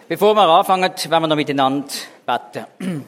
Bevor wir anfangen, wollen wir noch miteinander beten.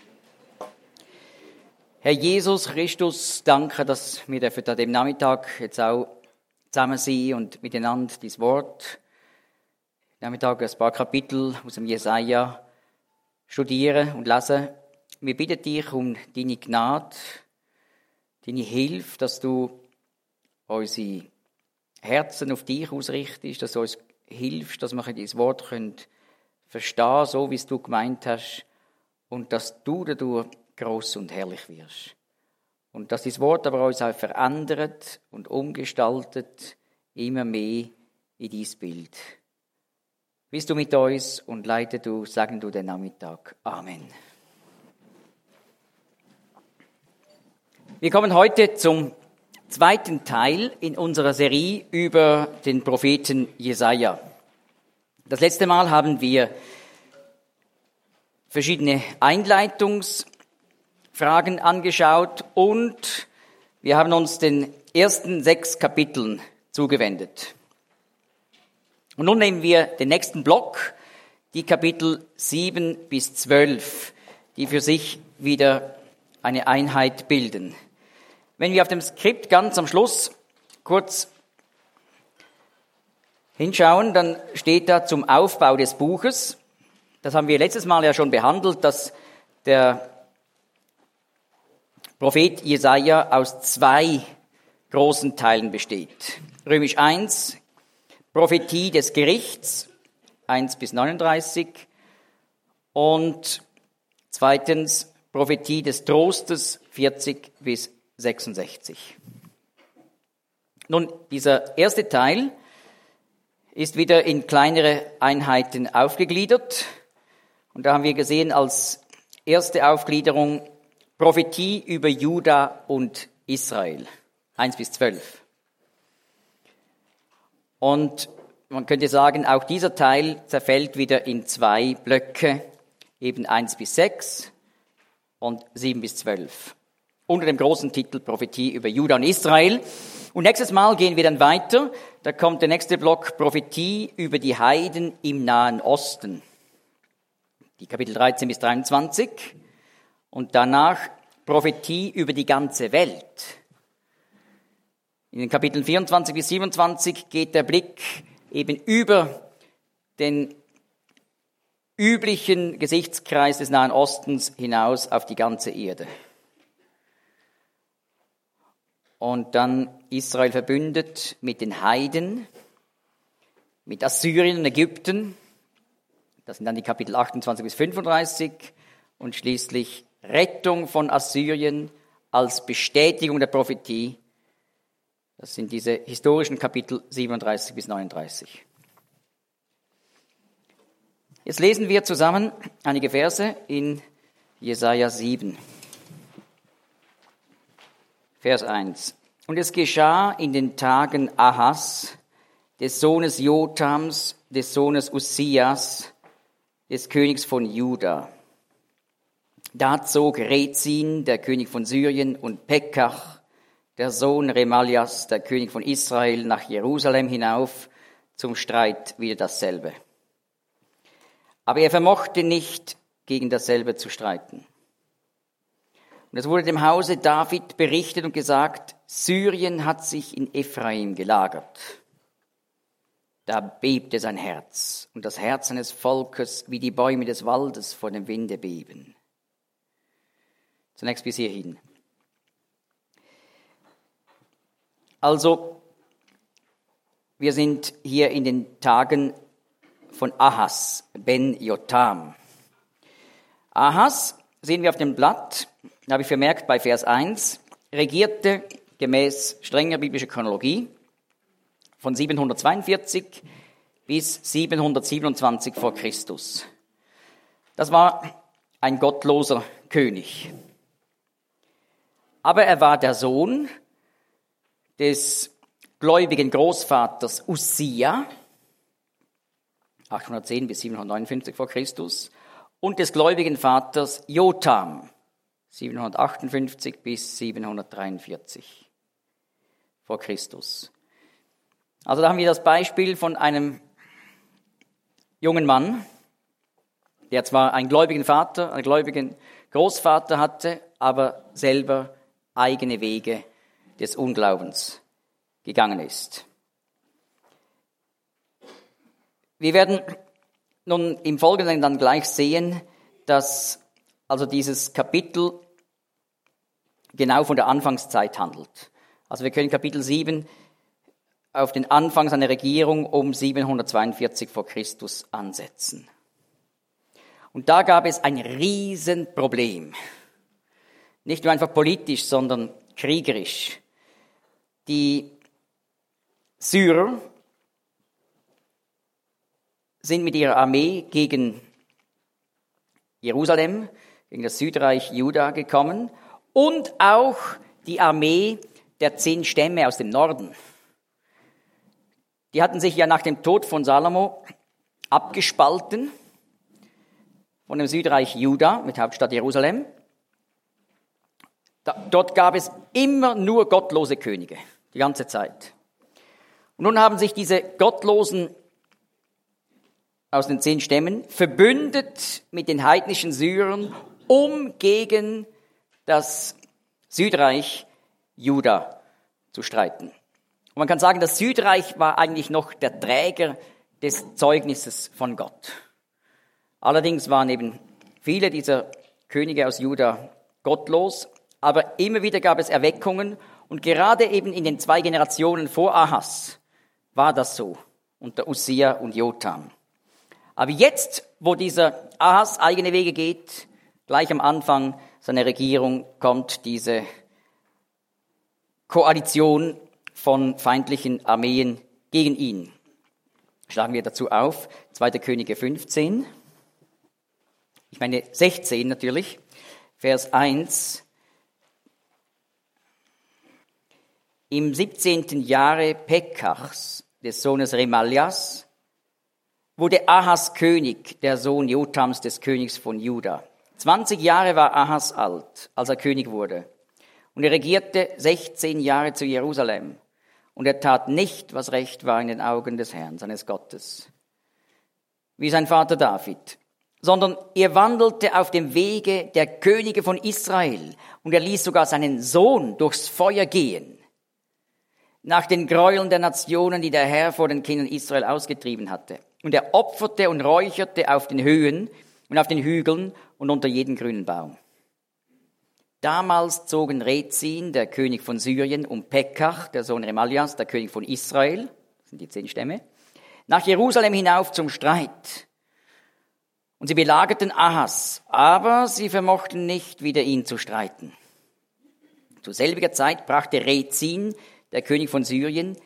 Herr Jesus Christus, danke, dass wir an dem Nachmittag jetzt auch zusammen sein und miteinander dein Wort, Nachmittag ein paar Kapitel aus dem Jesaja studieren und lesen. Wir bitten dich um deine Gnade, deine Hilfe, dass du unsere Herzen auf dich ausrichtest, dass du uns hilfst, dass wir dein Wort verstehen, so wie es du gemeint hast, und dass du dadurch gross und herrlich wirst. Und dass dein Wort aber uns auch verändert und umgestaltet, immer mehr in dein Bild. Bist du mit uns und leite du, sagen du den Nachmittag. Amen. Wir kommen heute zum zweiten Teil in unserer Serie über den Propheten Jesaja. Das letzte Mal haben wir verschiedene Einleitungsfragen angeschaut und wir haben uns den ersten 6 Kapiteln zugewendet. Und nun nehmen wir den nächsten Block, die Kapitel 7 bis 12, die für sich wieder eine Einheit bilden. Wenn wir auf dem Skript ganz am Schluss kurz hinschauen, dann steht da zum Aufbau des Buches. Das haben wir letztes Mal ja schon behandelt, dass der Prophet Jesaja aus 2 großen Teilen besteht. Römisch 1, Prophetie des Gerichts, 1 bis 39. Und zweitens, Prophetie des Trostes, 40 bis 66. Nun, dieser erste Teil ist wieder in kleinere Einheiten aufgegliedert. Und da haben wir gesehen als erste Aufgliederung Prophetie über Juda und Israel, 1 bis 12. Und man könnte sagen, auch dieser Teil zerfällt wieder in 2 Blöcke, eben 1 bis 6 und 7 bis 12. Unter dem großen Titel Prophetie über Juda und Israel. Und nächstes Mal gehen wir dann weiter. Da kommt der nächste Block Prophetie über die Heiden im Nahen Osten. Die Kapitel 13 bis 23. Und danach Prophetie über die ganze Welt. In den Kapiteln 24 bis 27 geht der Blick eben über den üblichen Gesichtskreis des Nahen Ostens hinaus auf die ganze Erde. Und dann Israel verbündet mit den Heiden, mit Assyrien und Ägypten. Das sind dann die Kapitel 28 bis 35. Und schließlich Rettung von Assyrien als Bestätigung der Prophetie. Das sind diese historischen Kapitel 37 bis 39. Jetzt lesen wir zusammen einige Verse in Jesaja 7. Vers 1. Und es geschah in den Tagen Ahas, des Sohnes Jotams, des Sohnes Ussias, des Königs von Juda. Da zog Rezin, der König von Syrien, und Pekach, der Sohn Remalias, der König von Israel, nach Jerusalem hinauf zum Streit wider dasselbe. Aber er vermochte nicht, gegen dasselbe zu streiten. Und es wurde dem Hause David berichtet und gesagt, Syrien hat sich in Ephraim gelagert. Da bebte sein Herz und das Herz seines Volkes, wie die Bäume des Waldes vor dem Winde beben. Zunächst bis hierhin. Also, wir sind hier in den Tagen von Ahas, Ben Jotam. Ahas, sehen wir auf dem Blatt, da habe ich vermerkt bei Vers 1, regierte gemäß strenger biblischer Chronologie von 742 bis 727 vor Christus. Das war ein gottloser König. Aber er war der Sohn des gläubigen Großvaters Ussia, 810 bis 759 vor Christus, und des gläubigen Vaters Jotam, 758 bis 743 vor Christus. Also da haben wir das Beispiel von einem jungen Mann, der zwar einen gläubigen Vater, einen gläubigen Großvater hatte, aber selber eigene Wege des Unglaubens gegangen ist. Wir werden nun im Folgenden dann gleich sehen, dass also dieses Kapitel genau von der Anfangszeit handelt. Also wir können Kapitel 7 auf den Anfang seiner Regierung um 742 vor Christus ansetzen. Und da gab es ein Riesenproblem. Nicht nur einfach politisch, sondern kriegerisch. Die Syrer sind mit ihrer Armee gegen Jerusalem, gegen das Südreich Juda gekommen und auch die Armee der 10 Stämme aus dem Norden. Die hatten sich ja nach dem Tod von Salomo abgespalten von dem Südreich Juda mit Hauptstadt Jerusalem. Dort gab es immer nur gottlose Könige, die ganze Zeit. Und nun haben sich diese Gottlosen aus den 10 Stämmen verbündet mit den heidnischen Syrern, um gegen das Südreich Juda zu streiten. Und man kann sagen, das Südreich war eigentlich noch der Träger des Zeugnisses von Gott. Allerdings waren eben viele dieser Könige aus Juda gottlos, aber immer wieder gab es Erweckungen und gerade eben in den 2 Generationen vor Ahas war das so, unter Ussia und Jotham. Aber jetzt, wo dieser Ahas eigene Wege geht, gleich am Anfang seiner Regierung kommt diese Koalition von feindlichen Armeen gegen ihn. Schlagen wir dazu auf, 2. Könige 15. Ich meine 16 natürlich, Vers 1. Im 17. Jahre Pekachs, des Sohnes Remaljas, wurde Ahas König, der Sohn Jothams des Königs von Juda. 20 Jahre war Ahas alt, als er König wurde. Und er regierte 16 Jahre zu Jerusalem. Und er tat nicht, was recht war in den Augen des Herrn, seines Gottes, wie sein Vater David, sondern er wandelte auf dem Wege der Könige von Israel. Und er ließ sogar seinen Sohn durchs Feuer gehen, nach den Gräueln der Nationen, die der Herr vor den Kindern Israel ausgetrieben hatte. Und er opferte und räucherte auf den Höhen und auf den Hügeln und unter jedem grünen Baum. Damals zogen Rezin, der König von Syrien, und Pekach, der Sohn Remaljas, der König von Israel, das sind die 10 Stämme, nach Jerusalem hinauf zum Streit. Und sie belagerten Ahas, aber sie vermochten nicht, wider ihn zu streiten. Zu selbiger Zeit brachte Rezin, der König von Syrien,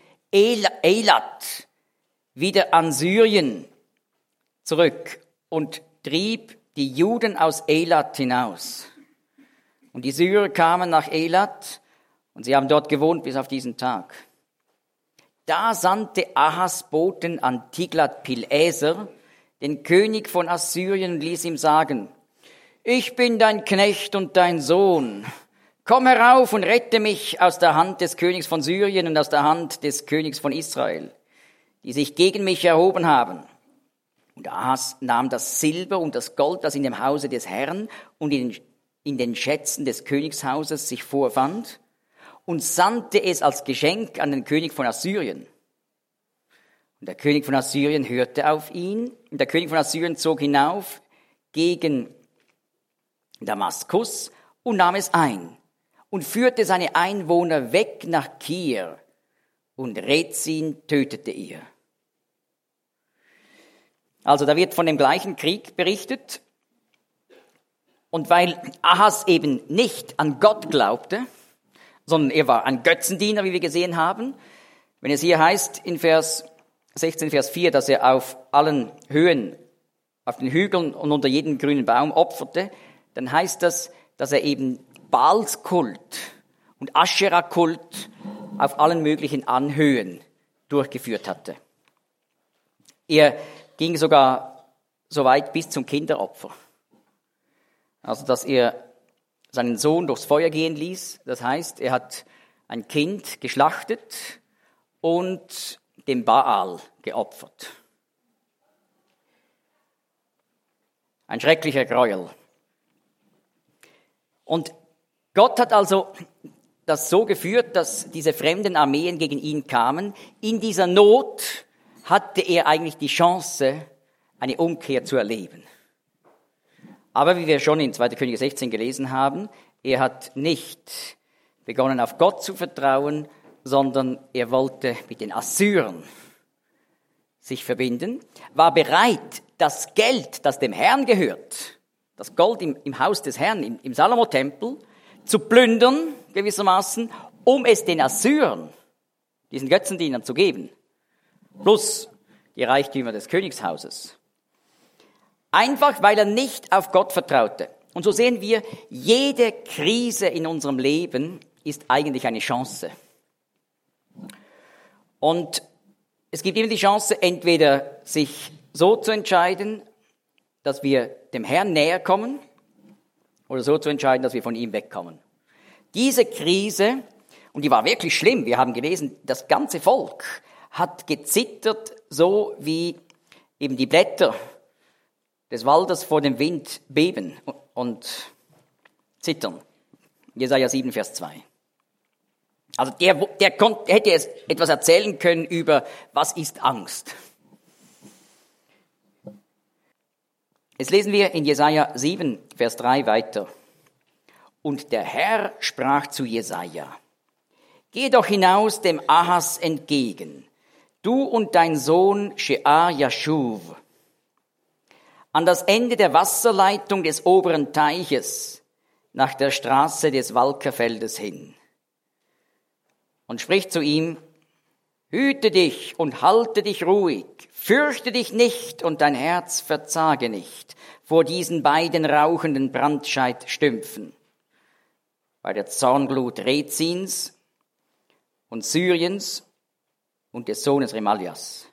Elat wieder an Syrien zurück und trieb die Juden aus Elat hinaus. Und die Syrer kamen nach Elat und sie haben dort gewohnt bis auf diesen Tag. Da sandte Ahas Boten an Tiglat-Pileser, den König von Assyrien, und ließ ihm sagen: Ich bin dein Knecht und dein Sohn. Komm herauf und rette mich aus der Hand des Königs von Syrien und aus der Hand des Königs von Israel, die sich gegen mich erhoben haben. Und Ahas nahm das Silber und das Gold, das in dem Hause des Herrn und in den Schätzen des Königshauses sich vorfand, und sandte es als Geschenk an den König von Assyrien. Und der König von Assyrien hörte auf ihn, und der König von Assyrien zog hinauf gegen Damaskus und nahm es ein und führte seine Einwohner weg nach Kir, und Rezin tötete ihr. Also da wird von dem gleichen Krieg berichtet. Und weil Ahas eben nicht an Gott glaubte, sondern er war ein Götzendiener, wie wir gesehen haben, wenn es hier heißt in Vers 16, Vers 4, dass er auf allen Höhen, auf den Hügeln und unter jedem grünen Baum opferte, dann heißt das, dass er eben Baalskult und Aschera-Kult auf allen möglichen Anhöhen durchgeführt hatte. Er ging sogar so weit bis zum Kinderopfer. Also, dass er seinen Sohn durchs Feuer gehen ließ. Das heißt, er hat ein Kind geschlachtet und dem Baal geopfert. Ein schrecklicher Gräuel. Und Gott hat also das so geführt, dass diese fremden Armeen gegen ihn kamen. In dieser Not hatte er eigentlich die Chance, eine Umkehr zu erleben. Aber wie wir schon in 2. Könige 16 gelesen haben, er hat nicht begonnen, auf Gott zu vertrauen, sondern er wollte mit den Assyrern sich verbinden, war bereit, das Geld, das dem Herrn gehört, das Gold im Haus des Herrn, im Salomo-Tempel, zu plündern, gewissermaßen, um es den Assyrern, diesen Götzendienern, zu geben. Plus die Reichtümer des Königshauses. Einfach, weil er nicht auf Gott vertraute. Und so sehen wir, jede Krise in unserem Leben ist eigentlich eine Chance. Und es gibt immer die Chance, entweder sich so zu entscheiden, dass wir dem Herrn näher kommen, oder so zu entscheiden, dass wir von ihm wegkommen. Diese Krise, und die war wirklich schlimm, wir haben gelesen, das ganze Volk hat gezittert, so wie eben die Blätter des Waldes vor dem Wind beben und zittern. Jesaja 7, Vers 2. Also der hätte etwas erzählen können über, was ist Angst. Jetzt lesen wir in Jesaja 7, Vers 3 weiter. Und der Herr sprach zu Jesaja: Geh doch hinaus dem Ahas entgegen, du und dein Sohn Shear-Jashuv, an das Ende der Wasserleitung des oberen Teiches, nach der Straße des Walkerfeldes hin. Und spricht zu ihm: Hüte dich und halte dich ruhig, fürchte dich nicht und dein Herz verzage nicht vor diesen beiden rauchenden Brandscheidstümpfen, bei der Zornglut Rezins und Syriens und des Sohnes Remalias.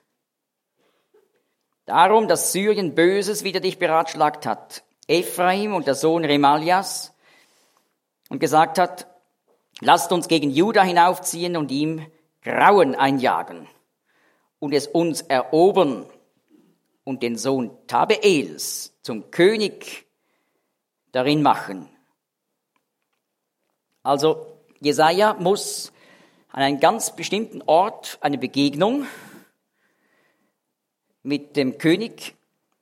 Darum, dass Syrien Böses wider dich beratschlagt hat, Ephraim und der Sohn Remalias, und gesagt hat: Lasst uns gegen Juda hinaufziehen und ihm Grauen einjagen und es uns erobern und den Sohn Tabeels zum König darin machen. Also Jesaja muss an einem ganz bestimmten Ort eine Begegnung mit dem König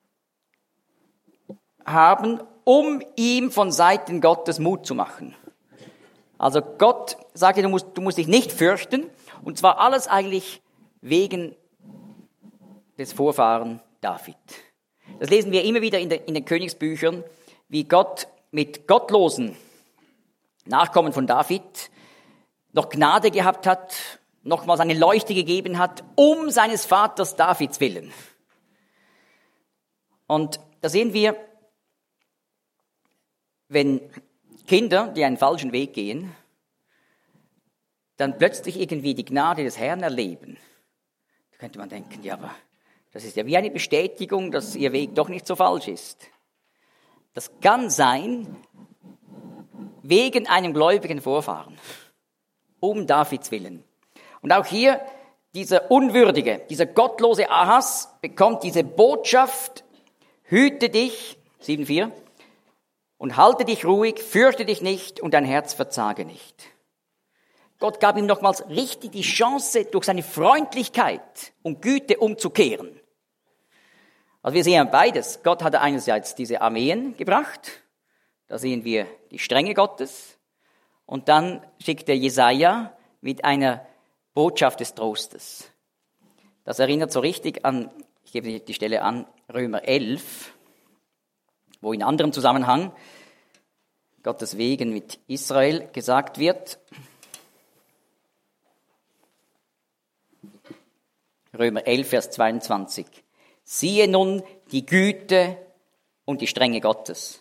haben, um ihm von Seiten Gottes Mut zu machen. Also Gott sagte, du musst dich nicht fürchten, und zwar alles eigentlich wegen des Vorfahren David. Das lesen wir immer wieder in den Königsbüchern, wie Gott mit gottlosen Nachkommen von David noch Gnade gehabt hat, nochmals eine Leuchte gegeben hat, um seines Vaters Davids willen. Und da sehen wir, wenn Kinder, die einen falschen Weg gehen, dann plötzlich irgendwie die Gnade des Herrn erleben. Da könnte man denken, ja, aber das ist ja wie eine Bestätigung, dass ihr Weg doch nicht so falsch ist. Das kann sein, wegen einem gläubigen Vorfahren, um Davids willen. Und auch hier, dieser unwürdige, dieser gottlose Ahas bekommt diese Botschaft: Hüte dich, 7,4, und halte dich ruhig, fürchte dich nicht und dein Herz verzage nicht. Gott gab ihm nochmals richtig die Chance, durch seine Freundlichkeit und Güte umzukehren. Also wir sehen beides. Gott hat einerseits diese Armeen gebracht, da sehen wir die Strenge Gottes, und dann schickt er Jesaja mit einer Botschaft des Trostes. Das erinnert so richtig an, ich gebe die Stelle an, Römer 11, wo in anderem Zusammenhang Gottes Wegen mit Israel gesagt wird. Römer 11, Vers 22. Siehe nun die Güte und die Strenge Gottes.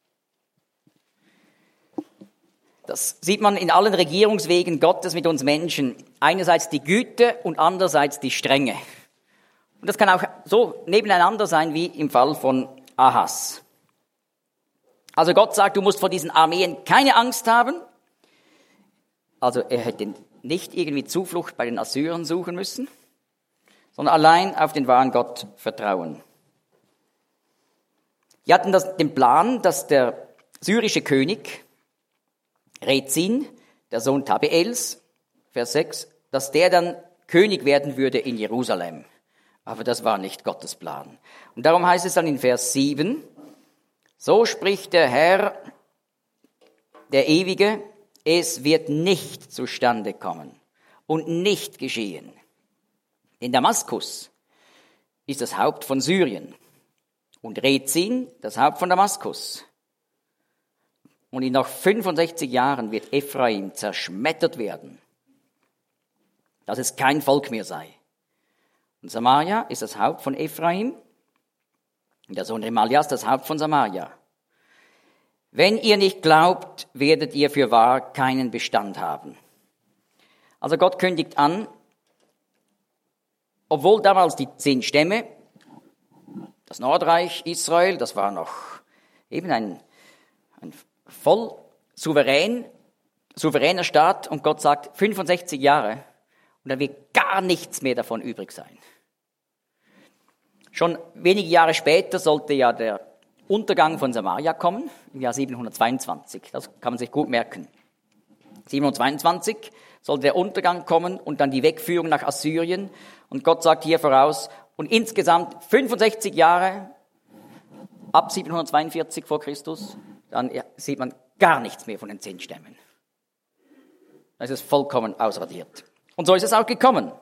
Das sieht man in allen Regierungswegen Gottes mit uns Menschen. Einerseits die Güte und andererseits die Strenge. Und das kann auch so nebeneinander sein wie im Fall von Ahas. Also Gott sagt, du musst vor diesen Armeen keine Angst haben. Also er hätte nicht irgendwie Zuflucht bei den Assyrern suchen müssen, sondern allein auf den wahren Gott vertrauen. Die hatten den Plan, dass der syrische König Rezin, der Sohn Tabeels, Vers 6, dass der dann König werden würde in Jerusalem. Aber das war nicht Gottes Plan. Und darum heißt es dann in Vers 7, so spricht der Herr, der Ewige, es wird nicht zustande kommen und nicht geschehen. Denn Damaskus ist das Haupt von Syrien und Rezin das Haupt von Damaskus. Und in noch 65 Jahren wird Ephraim zerschmettert werden, dass es kein Volk mehr sei. Und Samaria ist das Haupt von Ephraim und der Sohn Remalias das Haupt von Samaria. Wenn ihr nicht glaubt, werdet ihr fürwahr keinen Bestand haben. Also Gott kündigt an, obwohl damals die 10 Stämme, das Nordreich Israel, das war noch eben ein voll souveräner Staat, und Gott sagt 65 Jahre und dann wird gar nichts mehr davon übrig sein. Schon wenige Jahre später sollte ja der Untergang von Samaria kommen, im Jahr 722. Das kann man sich gut merken. 722 sollte der Untergang kommen und dann die Wegführung nach Assyrien. Und Gott sagt hier voraus, und insgesamt 65 Jahre, ab 742 vor Christus, dann sieht man gar nichts mehr von den 10 Stämmen. Da ist es vollkommen ausradiert. Und so ist es auch gekommen.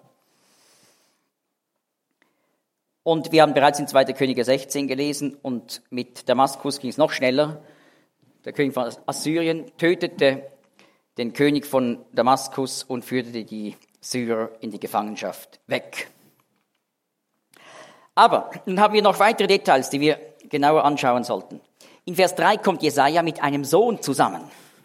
Und wir haben bereits in 2. Könige 16 gelesen, und mit Damaskus ging es noch schneller. Der König von Assyrien tötete den König von Damaskus und führte die Syrer in die Gefangenschaft weg. Aber nun haben wir noch weitere Details, die wir genauer anschauen sollten. In Vers 3 kommt Jesaja mit einem Sohn zusammen.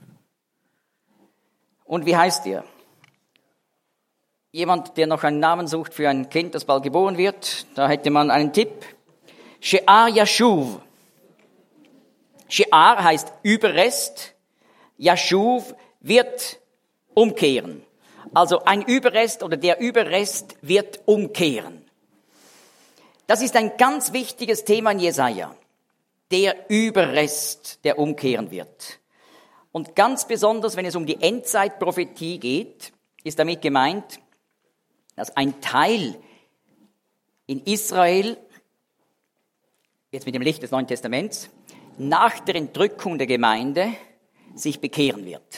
Und wie heißt er? Jemand, der noch einen Namen sucht für ein Kind, das bald geboren wird, da hätte man einen Tipp. She'ar Yashuv. She'ar heißt Überrest. Yashuv wird umkehren. Also ein Überrest oder der Überrest wird umkehren. Das ist ein ganz wichtiges Thema in Jesaja. Der Überrest, der umkehren wird. Und ganz besonders, wenn es um die Endzeitprophetie geht, ist damit gemeint, dass ein Teil in Israel, jetzt mit dem Licht des Neuen Testaments, nach der Entrückung der Gemeinde sich bekehren wird.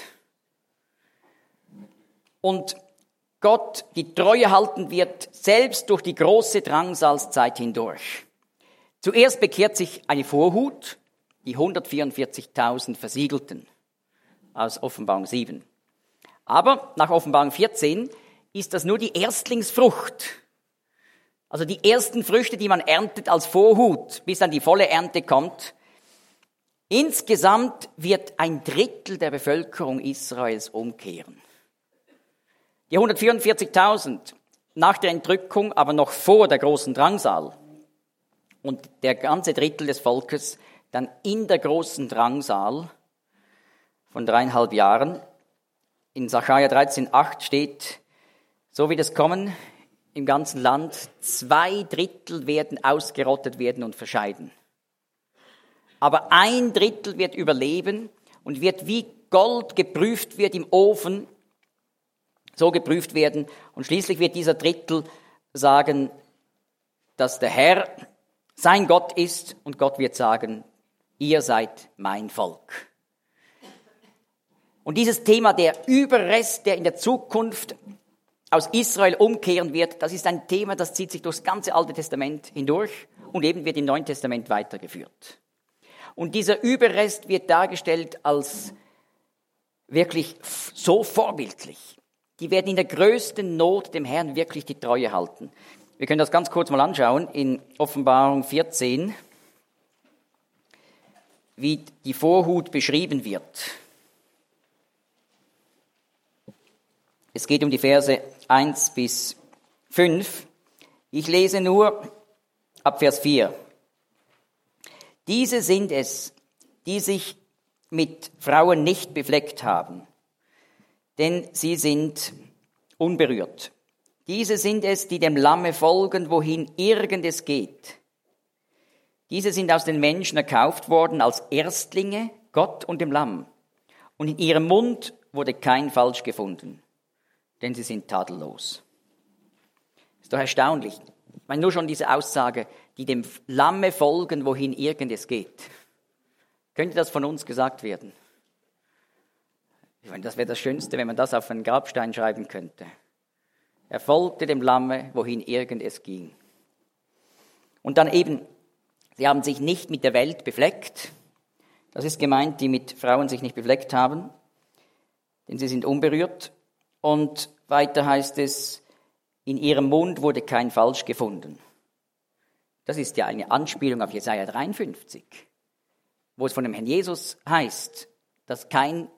Und Gott die Treue halten wird, selbst durch die große Drangsalzzeit hindurch. Zuerst bekehrt sich eine Vorhut, die 144.000 Versiegelten aus Offenbarung 7. Aber nach Offenbarung 14 ist das nur die Erstlingsfrucht. Also die ersten Früchte, die man erntet als Vorhut, bis dann die volle Ernte kommt. Insgesamt wird 1/3 der Bevölkerung Israels umkehren. Die 144.000 nach der Entrückung, aber noch vor der großen Drangsal. Und der ganze Drittel des Volkes dann in der großen Drangsal von 3,5 Jahren. In Sacharja 13,8 steht, so wird es kommen im ganzen Land, 2/3 werden ausgerottet werden und verscheiden. Aber 1/3 wird überleben und wird wie Gold geprüft wird im Ofen, so geprüft werden. Und schließlich wird dieser Drittel sagen, dass der Herr sein Gott ist, und Gott wird sagen, ihr seid mein Volk. Und dieses Thema, der Überrest, der in der Zukunft aus Israel umkehren wird, das ist ein Thema, das zieht sich durch das ganze Alte Testament hindurch und eben wird im Neuen Testament weitergeführt. Und dieser Überrest wird dargestellt als wirklich so vorbildlich. Die werden in der größten Not dem Herrn wirklich die Treue halten. Wir können das ganz kurz mal anschauen in Offenbarung 14, wie die Vorhut beschrieben wird. Es geht um die Verse 1 bis 5. Ich lese nur ab Vers 4. Diese sind es, die sich mit Frauen nicht befleckt haben, denn sie sind unberührt. Diese sind es, die dem Lamme folgen, wohin irgend es geht. Diese sind aus den Menschen erkauft worden als Erstlinge, Gott und dem Lamm. Und in ihrem Mund wurde kein Falsch gefunden, denn sie sind tadellos. Ist doch erstaunlich. Ich meine, nur schon diese Aussage, die dem Lamme folgen, wohin irgend es geht. Könnte das von uns gesagt werden? Ich meine, das wäre das Schönste, wenn man das auf einen Grabstein schreiben könnte. Er folgte dem Lamme, wohin irgend es ging. Und dann eben, sie haben sich nicht mit der Welt befleckt. Das ist gemeint, die mit Frauen sich nicht befleckt haben, denn sie sind unberührt. Und weiter heißt es, in ihrem Mund wurde kein Falsch gefunden. Das ist ja eine Anspielung auf Jesaja 53, wo es von dem Herrn Jesus heißt, dass kein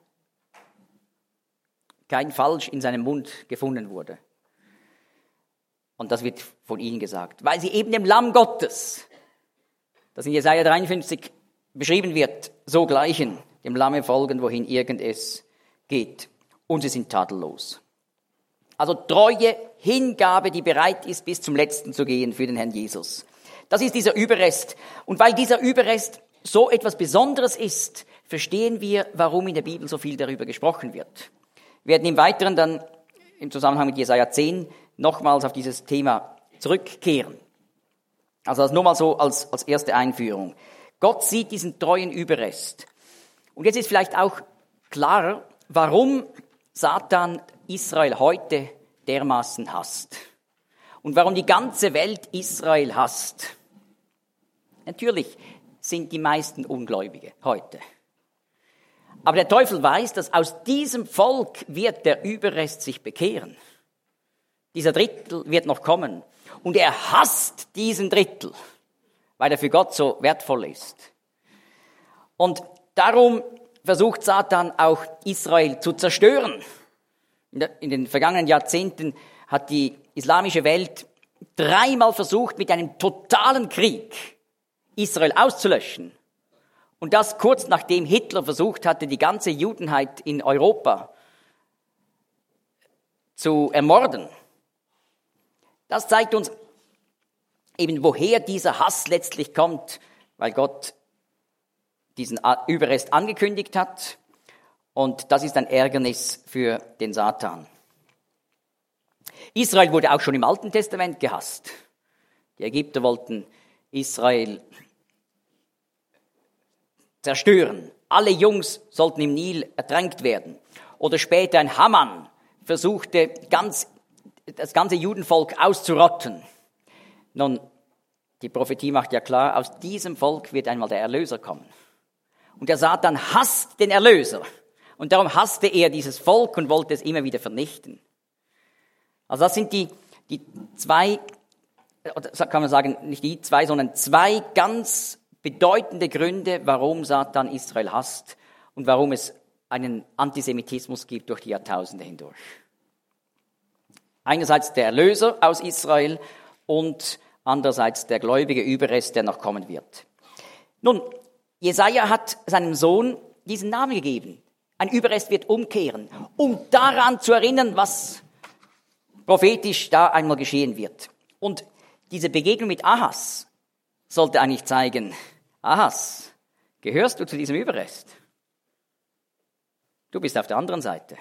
Falsch in seinem Mund gefunden wurde. Und das wird von ihnen gesagt, weil sie eben dem Lamm Gottes, das in Jesaja 53 beschrieben wird, so gleichen, dem Lamme folgen, wohin irgend es geht. Und sie sind tadellos. Also treue Hingabe, die bereit ist, bis zum Letzten zu gehen für den Herrn Jesus. Das ist dieser Überrest. Und weil dieser Überrest so etwas Besonderes ist, verstehen wir, warum in der Bibel so viel darüber gesprochen wird. Wir werden im Weiteren dann im Zusammenhang mit Jesaja 10 nochmals auf dieses Thema zurückkehren. Also das nur mal so als erste Einführung. Gott sieht diesen treuen Überrest. Und jetzt ist vielleicht auch klarer, warum Satan Israel heute dermaßen hasst. Und warum die ganze Welt Israel hasst. Natürlich sind die meisten Ungläubige heute. Aber der Teufel weiß, dass aus diesem Volk wird der Überrest sich bekehren. Dieser Drittel wird noch kommen. Und er hasst diesen Drittel, weil er für Gott so wertvoll ist. Und darum versucht Satan auch Israel zu zerstören. In den vergangenen Jahrzehnten hat die islamische Welt 3-mal versucht, mit einem totalen Krieg Israel auszulöschen. Und das kurz nachdem Hitler versucht hatte, die ganze Judenheit in Europa zu ermorden. Das zeigt uns eben, woher dieser Hass letztlich kommt, weil Gott diesen Überrest angekündigt hat. Und das ist ein Ärgernis für den Satan. Israel wurde auch schon im Alten Testament gehasst. Die Ägypter wollten Israel zerstören. Alle Jungs sollten im Nil ertränkt werden. Oder später ein Haman versuchte, das ganze Judenvolk auszurotten. Nun, die Prophetie macht ja klar, aus diesem Volk wird einmal der Erlöser kommen. Und der Satan hasst den Erlöser. Und darum hasste er dieses Volk und wollte es immer wieder vernichten. Also das sind die zwei, kann man sagen, nicht die zwei, sondern zwei ganz bedeutende Gründe, warum Satan Israel hasst und warum es einen Antisemitismus gibt durch die Jahrtausende hindurch. Einerseits der Erlöser aus Israel und andererseits der gläubige Überrest, der noch kommen wird. Nun, Jesaja hat seinem Sohn diesen Namen gegeben. Ein Überrest wird umkehren, um daran zu erinnern, was prophetisch da einmal geschehen wird. Und diese Begegnung mit Ahas sollte eigentlich zeigen, Ahas, gehörst du zu diesem Überrest? Du bist auf der anderen Seite.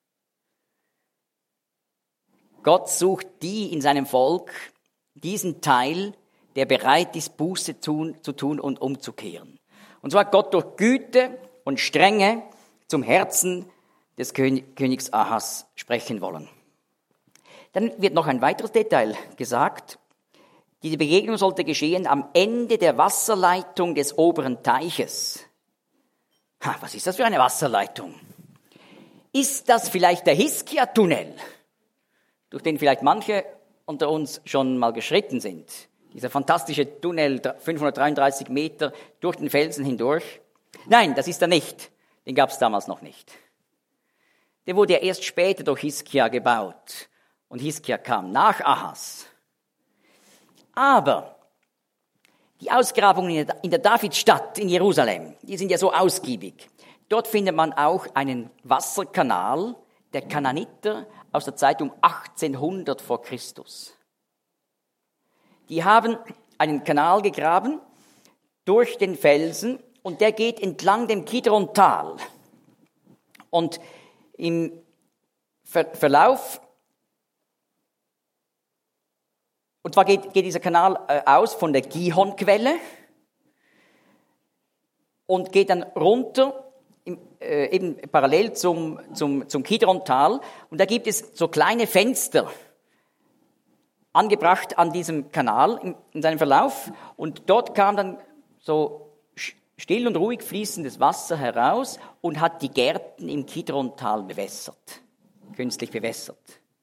Gott sucht die in seinem Volk, diesen Teil, der bereit ist, Buße zu tun und umzukehren. Und so hat Gott durch Güte und Strenge zum Herzen des Königs Ahas sprechen wollen. Dann wird noch ein weiteres Detail gesagt. Diese Begegnung sollte geschehen am Ende der Wasserleitung des oberen Teiches. Was ist das für eine Wasserleitung? Ist das vielleicht der Hiskia-Tunnel, durch den vielleicht manche unter uns schon mal geschritten sind? Dieser fantastische Tunnel, 533 Meter durch den Felsen hindurch. Nein, das ist er nicht. Den gab es damals noch nicht. Der wurde ja erst später durch Hiskia gebaut. Und Hiskia kam nach Ahas. Aber die Ausgrabungen in der Davidstadt in Jerusalem, die sind ja so ausgiebig. Dort findet man auch einen Wasserkanal der Kanaaniter aus der Zeit um 1800 vor Christus. Die haben einen Kanal gegraben, durch den Felsen und der geht entlang dem Kidron-Tal. Und im Verlauf, und zwar geht dieser Kanal aus von der Gihon-Quelle und geht dann runter, eben parallel zum Kidron-Tal. Und da gibt es so kleine Fenster, angebracht an diesem Kanal in seinem Verlauf. Und dort kam dann so still und ruhig fließendes Wasser heraus und hat die Gärten im Kidron-Tal bewässert, künstlich bewässert.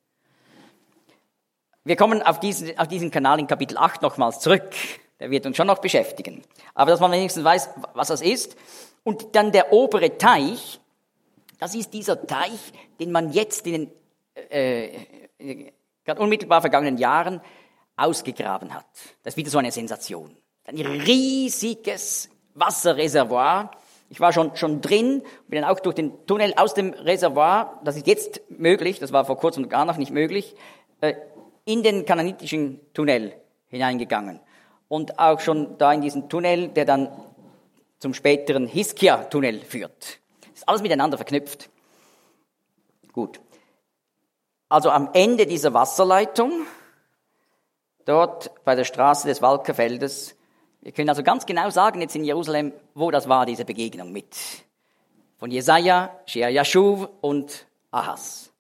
Wir kommen auf diesen Kanal in Kapitel 8 nochmals zurück. Der wird uns schon noch beschäftigen. Aber dass man wenigstens weiß, was das ist. Und dann der obere Teich, das ist dieser Teich, den man jetzt in den gerade unmittelbar vergangenen Jahren ausgegraben hat. Das ist wieder so eine Sensation. Ein riesiges Wasserreservoir. Ich war schon drin, bin dann auch durch den Tunnel aus dem Reservoir, das ist jetzt möglich, das war vor kurzem gar noch nicht möglich, in den kanaanitischen Tunnel hineingegangen. Und auch schon da in diesen Tunnel, der dann zum späteren Hiskia-Tunnel führt. Das ist alles miteinander verknüpft. Gut. Also am Ende dieser Wasserleitung, dort bei der Straße des Walkerfeldes, wir können also ganz genau sagen, jetzt in Jerusalem, wo das war, diese Begegnung mit von Jesaja, Shear-Jashuv und Ahas.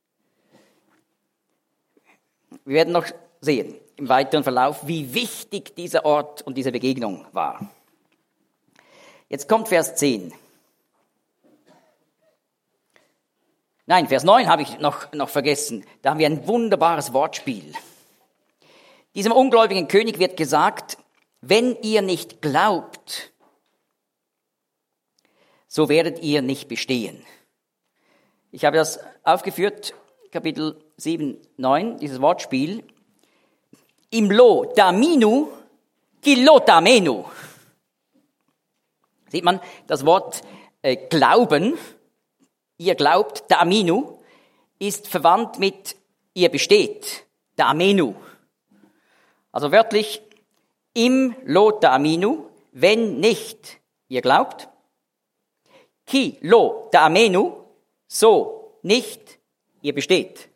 Wir werden noch sehen im weiteren Verlauf, wie wichtig dieser Ort und diese Begegnung war. Jetzt kommt Vers 10. Nein, Vers 9 habe ich noch vergessen. Da haben wir ein wunderbares Wortspiel. Diesem ungläubigen König wird gesagt, wenn ihr nicht glaubt, so werdet ihr nicht bestehen. Ich habe das aufgeführt, Kapitel 7, 9, dieses Wortspiel. Im Lo daminu, kilo damenu. Sieht man, das Wort Glauben, ihr glaubt, daminu, ist verwandt mit ihr besteht, damenu. Also wörtlich, im Lo daminu, wenn nicht ihr glaubt, ki lo damenu, so nicht ihr besteht.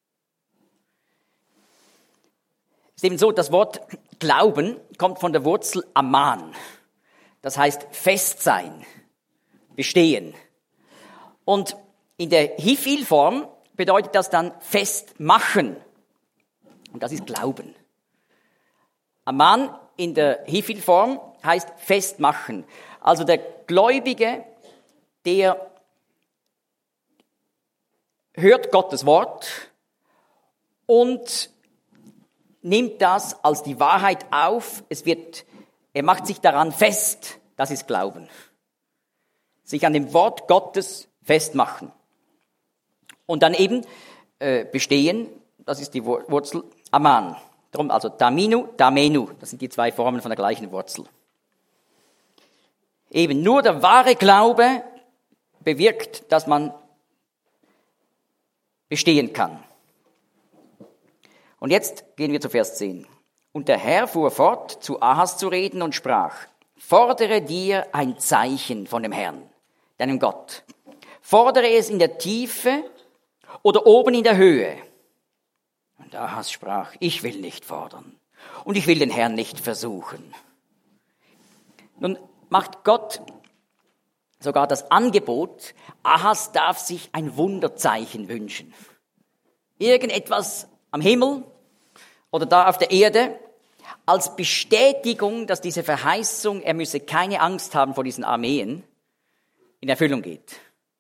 Es ist eben so, das Wort Glauben kommt von der Wurzel aman. Das heißt fest sein, bestehen. Und in der Hifil-Form bedeutet das dann festmachen. Und das ist Glauben. Aman in der Hifil-Form heißt festmachen. Also der Gläubige, der hört Gottes Wort und nimmt das als die Wahrheit auf. Er macht sich daran fest. Das ist Glauben. Sich an dem Wort Gottes festmachen. Und dann eben bestehen, das ist die Wurzel Aman. Darum also Daminu, Damenu, das sind die zwei Formen von der gleichen Wurzel. Eben nur der wahre Glaube bewirkt, dass man bestehen kann. Und jetzt gehen wir zu Vers 10. Und der Herr fuhr fort, zu Ahas zu reden und sprach, fordere dir ein Zeichen von dem Herrn, deinem Gott. Fordere es in der Tiefe oder oben in der Höhe. Und Ahas sprach, ich will nicht fordern und ich will den Herrn nicht versuchen. Nun macht Gott sogar das Angebot, Ahas darf sich ein Wunderzeichen wünschen. Irgendetwas am Himmel oder da auf der Erde, als Bestätigung, dass diese Verheißung, er müsse keine Angst haben vor diesen Armeen, in Erfüllung geht.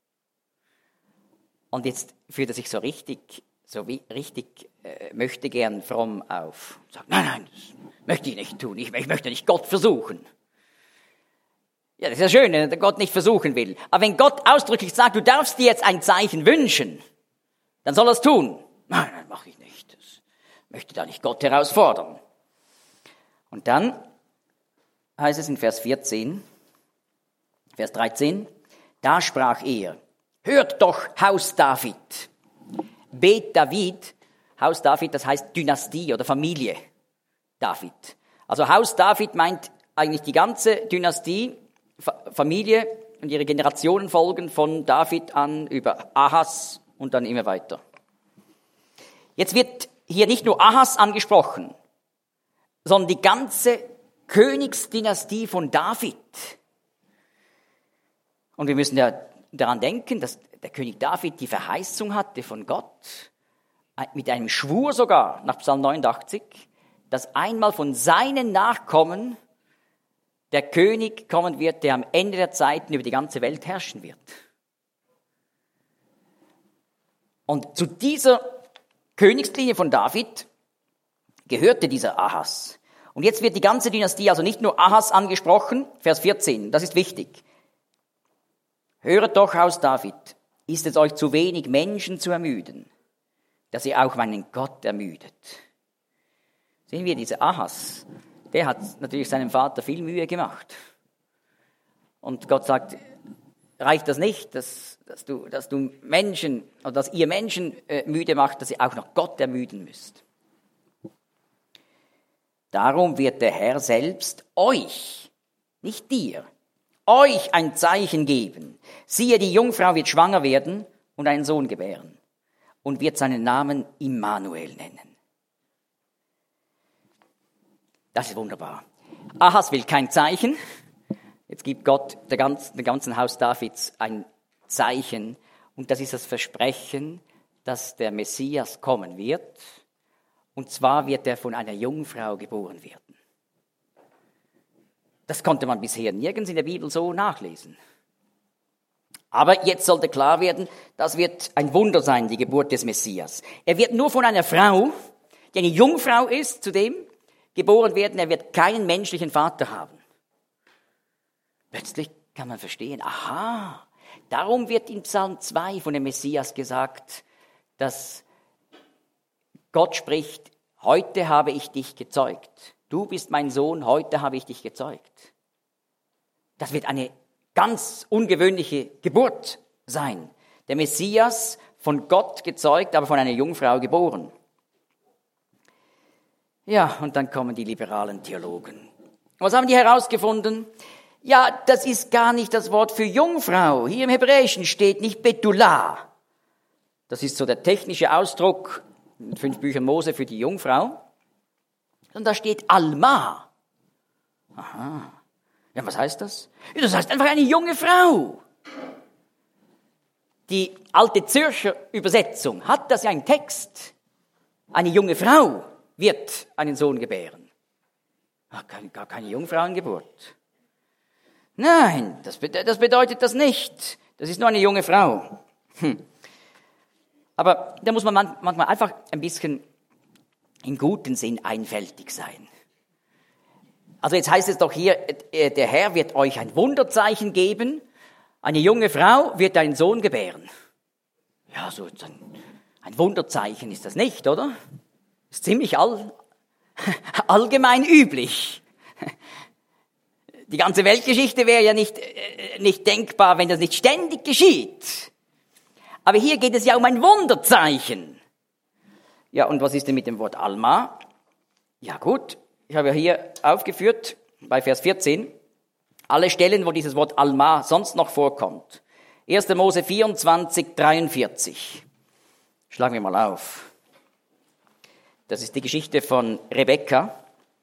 Und jetzt führt er sich so richtig möchte gern fromm auf. Sagt, nein, das möchte ich nicht tun. Ich möchte nicht Gott versuchen. Ja, das ist ja schön, wenn er Gott nicht versuchen will. Aber wenn Gott ausdrücklich sagt, du darfst dir jetzt ein Zeichen wünschen, dann soll er es tun. Nein, mache ich nicht. Das möchte da nicht Gott herausfordern. Und dann heißt es in Vers 13, da sprach er, hört doch, Haus David. Bet David, Haus David, das heißt Dynastie oder Familie David. Also Haus David meint eigentlich die ganze Dynastie, Familie und ihre Generationen folgen von David an über Ahas und dann immer weiter. Jetzt wird hier nicht nur Ahas angesprochen, sondern die ganze Königsdynastie von David. Und wir müssen ja daran denken, dass der König David die Verheißung hatte von Gott, mit einem Schwur sogar, nach Psalm 89, dass einmal von seinen Nachkommen der König kommen wird, der am Ende der Zeiten über die ganze Welt herrschen wird. Und zu dieser Königslinie von David gehörte dieser Ahas. Und jetzt wird die ganze Dynastie, also nicht nur Ahas angesprochen, Vers 14, das ist wichtig. Höret doch, Haus David, ist es euch zu wenig, Menschen zu ermüden, dass ihr auch meinen Gott ermüdet. Sehen wir, dieser Ahas, der hat natürlich seinem Vater viel Mühe gemacht. Und Gott sagt, reicht das nicht, dass du Menschen, oder dass ihr Menschen müde macht, dass ihr auch noch Gott ermüden müsst. Darum wird der Herr selbst euch, nicht dir, euch ein Zeichen geben. Siehe, die Jungfrau wird schwanger werden und einen Sohn gebären und wird seinen Namen Immanuel nennen. Das ist wunderbar. Ahas will kein Zeichen. Jetzt gibt Gott dem ganzen Haus Davids ein Zeichen. Und das ist das Versprechen, dass der Messias kommen wird. Und zwar wird er von einer Jungfrau geboren werden. Das konnte man bisher nirgends in der Bibel so nachlesen. Aber jetzt sollte klar werden, das wird ein Wunder sein, die Geburt des Messias. Er wird nur von einer Frau, die eine Jungfrau ist, zudem geboren werden. Er wird keinen menschlichen Vater haben. Plötzlich kann man verstehen, aha, darum wird in Psalm 2 von dem Messias gesagt, dass Gott spricht, heute habe ich dich gezeugt. Du bist mein Sohn, heute habe ich dich gezeugt. Das wird eine ganz ungewöhnliche Geburt sein. Der Messias von Gott gezeugt, aber von einer Jungfrau geboren. Ja, und dann kommen die liberalen Theologen. Was haben die herausgefunden? Ja, das ist gar nicht das Wort für Jungfrau. Hier im Hebräischen steht nicht Bethulah. Das ist so der technische Ausdruck in 5 Büchern Mose für die Jungfrau. Und da steht Alma. Aha. Ja, was heißt das? Ja, das heißt einfach eine junge Frau. Die alte Zürcher Übersetzung hat das ja im Text. Eine junge Frau wird einen Sohn gebären. Gar keine Jungfrauengeburt. Nein, das bedeutet das nicht. Das ist nur eine junge Frau. Aber da muss man manchmal einfach ein bisschen im guten Sinn einfältig sein. Also jetzt heißt es doch hier, der Herr wird euch ein Wunderzeichen geben, eine junge Frau wird einen Sohn gebären. Ja, so ein Wunderzeichen ist das nicht, oder? Ist ziemlich allgemein üblich. Die ganze Weltgeschichte wäre ja nicht denkbar, wenn das nicht ständig geschieht. Aber hier geht es ja um ein Wunderzeichen. Ja, und was ist denn mit dem Wort Alma? Ja gut, ich habe ja hier aufgeführt, bei Vers 14, alle Stellen, wo dieses Wort Alma sonst noch vorkommt. 1. Mose 24, 43. Schlagen wir mal auf. Das ist die Geschichte von Rebekka,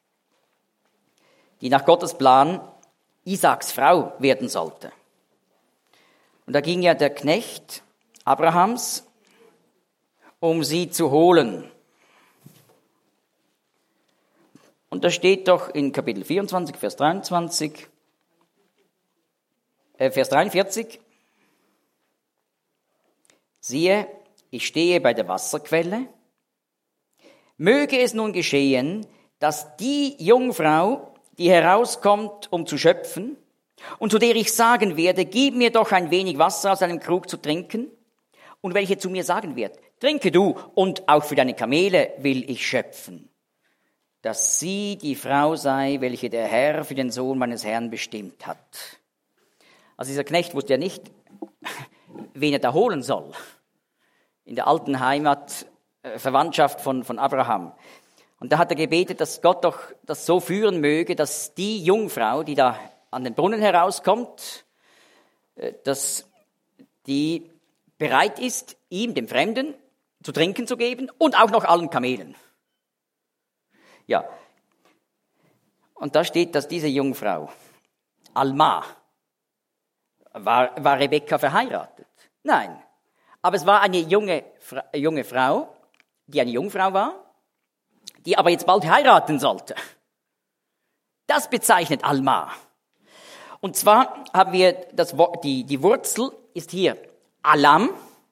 die nach Gottes Plan Isaaks Frau werden sollte. Und da ging ja der Knecht Abrahams, um sie zu holen. Und da steht doch in Kapitel 24, Vers 43, siehe, ich stehe bei der Wasserquelle. Möge es nun geschehen, dass die Jungfrau, die herauskommt, um zu schöpfen, und zu der ich sagen werde, gib mir doch ein wenig Wasser aus einem Krug zu trinken, und welche zu mir sagen wird, trinke du, und auch für deine Kamele will ich schöpfen, dass sie die Frau sei, welche der Herr für den Sohn meines Herrn bestimmt hat. Also dieser Knecht wusste ja nicht, wen er da holen soll. In der alten Heimat, Verwandtschaft von Abraham. Und da hat er gebetet, dass Gott doch das so führen möge, dass die Jungfrau, die da an den Brunnen herauskommt, dass die bereit ist, ihm, dem Fremden, zu trinken zu geben und auch noch allen Kamelen. Ja. Und da steht, dass diese Jungfrau, Alma, war Rebekka verheiratet? Nein. Aber es war eine junge Frau, die eine Jungfrau war, die aber jetzt bald heiraten sollte. Das bezeichnet Alma. Und zwar haben wir die Wurzel ist hier Alam.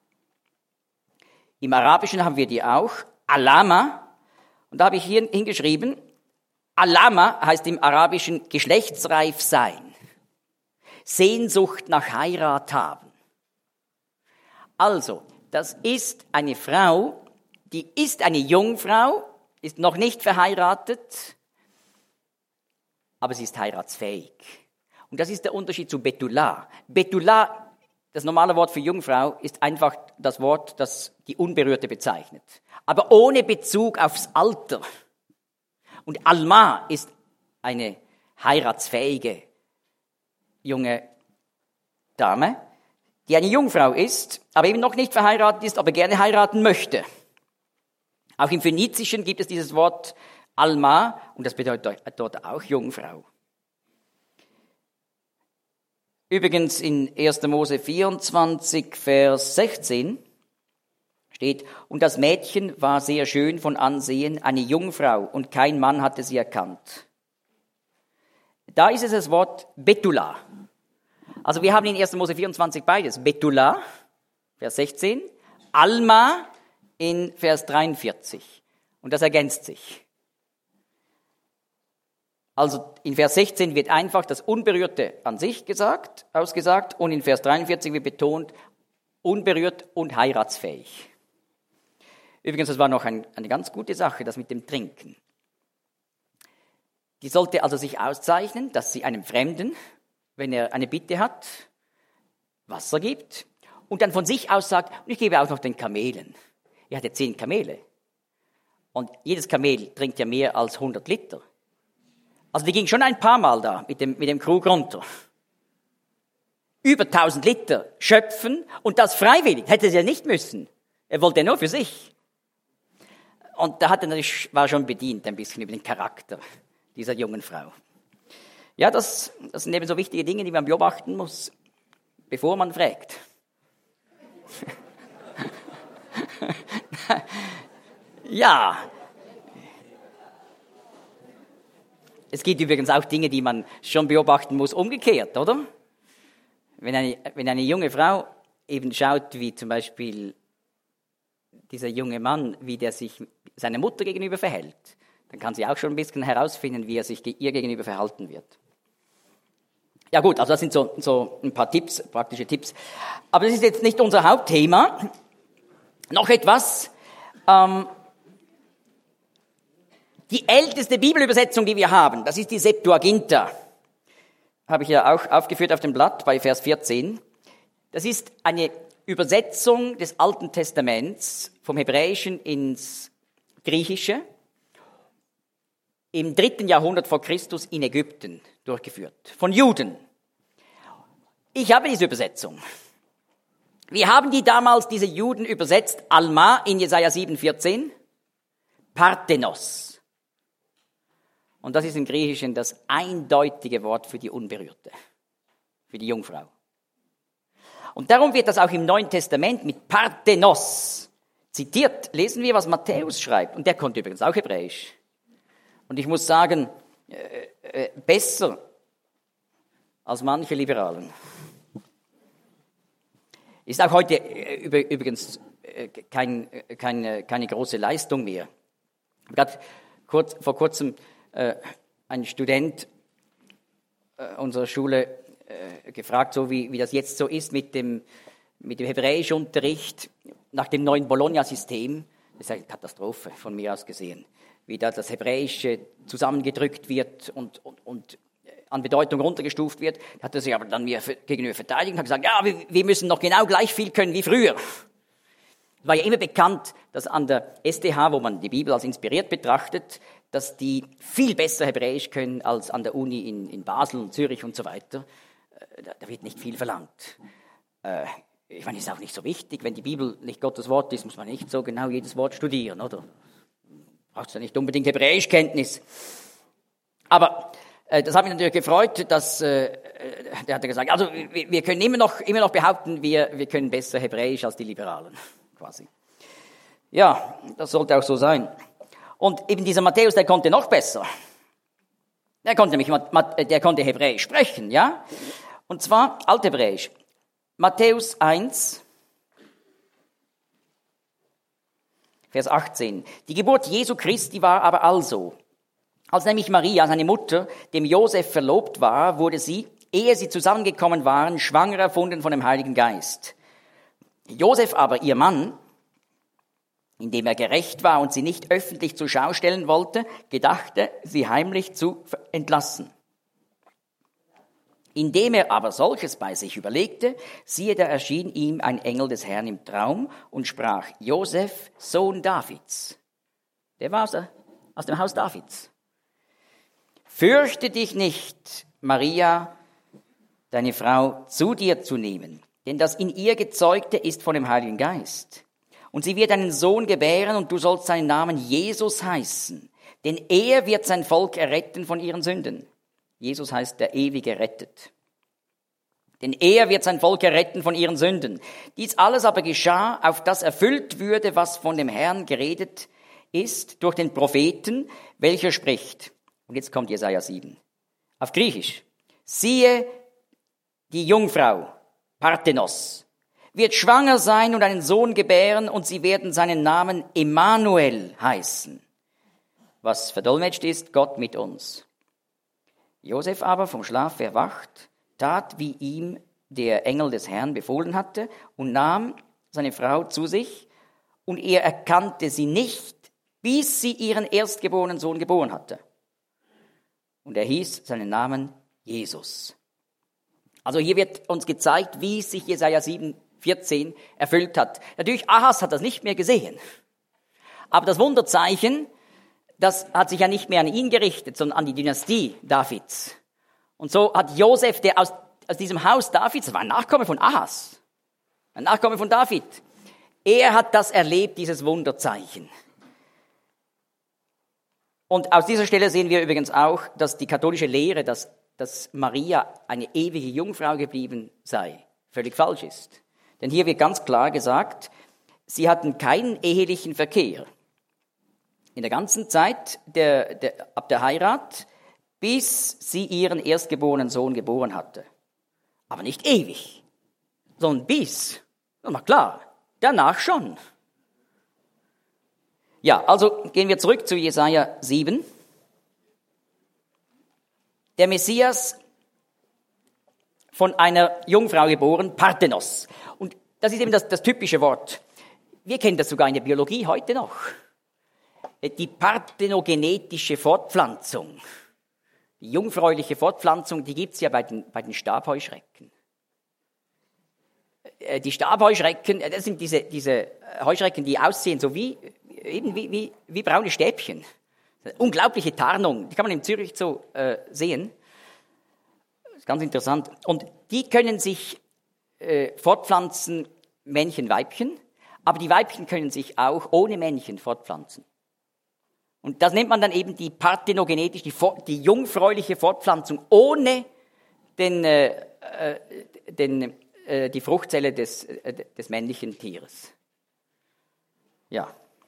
Im Arabischen haben wir die auch. Alama. Und da habe ich hier hingeschrieben, Alama heißt im Arabischen geschlechtsreif sein. Sehnsucht nach Heirat haben. Also, das ist eine Frau, die ist eine Jungfrau, ist noch nicht verheiratet, aber sie ist heiratsfähig. Und das ist der Unterschied zu Betullah. Betullah, das normale Wort für Jungfrau, ist einfach das Wort, das die Unberührte bezeichnet. Aber ohne Bezug aufs Alter. Und Alma ist eine heiratsfähige junge Dame, die eine Jungfrau ist, aber eben noch nicht verheiratet ist, aber gerne heiraten möchte. Auch im Phönizischen gibt es dieses Wort Alma und das bedeutet dort auch Jungfrau. Übrigens in 1. Mose 24, Vers 16 steht, und das Mädchen war sehr schön von Ansehen, eine Jungfrau, und kein Mann hatte sie erkannt. Da ist es das Wort Betullah. Also wir haben in 1. Mose 24 beides. Betullah, Vers 16, Alma in Vers 43. Und das ergänzt sich. Also in Vers 16 wird einfach das Unberührte an sich ausgesagt und in Vers 43 wird betont, unberührt und heiratsfähig. Übrigens, das war noch eine ganz gute Sache, das mit dem Trinken. Die sollte also sich auszeichnen, dass sie einem Fremden, wenn er eine Bitte hat, Wasser gibt und dann von sich aus sagt, und ich gebe auch noch den Kamelen. Er hatte 10 Kamele und jedes Kamel trinkt ja mehr als 100 Liter. Also die ging schon ein paar Mal da mit dem Krug runter. Über 1000 Liter schöpfen und das freiwillig. Hätte sie ja nicht müssen. Er wollte ja nur für sich. Und da war schon bedient ein bisschen über den Charakter dieser jungen Frau. Ja, das sind eben so wichtige Dinge, die man beobachten muss, bevor man fragt. Ja. Es gibt übrigens auch Dinge, die man schon beobachten muss, umgekehrt, oder? Wenn eine junge Frau eben schaut, wie zum Beispiel dieser junge Mann, wie der sich seiner Mutter gegenüber verhält, dann kann sie auch schon ein bisschen herausfinden, wie er sich ihr gegenüber verhalten wird. Ja gut, also das sind so ein paar Tipps, praktische Tipps. Aber das ist jetzt nicht unser Hauptthema. Noch etwas. Die älteste Bibelübersetzung, die wir haben, das ist die Septuaginta. Habe ich ja auch aufgeführt auf dem Blatt bei Vers 14. Das ist eine Übersetzung des Alten Testaments vom Hebräischen ins Griechische im 3. Jahrhundert vor Christus in Ägypten durchgeführt, von Juden. Ich habe diese Übersetzung. Wie haben die damals diese Juden übersetzt? Alma in Jesaja 7,14, Parthenos. Und das ist im Griechischen das eindeutige Wort für die Unberührte, für die Jungfrau. Und darum wird das auch im Neuen Testament mit Parthenos zitiert. Lesen wir, was Matthäus schreibt. Und der konnte übrigens auch Hebräisch. Und ich muss sagen, besser als manche Liberalen. Ist auch heute übrigens keine große Leistung mehr. Ich habe gerade vor kurzem ein Student unserer Schule gefragt, so wie das jetzt so ist mit dem Hebräischunterricht nach dem neuen Bologna-System. Das ist eine Katastrophe von mir aus gesehen, wie da das Hebräische zusammengedrückt wird und an Bedeutung runtergestuft wird. Da hat er sich aber dann mir gegenüber verteidigt und hat gesagt, ja, wir müssen noch genau gleich viel können wie früher. Es war ja immer bekannt, dass an der STH, wo man die Bibel als inspiriert betrachtet, dass die viel besser Hebräisch können als an der Uni in Basel und Zürich und so weiter. Da wird nicht viel verlangt. Ich meine, ist auch nicht so wichtig. Wenn die Bibel nicht Gottes Wort ist, muss man nicht so genau jedes Wort studieren, oder? Braucht ja nicht unbedingt Hebräischkenntnis. Aber das hat mich natürlich gefreut, dass der hat gesagt, also wir können immer noch behaupten, wir können besser Hebräisch als die Liberalen, quasi. Ja, das sollte auch so sein. Und eben dieser Matthäus, der konnte noch besser. Der konnte Hebräisch sprechen, ja? Und zwar Althebräisch. Matthäus 1, Vers 18. Die Geburt Jesu Christi war aber also: Als nämlich Maria, seine Mutter, dem Josef verlobt war, wurde sie, ehe sie zusammengekommen waren, schwanger erfunden von dem Heiligen Geist. Josef aber, ihr Mann, indem er gerecht war und sie nicht öffentlich zur Schau stellen wollte, gedachte, sie heimlich zu entlassen. Indem er aber solches bei sich überlegte, siehe, da erschien ihm ein Engel des Herrn im Traum und sprach: Josef, Sohn Davids. Der war aus dem Haus Davids. Fürchte dich nicht, Maria, deine Frau, zu dir zu nehmen, denn das in ihr Gezeugte ist von dem Heiligen Geist. Und sie wird einen Sohn gebären, und du sollst seinen Namen Jesus heißen, denn er wird sein Volk erretten von ihren Sünden. Jesus heißt der Ewige rettet. Denn er wird sein Volk erretten von ihren Sünden. Dies alles aber geschah, auf das erfüllt würde, was von dem Herrn geredet ist, durch den Propheten, welcher spricht. Und jetzt kommt Jesaja 7. Auf Griechisch. Siehe, die Jungfrau, Parthenos, wird schwanger sein und einen Sohn gebären, und sie werden seinen Namen Emmanuel heißen. Was verdolmetscht ist, Gott mit uns. Josef aber, vom Schlaf erwacht, tat, wie ihm der Engel des Herrn befohlen hatte, und nahm seine Frau zu sich, und er erkannte sie nicht, bis sie ihren erstgeborenen Sohn geboren hatte. Und er hieß seinen Namen Jesus. Also hier wird uns gezeigt, wie sich Jesaja 7,14 erfüllt hat. Natürlich, Ahas hat das nicht mehr gesehen. Aber das Wunderzeichen, das hat sich ja nicht mehr an ihn gerichtet, sondern an die Dynastie Davids. Und so hat Josef, der aus diesem Haus Davids, das war ein Nachkomme von Ahas, ein Nachkomme von David, er hat das erlebt, dieses Wunderzeichen. Und aus dieser Stelle sehen wir übrigens auch, dass die katholische Lehre, dass Maria eine ewige Jungfrau geblieben sei, völlig falsch ist. Denn hier wird ganz klar gesagt, sie hatten keinen ehelichen Verkehr. In der ganzen Zeit ab der Heirat, bis sie ihren erstgeborenen Sohn geboren hatte. Aber nicht ewig, sondern bis. Na klar, danach schon. Ja, also gehen wir zurück zu Jesaja 7. Der Messias, von einer Jungfrau geboren, Parthenos. Und das ist eben das typische Wort. Wir kennen das sogar in der Biologie heute noch. Die parthenogenetische Fortpflanzung, die jungfräuliche Fortpflanzung, die gibt es ja bei den Stabheuschrecken. Die Stabheuschrecken, das sind diese Heuschrecken, die aussehen so wie braune Stäbchen. Unglaubliche Tarnung, die kann man in Zürich so sehen. Das ist ganz interessant. Und die können sich fortpflanzen, Männchen, Weibchen, aber die Weibchen können sich auch ohne Männchen fortpflanzen. Und das nennt man dann eben die parthenogenetische, die jungfräuliche Fortpflanzung ohne die Fruchtzelle des männlichen Tieres. Ja.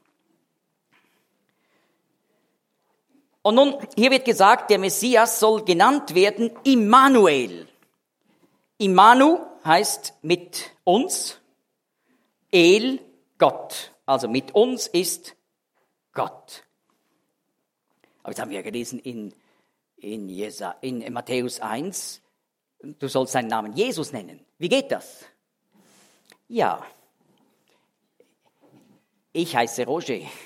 Und nun, hier wird gesagt, der Messias soll genannt werden Immanuel. Immanu heißt mit uns, El, Gott. Also mit uns ist Gott. Aber jetzt haben wir ja gelesen in Matthäus 1, du sollst seinen Namen Jesus nennen. Wie geht das? Ja, ich heiße Roger, aber ich habe noch ein paar Namen dazu.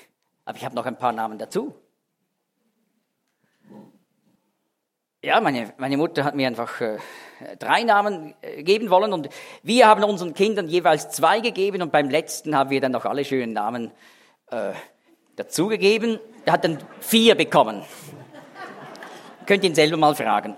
Ja, meine Mutter hat mir einfach 3 Namen geben wollen und wir haben unseren Kindern jeweils 2 gegeben und beim letzten haben wir dann noch alle schönen Namen dazugegeben. Er hat dann 4 bekommen. Könnt ihn selber mal fragen.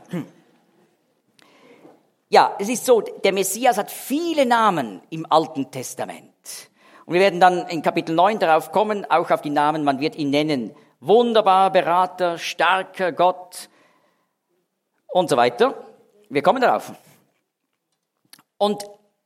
Ja, es ist so, der Messias hat viele Namen im Alten Testament. Und wir werden dann in Kapitel 9 darauf kommen, auch auf die Namen, man wird ihn nennen. Wunderbar, Berater, starker Gott und so weiter. Wir kommen darauf. Und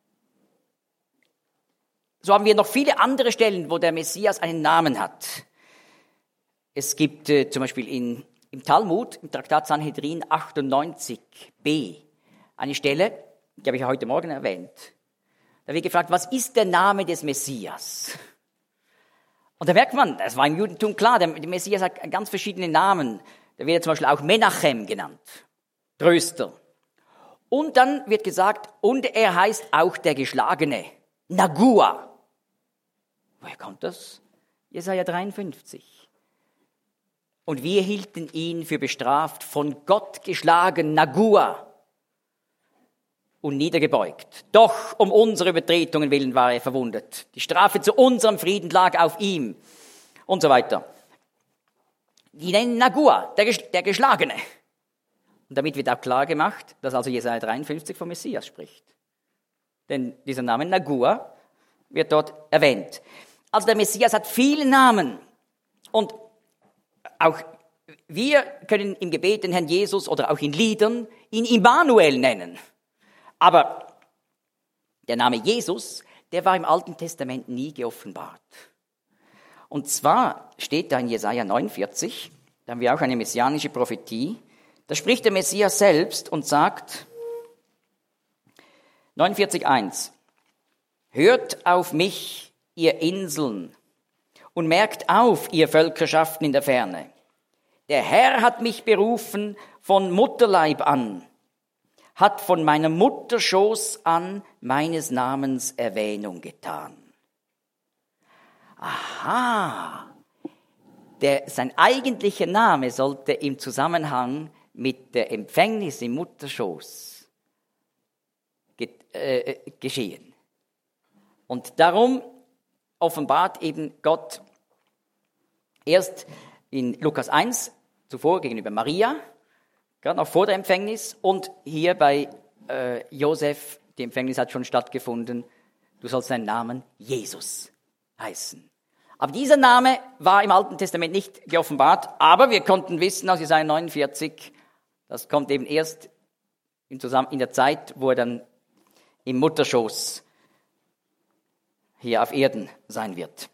so haben wir noch viele andere Stellen, wo der Messias einen Namen hat. Es gibt zum Beispiel im Talmud, im Traktat Sanhedrin 98b, eine Stelle, die habe ich ja heute Morgen erwähnt. Da wird gefragt, was ist der Name des Messias? Und da merkt man, das war im Judentum klar, der Messias hat ganz verschiedene Namen. Da wird zum Beispiel auch Menachem genannt, Tröster. Und dann wird gesagt, und er heißt auch der Geschlagene, Nagua. Woher kommt das? Jesaja 53. Und wir hielten ihn für bestraft, von Gott geschlagen, Nagua, und niedergebeugt. Doch um unsere Übertretungen willen war er verwundet. Die Strafe zu unserem Frieden lag auf ihm. Und so weiter. Die nennen Nagua, der Geschlagene. Und damit wird auch klar gemacht, dass also Jesaja 53 vom Messias spricht. Denn dieser Name Nagua wird dort erwähnt. Also der Messias hat viele Namen. Und auch wir können im Gebet den Herrn Jesus oder auch in Liedern ihn Immanuel nennen. Aber der Name Jesus, der war im Alten Testament nie geoffenbart. Und zwar steht da in Jesaja 49, da haben wir auch eine messianische Prophetie, da spricht der Messias selbst und sagt, 49,1, hört auf mich, ihr Inseln, und merkt auf, ihr Völkerschaften in der Ferne. Der Herr hat mich berufen von Mutterleib an, hat von meiner Mutterschoß an meines Namens Erwähnung getan. Aha, sein eigentlicher Name sollte im Zusammenhang mit der Empfängnis im Mutterschoß geschehen. Und darum offenbart eben Gott erst in Lukas 1 zuvor gegenüber Maria, gerade noch vor der Empfängnis, und hier bei Josef, die Empfängnis hat schon stattgefunden, du sollst deinen Namen Jesus heißen. Aber dieser Name war im Alten Testament nicht geoffenbart, aber wir konnten wissen aus Jesaja 49, das kommt eben erst in der Zeit, wo er dann im Mutterschoß hier auf Erden sein wird.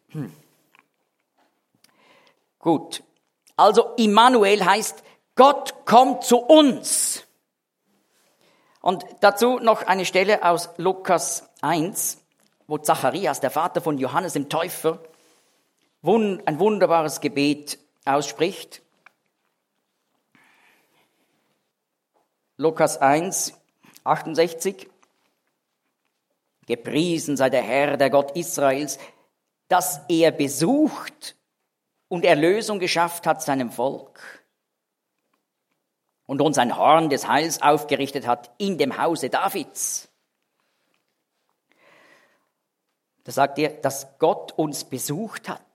Gut, also Immanuel heißt, Gott kommt zu uns. Und dazu noch eine Stelle aus Lukas 1, wo Zacharias, der Vater von Johannes dem Täufer, ein wunderbares Gebet ausspricht. Lukas 1, 68. Gepriesen sei der Herr, der Gott Israels, dass er besucht und Erlösung geschafft hat seinem Volk und uns ein Horn des Heils aufgerichtet hat in dem Hause Davids. Da sagt er, dass Gott uns besucht hat.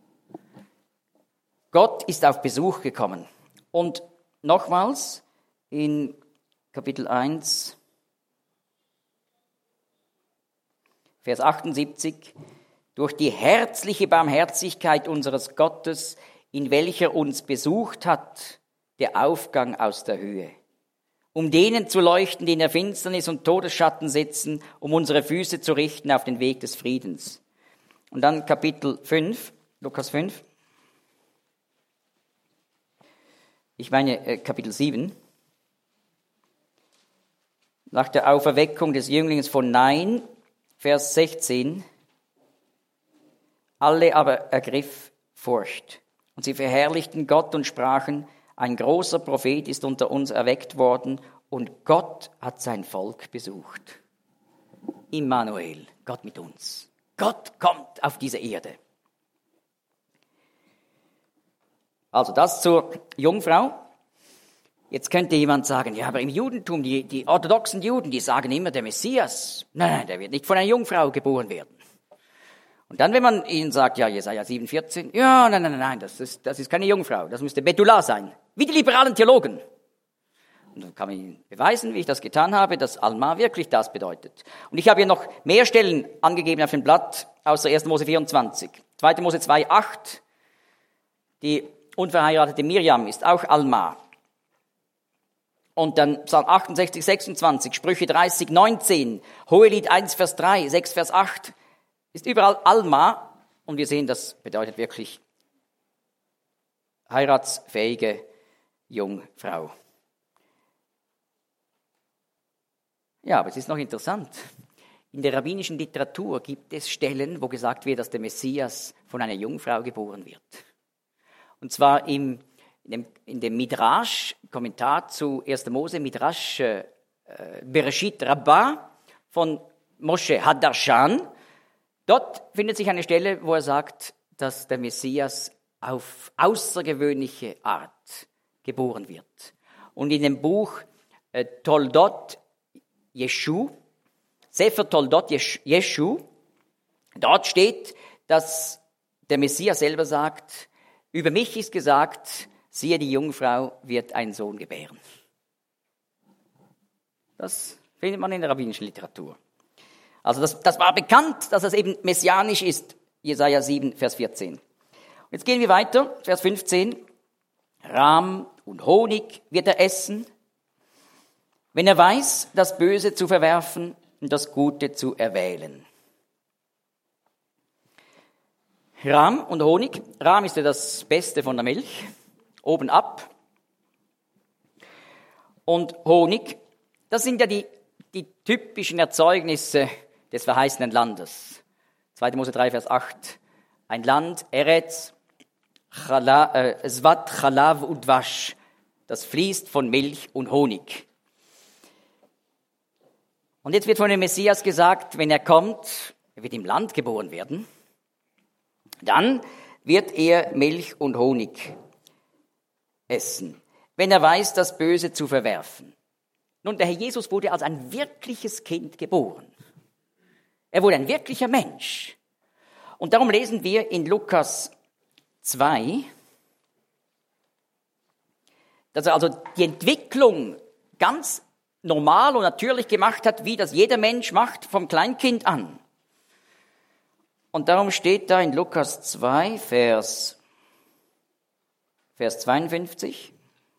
Gott ist auf Besuch gekommen. Und nochmals in Kapitel 1, Vers 78, durch die herzliche Barmherzigkeit unseres Gottes, in welcher uns besucht hat, der Aufgang aus der Höhe, um denen zu leuchten, die in der Finsternis und Todesschatten sitzen, um unsere Füße zu richten auf den Weg des Friedens. Und dann Kapitel 5, Lukas 5, Kapitel 7, nach der Auferweckung des Jünglings von Nain, Vers 16, alle aber ergriff Furcht. Und sie verherrlichten Gott und sprachen, ein großer Prophet ist unter uns erweckt worden und Gott hat sein Volk besucht. Immanuel, Gott mit uns. Gott kommt auf diese Erde. Also das zur Jungfrau. Jetzt könnte jemand sagen, ja, aber im Judentum, die orthodoxen Juden, die sagen immer, der Messias, nein, der wird nicht von einer Jungfrau geboren werden. Und dann, wenn man ihnen sagt, ja, Jesaja 7,14, ja, nein, das ist keine Jungfrau, das müsste Bethulah sein. Wie die liberalen Theologen. Und dann kann man ihnen beweisen, wie ich das getan habe, dass Alma wirklich das bedeutet. Und ich habe hier noch mehr Stellen angegeben auf dem Blatt, außer 1. Mose 24. 2. Mose 2,8, die unverheiratete Miriam ist auch Alma. Und dann Psalm 68, 26, Sprüche 30, 19, Hohelied 1, Vers 3, 6, Vers 8, ist überall Alma. Und wir sehen, das bedeutet wirklich heiratsfähige Jungfrau. Ja, aber es ist noch interessant. In der rabbinischen Literatur gibt es Stellen, wo gesagt wird, dass der Messias von einer Jungfrau geboren wird. Und zwar in dem Midrash, Kommentar zu 1. Mose, Midrash Bereshit Rabbah von Moshe Hadarshan. Dort findet sich eine Stelle, wo er sagt, dass der Messias auf außergewöhnliche Art geboren wird. Und in dem Buch Toldot Yeshu, Sefer Toldot Yeshu, dort steht, dass der Messias selber sagt, über mich ist gesagt, siehe, die Jungfrau wird einen Sohn gebären. Das findet man in der rabbinischen Literatur. Also das war bekannt, dass es eben messianisch ist. Jesaja 7, Vers 14. Jetzt gehen wir weiter, Vers 15. Rahm und Honig wird er essen, wenn er weiß, das Böse zu verwerfen und das Gute zu erwählen. Rahm und Honig. Rahm ist ja das Beste von der Milch. Oben ab. Und Honig, das sind ja die typischen Erzeugnisse des verheißenen Landes. 2. Mose 3, Vers 8. Ein Land, Eretz, Svat, Chalav und Wasch. Das fließt von Milch und Honig. Und jetzt wird von dem Messias gesagt, wenn er kommt, er wird im Land geboren werden, dann wird er Milch und Honig essen, wenn er weiß, das Böse zu verwerfen. Nun, der Herr Jesus wurde als ein wirkliches Kind geboren. Er wurde ein wirklicher Mensch. Und darum lesen wir in Lukas 2, dass er also die Entwicklung ganz normal und natürlich gemacht hat, wie das jeder Mensch macht, vom Kleinkind an. Und darum steht da in Lukas 2, Vers 52.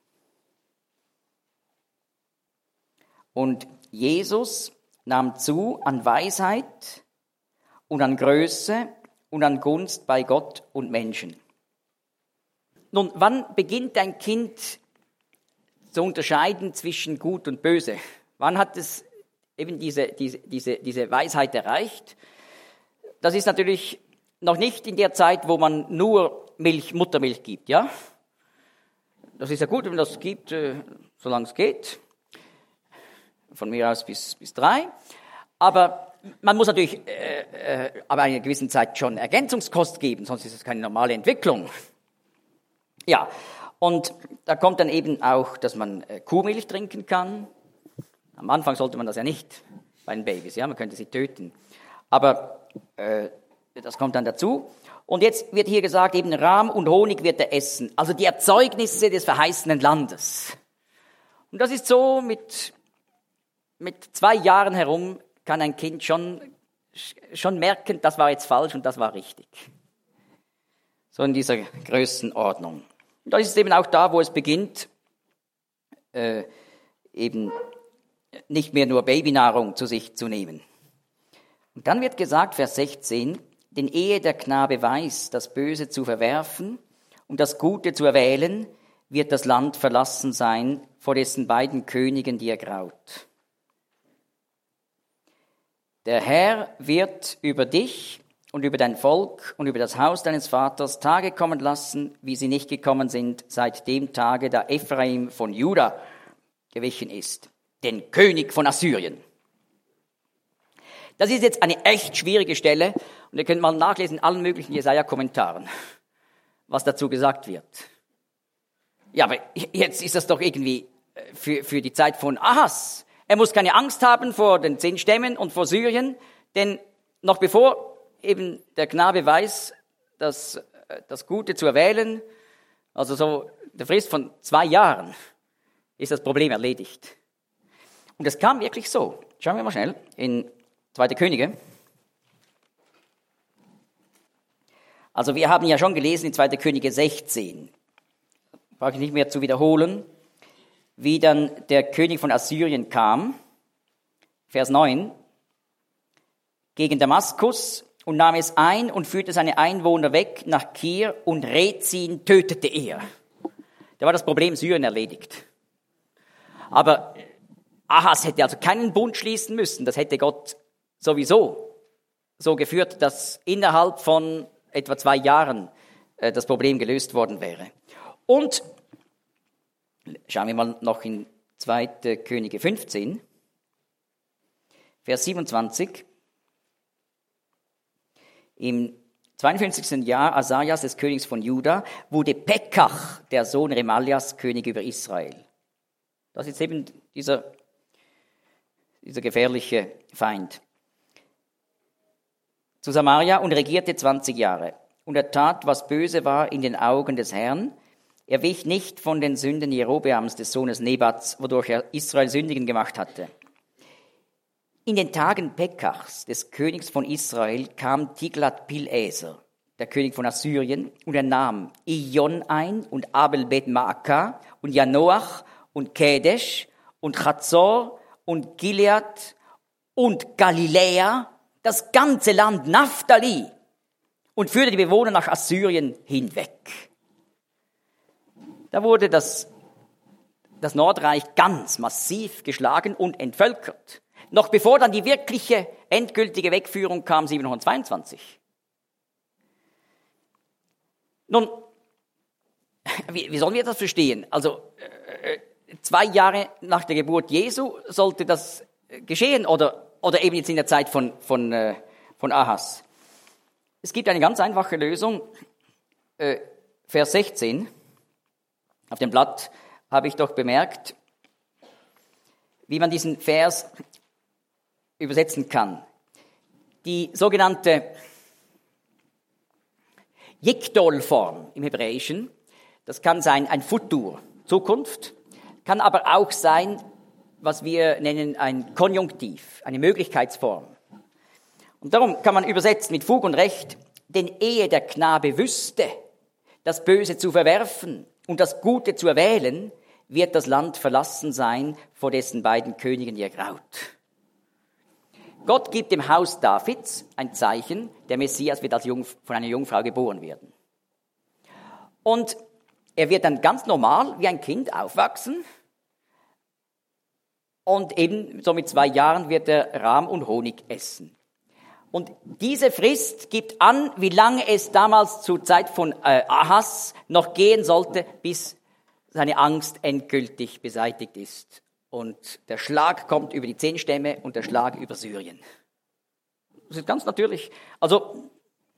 Und Jesus nahm zu an Weisheit und an Größe und an Gunst bei Gott und Menschen. Nun, wann beginnt ein Kind zu unterscheiden zwischen Gut und Böse? Wann hat es eben diese Weisheit erreicht? Das ist natürlich noch nicht in der Zeit, wo man nur Muttermilch gibt, ja? Das ist ja gut, wenn man das gibt, solange es geht. Von mir aus bis 3. Aber man muss natürlich aber einer gewissen Zeit schon Ergänzungskost geben, sonst ist es keine normale Entwicklung. Ja, und da kommt dann eben auch, dass man Kuhmilch trinken kann. Am Anfang sollte man das ja nicht bei den Babys, ja, man könnte sie töten. Aber das kommt dann dazu. Und jetzt wird hier gesagt, eben Rahm und Honig wird er essen. Also die Erzeugnisse des verheißenen Landes. Und das ist so, mit 2 Jahren herum kann ein Kind schon merken, das war jetzt falsch und das war richtig. So in dieser Größenordnung. Und das ist eben auch da, wo es beginnt, eben nicht mehr nur Babynahrung zu sich zu nehmen. Und dann wird gesagt, Vers 16, denn ehe der Knabe weiß, das Böse zu verwerfen und das Gute zu erwählen, wird das Land verlassen sein, vor dessen beiden Königen, die er graut. Der Herr wird über dich und über dein Volk und über das Haus deines Vaters Tage kommen lassen, wie sie nicht gekommen sind, seit dem Tage, da Ephraim von Juda gewichen ist, den König von Assyrien. Das ist jetzt eine echt schwierige Stelle und ihr könnt mal nachlesen in allen möglichen Jesaja-Kommentaren, was dazu gesagt wird. Ja, aber jetzt ist das doch irgendwie für die Zeit von Ahas. Er muss keine Angst haben vor den 10 Stämmen und vor Syrien, denn noch bevor eben der Knabe weiß, das Gute zu erwählen, also so der Frist von 2 Jahren, ist das Problem erledigt. Und es kam wirklich so. Schauen wir mal schnell in 2. Könige. Also wir haben ja schon gelesen in 2. Könige 16. Brauche ich nicht mehr zu wiederholen, wie dann der König von Assyrien kam, Vers 9, gegen Damaskus und nahm es ein und führte seine Einwohner weg nach Kir und Rezin tötete er. Da war das Problem Syrien erledigt. Aber Ahas hätte also keinen Bund schließen müssen. Das hätte Gott sowieso so geführt, dass innerhalb von etwa 2 Jahren das Problem gelöst worden wäre. Und schauen wir mal noch in 2. Könige 15, Vers 27. Im 52. Jahr Asajas, des Königs von Juda, wurde Pekach, der Sohn Remalias, König über Israel. Das ist eben dieser gefährliche Feind. Zu Samaria und regierte 20 Jahre. Und er tat, was böse war in den Augen des Herrn. Er wich nicht von den Sünden Jerobeams, des Sohnes Nebats, wodurch er Israel sündigen gemacht hatte. In den Tagen Pekachs, des Königs von Israel, kam Tiglat-Pileser, der König von Assyrien, und er nahm Ijon ein und Abel-Bet-Maaka und Janoach und Kedesh und Chazor und Gilead und Galiläa, das ganze Land Naphtali, und führte die Bewohner nach Assyrien hinweg. Da wurde das Nordreich ganz massiv geschlagen und entvölkert. Noch bevor dann die wirkliche, endgültige Wegführung kam, 722. Nun, wie sollen wir das verstehen? Also 2 Jahre nach der Geburt Jesu sollte das geschehen oder eben jetzt in der Zeit von Ahas. Es gibt eine ganz einfache Lösung. Vers 16. Auf dem Blatt habe ich doch bemerkt, wie man diesen Vers übersetzen kann. Die sogenannte Yigdol-Form im Hebräischen, das kann sein ein Futur, Zukunft, kann aber auch sein, was wir nennen ein Konjunktiv, eine Möglichkeitsform. Und darum kann man übersetzen mit Fug und Recht, denn ehe der Knabe wüsste, das Böse zu verwerfen und das Gute zu erwählen, wird das Land verlassen sein, vor dessen beiden Königen ihr graut. Gott gibt dem Haus Davids ein Zeichen, der Messias wird von einer Jungfrau geboren werden. Und er wird dann ganz normal wie ein Kind aufwachsen und eben so mit 2 Jahren wird er Rahm und Honig essen. Und diese Frist gibt an, wie lange es damals zur Zeit von Ahas noch gehen sollte, bis seine Angst endgültig beseitigt ist. Und der Schlag kommt über die 10 Stämme und der Schlag über Syrien. Das ist ganz natürlich. Also,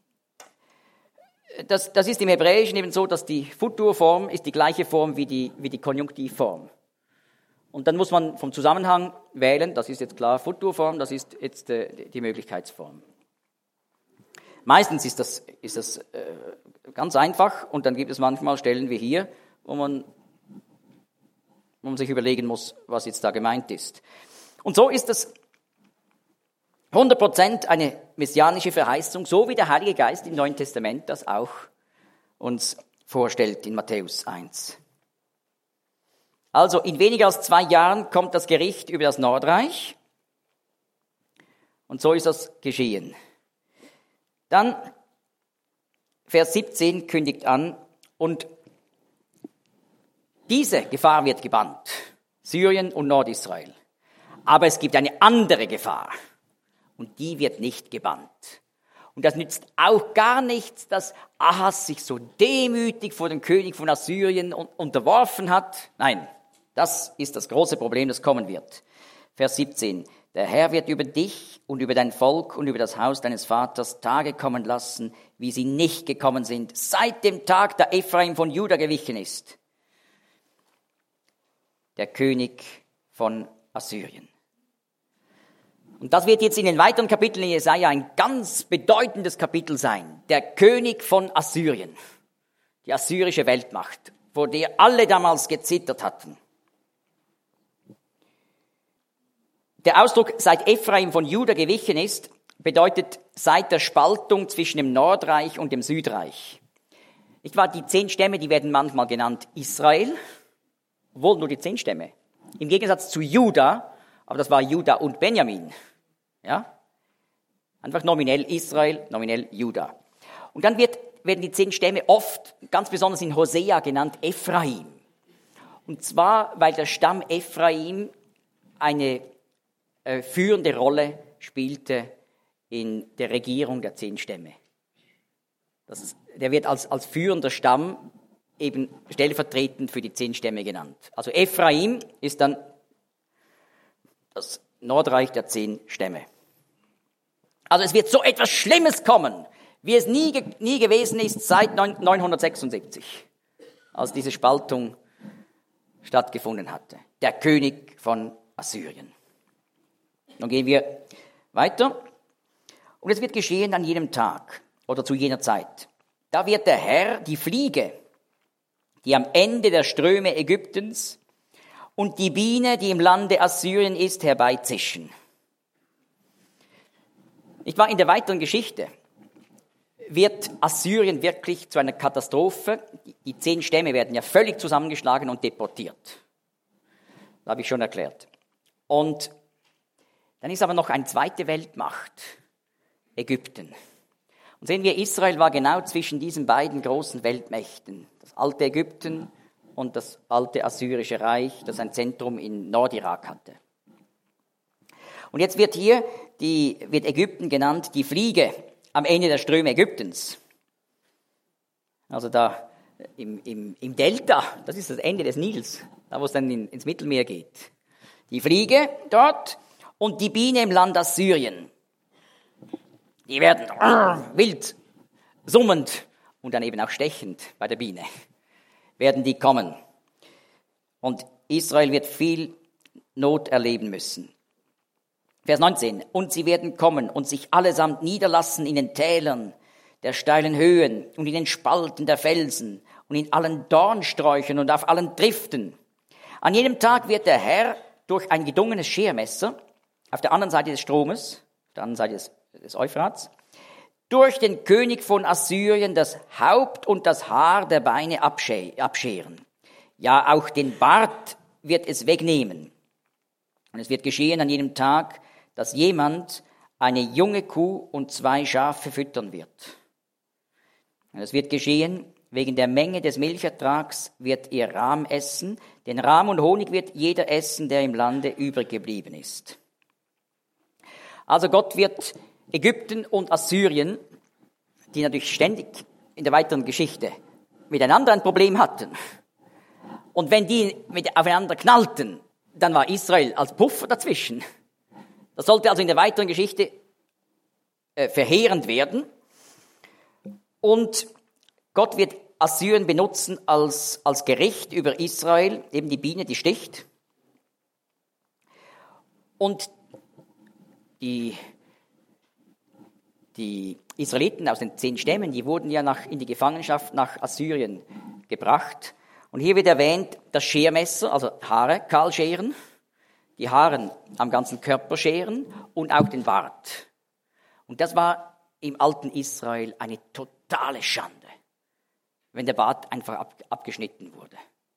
das ist im Hebräischen eben so, dass die Futurform ist die gleiche Form wie die Konjunktivform. Und dann muss man vom Zusammenhang wählen, das ist jetzt klar Futurform, das ist jetzt die Möglichkeitsform. Meistens ist das ganz einfach und dann gibt es manchmal Stellen wie hier, wo man sich überlegen muss, was jetzt da gemeint ist. Und so ist es 100% eine messianische Verheißung, so wie der Heilige Geist im Neuen Testament das auch uns vorstellt in Matthäus 1. Also in weniger als 2 Jahren kommt das Gericht über das Nordreich und so ist das geschehen. Dann Vers 17 kündigt an, und diese Gefahr wird gebannt, Syrien und Nordisrael. Aber es gibt eine andere Gefahr und die wird nicht gebannt. Und das nützt auch gar nichts, dass Ahas sich so demütig vor dem König von Assyrien unterworfen hat. Nein, das ist das große Problem, das kommen wird. Vers 17. Der Herr wird über dich und über dein Volk und über das Haus deines Vaters Tage kommen lassen, wie sie nicht gekommen sind, seit dem Tag, da Ephraim von Juda gewichen ist. der König von Assyrien. Und das wird jetzt in den weiteren Kapiteln in Jesaja ein ganz bedeutendes Kapitel sein. Der König von Assyrien, die assyrische Weltmacht, vor der alle damals gezittert hatten. Der Ausdruck, seit Ephraim von Juda gewichen ist, bedeutet seit der Spaltung zwischen dem Nordreich und dem Südreich. Nicht wahr? Die 10 Stämme, die werden manchmal genannt Israel, wohl nur die 10 Stämme. Im Gegensatz zu Juda, aber das war Juda und Benjamin. Ja? Einfach nominell Israel, nominell Juda. Und dann werden die 10 Stämme oft, ganz besonders in Hosea genannt, Ephraim. Und zwar, weil der Stamm Ephraim eine führende Rolle spielte in der Regierung der 10 Stämme. Der wird als führender Stamm eben stellvertretend für die 10 Stämme genannt. Also Ephraim ist dann das Nordreich der 10 Stämme. Also es wird so etwas Schlimmes kommen, wie es nie gewesen ist seit 976, als diese Spaltung stattgefunden hatte. Der König von Assyrien. Nun gehen wir weiter. Und es wird geschehen an jedem Tag oder zu jener Zeit. Da wird der Herr die Fliege, die am Ende der Ströme Ägyptens, und die Biene, die im Lande Assyrien ist, herbeizischen. Ich war in der weiteren Geschichte, wird Assyrien wirklich zu einer Katastrophe. Die 10 Stämme werden ja völlig zusammengeschlagen und deportiert. Das habe ich schon erklärt. Und dann ist aber noch eine zweite Weltmacht, Ägypten. Und sehen wir, Israel war genau zwischen diesen beiden großen Weltmächten. Das alte Ägypten und das alte Assyrische Reich, das ein Zentrum in Nordirak hatte. Und jetzt wird Ägypten genannt, die Fliege am Ende der Ströme Ägyptens. Also da im Delta, das ist das Ende des Nils, da wo es dann ins Mittelmeer geht. Die Fliege dort und die Biene im Land Assyrien. Die werden wild, summend und dann eben auch stechend bei der Biene, werden die kommen. Und Israel wird viel Not erleben müssen. Vers 19. Und sie werden kommen und sich allesamt niederlassen in den Tälern der steilen Höhen und in den Spalten der Felsen und in allen Dornsträuchern und auf allen Triften. An jedem Tag wird der Herr durch ein gedungenes Schermesser auf der anderen Seite des Stromes, auf der anderen Seite des Euphrats, durch den König von Assyrien das Haupt und das Haar der Beine abscheren. Ja, auch den Bart wird es wegnehmen. Und es wird geschehen an jedem Tag, dass jemand eine junge Kuh und 2 Schafe füttern wird. Und es wird geschehen, wegen der Menge des Milchertrags wird ihr Rahm essen, denn Rahm und Honig wird jeder essen, der im Lande übrig geblieben ist. Also Gott wird Ägypten und Assyrien, die natürlich ständig in der weiteren Geschichte miteinander ein Problem hatten, und wenn die aufeinander knallten, dann war Israel als Puffer dazwischen. Das sollte also in der weiteren Geschichte verheerend werden. Und Gott wird Assyrien benutzen als Gericht über Israel, eben die Biene, die sticht. Und die Israeliten aus den 10 Stämmen, die wurden ja in die Gefangenschaft nach Assyrien gebracht. Und hier wird erwähnt, das Schermesser, also Haare kahl scheren, die Haare am ganzen Körper scheren und auch den Bart. Und das war im alten Israel eine totale Schande, wenn der Bart einfach abgeschnitten wurde.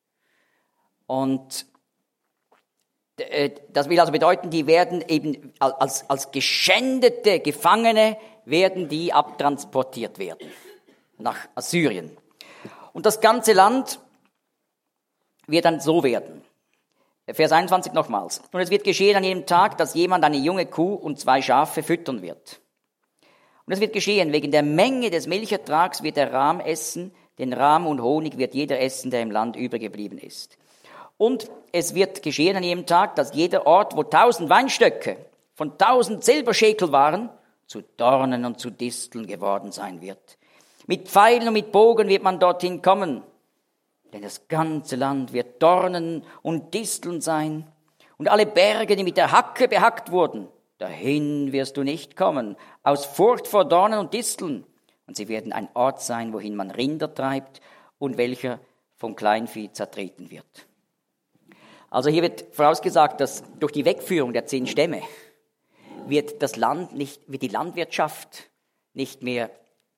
Und das will also bedeuten, die werden eben als geschändete Gefangene werden die abtransportiert werden nach Assyrien. Und das ganze Land wird dann so werden. Vers 21 nochmals. Und es wird geschehen an jedem Tag, dass jemand eine junge Kuh und 2 Schafe füttern wird. Und es wird geschehen, wegen der Menge des Milchertrags wird der Rahm essen, den Rahm und Honig wird jeder essen, der im Land übergeblieben ist. Und es wird geschehen an jedem Tag, dass jeder Ort, wo 1000 Weinstöcke von 1000 Silberschekel waren, zu Dornen und zu Disteln geworden sein wird. Mit Pfeilen und mit Bogen wird man dorthin kommen. denn das ganze Land wird Dornen und Disteln sein. Und alle Berge, die mit der Hacke behackt wurden, dahin wirst du nicht kommen, aus Furcht vor Dornen und Disteln. Und sie werden ein Ort sein, wohin man Rinder treibt und welcher vom Kleinvieh zertreten wird. Also hier wird vorausgesagt, dass durch die Wegführung der 10 Stämme wird die Landwirtschaft nicht mehr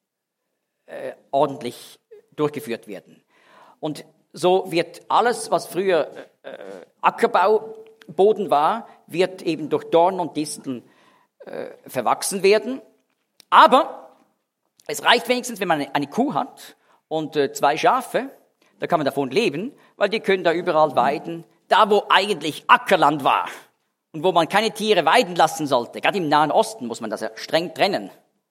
ordentlich durchgeführt werden. Und so wird alles, was früher Ackerbauboden war, wird eben durch Dornen und Disteln verwachsen werden. Aber es reicht wenigstens, wenn man eine Kuh hat und 2 Schafe, da kann man davon leben, weil die können da überall weiden, da wo eigentlich Ackerland war und wo man keine Tiere weiden lassen sollte. Gerade im Nahen Osten muss man das ja streng trennen.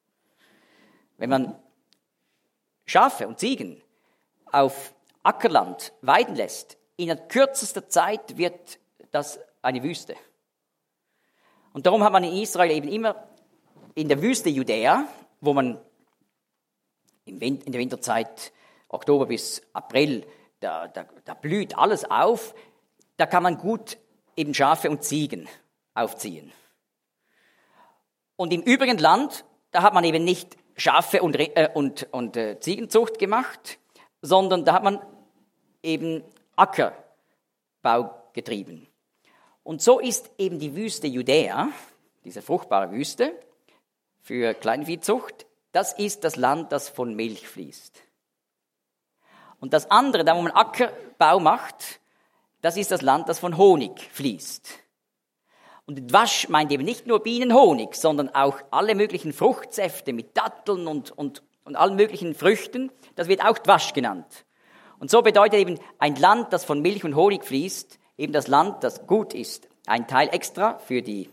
Wenn man Schafe und Ziegen auf Ackerland weiden lässt, in kürzester Zeit wird das eine Wüste. Und darum hat man in Israel eben immer in der Wüste Judäa, wo man in der Winterzeit, Oktober bis April, da blüht alles auf, da kann man gut eben Schafe und Ziegen aufziehen. Und im übrigen Land, da hat man eben nicht Schafe und Ziegenzucht gemacht, sondern da hat man eben Ackerbau getrieben. Und so ist eben die Wüste Judäa, diese fruchtbare Wüste für Kleinviehzucht, das ist das Land, das von Milch fließt. Und das andere, da wo man Ackerbau macht, das ist das Land, das von Honig fließt. Und Dwasch meint eben nicht nur Bienenhonig, sondern auch alle möglichen Fruchtsäfte mit Datteln und allen möglichen Früchten. Das wird auch Dwasch genannt. Und so bedeutet eben ein Land, das von Milch und Honig fließt, eben das Land, das gut ist. Ein Teil extra für die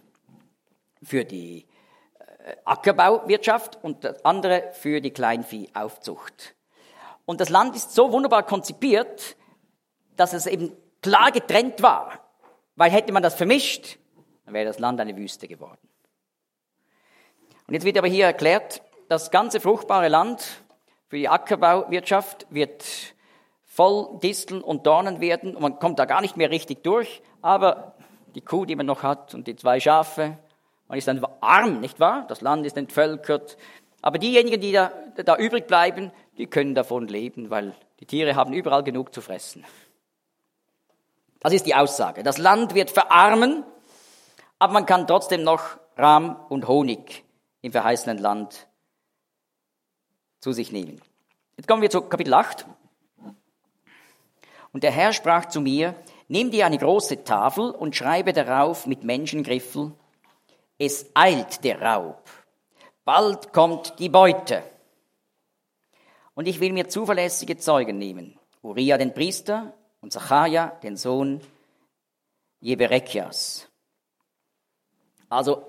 Ackerbauwirtschaft und das andere für die Kleinviehaufzucht. Und das Land ist so wunderbar konzipiert, dass es eben klar getrennt war. Weil hätte man das vermischt, dann wäre das Land eine Wüste geworden. Und jetzt wird aber hier erklärt, das ganze fruchtbare Land für die Ackerbauwirtschaft wird voll Disteln und Dornen werden und man kommt da gar nicht mehr richtig durch, aber die Kuh, die man noch hat und die 2 Schafe, man ist dann arm, nicht wahr? Das Land ist entvölkert, aber diejenigen, die da übrig bleiben, die können davon leben, weil die Tiere haben überall genug zu fressen. Das ist die Aussage. Das Land wird verarmen, aber man kann trotzdem noch Rahm und Honig im verheißenen Land zu sich nehmen. Jetzt kommen wir zu Kapitel 8. Und der Herr sprach zu mir, nimm dir eine große Tafel und schreibe darauf mit Menschengriffel, es eilt der Raub, bald kommt die Beute. Und ich will mir zuverlässige Zeugen nehmen, Uriah den Priester und Zacharia den Sohn Jeberechias. Also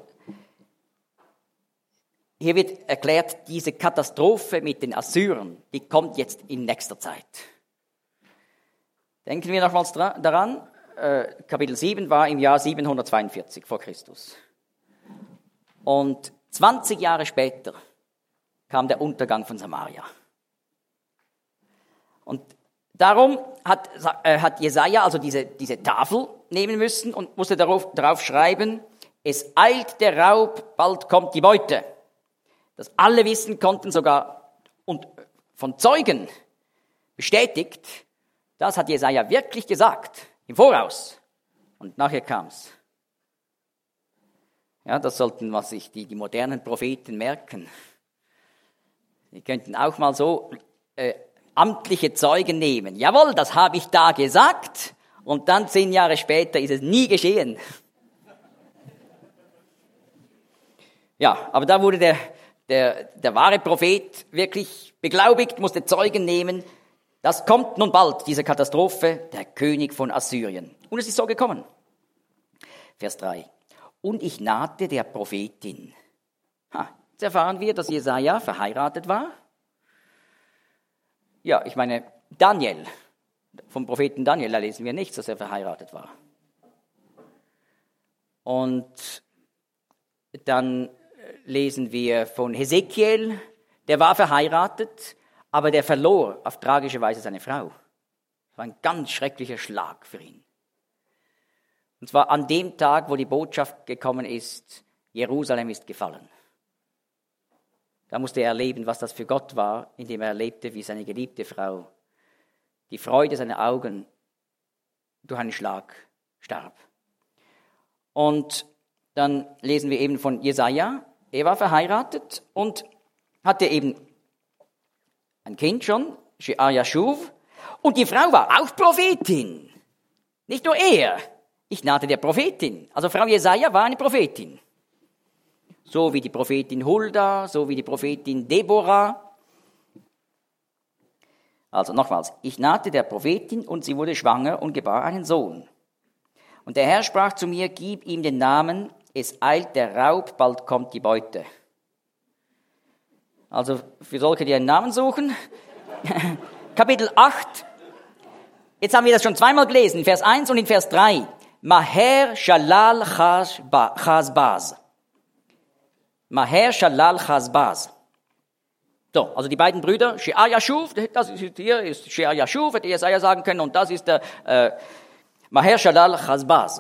hier wird erklärt, diese Katastrophe mit den Assyrern, die kommt jetzt in nächster Zeit. Denken wir nochmals daran, Kapitel 7 war im Jahr 742 vor Christus. Und 20 Jahre später kam der Untergang von Samaria. Und darum hat Jesaja also diese Tafel nehmen müssen und musste darauf schreiben, es eilt der Raub, bald kommt die Beute. Das alle wissen konnten, sogar und von Zeugen bestätigt, das hat Jesaja wirklich gesagt, im Voraus. Und nachher kam's. Ja, das sollten sich die modernen Propheten merken. Die könnten auch mal so amtliche Zeugen nehmen. Jawohl, das habe ich da gesagt. Und dann 10 Jahre später ist es nie geschehen. Ja, aber da wurde der wahre Prophet wirklich beglaubigt, musste Zeugen nehmen. Das kommt nun bald, diese Katastrophe, der König von Assyrien. Und es ist so gekommen. Vers 3. Und ich nahte der Prophetin. Jetzt erfahren wir, dass Jesaja verheiratet war. Ja, ich meine, Daniel, vom Propheten Daniel, da lesen wir nichts, dass er verheiratet war. Und dann lesen wir von Hesekiel, der war verheiratet, aber der verlor auf tragische Weise seine Frau. Das war ein ganz schrecklicher Schlag für ihn. Und zwar an dem Tag, wo die Botschaft gekommen ist, Jerusalem ist gefallen. Da musste er erleben, was das für Gott war, indem er erlebte, wie seine geliebte Frau, die Freude seiner Augen, durch einen Schlag starb. Und dann lesen wir eben von Jesaja. Er war verheiratet und hatte eben ein Kind schon, Shear-Jashuv. Und die Frau war auch Prophetin. Nicht nur er. Ich nannte der Prophetin. Also Frau Jesaja war eine Prophetin. So wie die Prophetin Hulda, so wie die Prophetin Deborah. Also nochmals, ich nahte der Prophetin und sie wurde schwanger und gebar einen Sohn. Und der Herr sprach zu mir, gib ihm den Namen, es eilt der Raub, bald kommt die Beute. Also für solche, die einen Namen suchen. Kapitel 8. Jetzt haben wir das schon zweimal gelesen, in Vers 1 und in Vers 3. Maher Shalal Chazbaz. Maher Shalal Chazbaz. So, also die beiden Brüder, Shear-Jashuv, das ist hier ist Shear-Jashuv, hätte Jesaja sagen können, und das ist der Maher Shalal Chazbaz.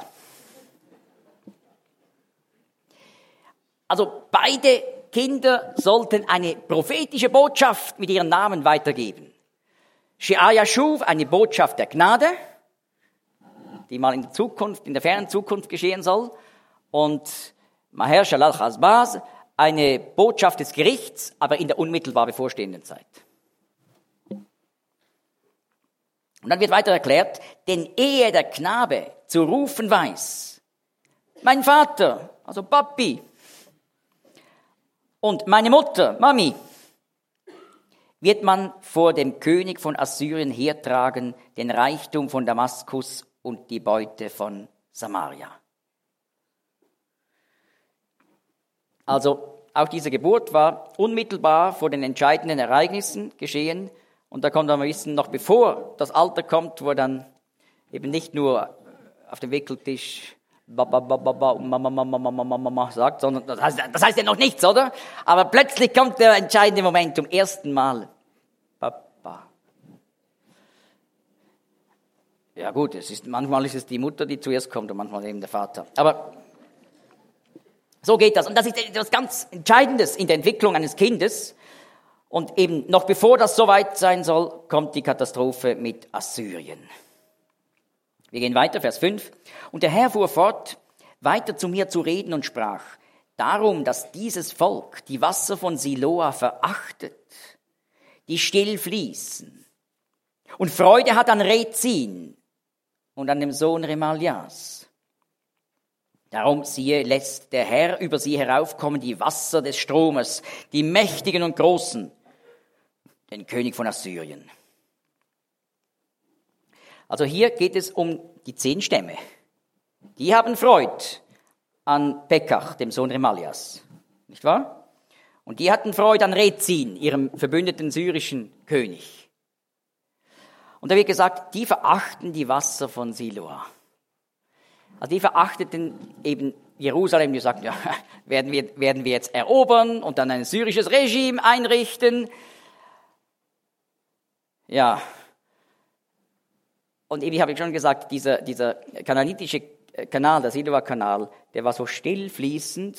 Also beide Kinder sollten eine prophetische Botschaft mit ihren Namen weitergeben. Shear-Jashuv, eine Botschaft der Gnade, die mal in der Zukunft, in der fernen Zukunft geschehen soll. Und Maher Shalal Chazbaz, eine Botschaft des Gerichts, aber in der unmittelbar bevorstehenden Zeit. Und dann wird weiter erklärt, denn ehe der Knabe zu rufen weiß, mein Vater, also Papi, und meine Mutter, Mami, wird man vor dem König von Assyrien hertragen, den Reichtum von Damaskus und die Beute von Samaria. Also auch diese Geburt war unmittelbar vor den entscheidenden Ereignissen geschehen. Und da kommt man wissen, noch bevor das Alter kommt, wo er dann eben nicht nur auf dem Wickeltisch sagt, sondern das heißt ja noch nichts, oder? Aber plötzlich kommt der entscheidende Moment zum ersten Mal. Papa. Ja gut, manchmal ist es die Mutter, die zuerst kommt und manchmal eben der Vater. Aber so geht das. Und das ist etwas ganz Entscheidendes in der Entwicklung eines Kindes. Und eben noch bevor das soweit sein soll, kommt die Katastrophe mit Assyrien. Wir gehen weiter, Vers 5. Und der Herr fuhr fort, weiter zu mir zu reden und sprach, darum, dass dieses Volk die Wasser von Siloa verachtet, die still fließen, und Freude hat an Rezin und an dem Sohn Remalias. Darum, siehe, lässt der Herr über sie heraufkommen, die Wasser des Stromes, die Mächtigen und Großen, den König von Assyrien. Also hier geht es um die 10 Stämme. Die haben Freude an Pekach, dem Sohn Remalias. Nicht wahr? Und die hatten Freude an Rezin, ihrem verbündeten syrischen König. Und da wird gesagt, die verachten die Wasser von Siloa. Also die verachteten eben Jerusalem, die sagten, ja, werden wir jetzt erobern und dann ein syrisches Regime einrichten. Ja. Und eben, habe ich schon gesagt, dieser kananitische Kanal, der Siloa-Kanal, der war so still fließend.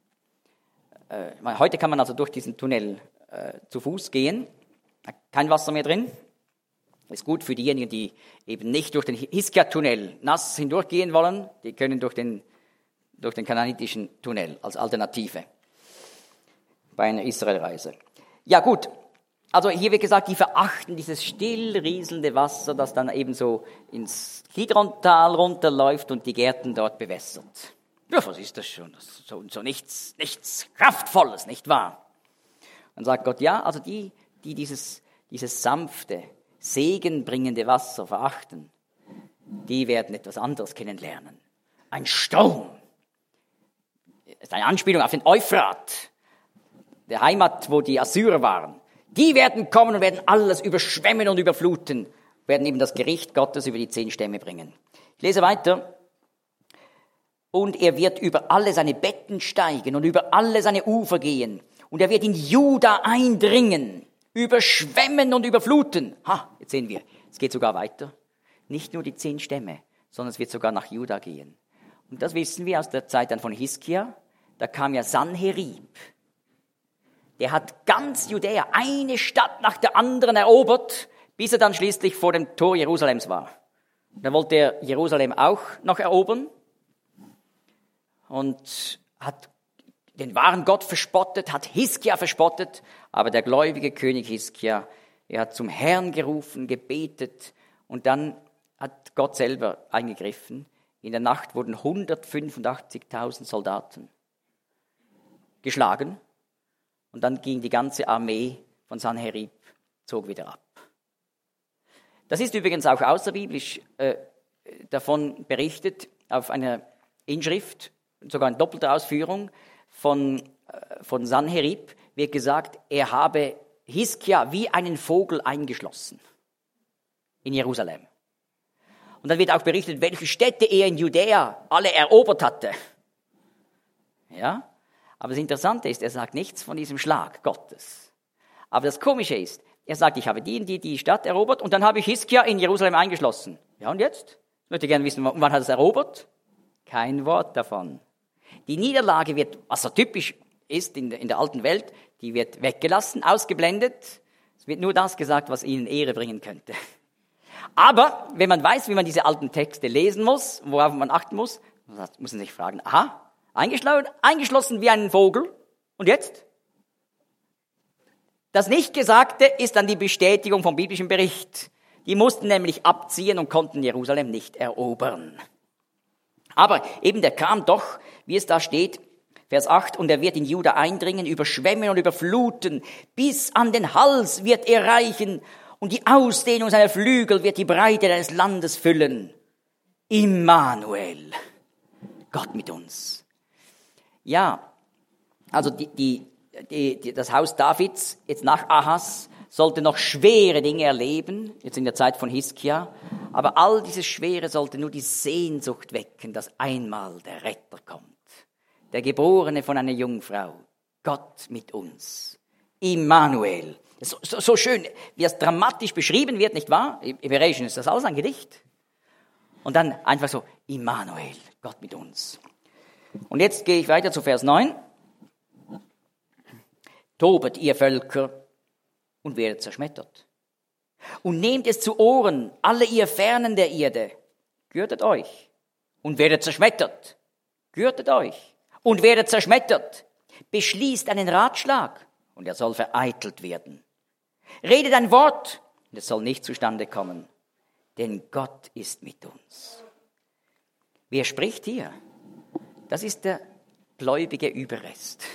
Heute kann man also durch diesen Tunnel zu Fuß gehen. Kein Wasser mehr drin. Ist gut für diejenigen, die eben nicht durch den Hiskia-Tunnel nass hindurchgehen wollen. Die können durch den kananitischen Tunnel als Alternative bei einer Israelreise. Ja gut, also hier wird gesagt, die verachten dieses still rieselnde Wasser, das dann eben so ins Kidron-Tal runterläuft und die Gärten dort bewässert. Ja, was ist das schon? Das ist so nichts Kraftvolles, nicht wahr? Dann sagt Gott, ja, also die dieses sanfte, segenbringende Wasser verachten, die werden etwas anderes kennenlernen. Ein Strom. Das ist eine Anspielung auf den Euphrat, der Heimat, wo die Assyrer waren. Die werden kommen und werden alles überschwemmen und überfluten, werden eben das Gericht Gottes über die 10 Stämme bringen. Ich lese weiter. Und er wird über alle seine Betten steigen und über alle seine Ufer gehen. Und er wird in Juda eindringen, überschwemmen und überfluten. Jetzt sehen wir, es geht sogar weiter. Nicht nur die 10 Stämme, sondern es wird sogar nach Juda gehen. Und das wissen wir aus der Zeit dann von Hiskia. Da kam ja Sanherib. Der hat ganz Judäa, eine Stadt nach der anderen erobert, bis er dann schließlich vor dem Tor Jerusalems war. Da wollte er Jerusalem auch noch erobern und hat den wahren Gott verspottet, hat Hiskia verspottet, aber der gläubige König Hiskia, er hat zum Herrn gerufen, gebetet und dann hat Gott selber eingegriffen. In der Nacht wurden 185.000 Soldaten geschlagen und dann ging die ganze Armee von Sanherib, zog wieder ab. Das ist übrigens auch außerbiblisch davon berichtet, auf einer Inschrift, sogar in doppelter Ausführung von Sanherib, wird gesagt, er habe Hiskia wie einen Vogel eingeschlossen in Jerusalem. Und dann wird auch berichtet, welche Städte er in Judäa alle erobert hatte. Ja, aber das Interessante ist, er sagt nichts von diesem Schlag Gottes. Aber das Komische ist, er sagt, ich habe die Stadt erobert und dann habe ich Hiskia in Jerusalem eingeschlossen. Ja, und jetzt? Ich möchte gerne wissen, wann hat er es erobert? Kein Wort davon. Die Niederlage wird, was so typisch ist in der alten Welt, die wird weggelassen, ausgeblendet. Es wird nur das gesagt, was ihnen Ehre bringen könnte. Aber wenn man weiß, wie man diese alten Texte lesen muss, worauf man achten muss, muss man sich fragen, aha, eingeschlossen wie einen Vogel. Und jetzt? Das Nichtgesagte ist dann die Bestätigung vom biblischen Bericht. Die mussten nämlich abziehen und konnten Jerusalem nicht erobern. Aber eben der kam doch, wie es da steht, Vers 8, und er wird in Juda eindringen, überschwemmen und überfluten, bis an den Hals wird er reichen und die Ausdehnung seiner Flügel wird die Breite deines Landes füllen. Immanuel, Gott mit uns. Ja, also das Haus Davids, jetzt nach Ahas, sollte noch schwere Dinge erleben, jetzt in der Zeit von Hiskia. Aber all dieses Schwere sollte nur die Sehnsucht wecken, dass einmal der Retter kommt. Der Geborene von einer Jungfrau. Gott mit uns. Immanuel. So schön, wie es dramatisch beschrieben wird, nicht wahr? Im Hebräischen ist das alles ein Gedicht. Und dann einfach so, Immanuel, Gott mit uns. Und jetzt gehe ich weiter zu Vers 9. Tobet, ihr Völker, und werdet zerschmettert. Und nehmt es zu Ohren, alle ihr Fernen der Erde. Gürtet euch und werdet zerschmettert. Gürtet euch und werdet zerschmettert. Beschließt einen Ratschlag und er soll vereitelt werden. Redet ein Wort und es soll nicht zustande kommen. Denn Gott ist mit uns. Wer spricht hier? Das ist der gläubige Überrest.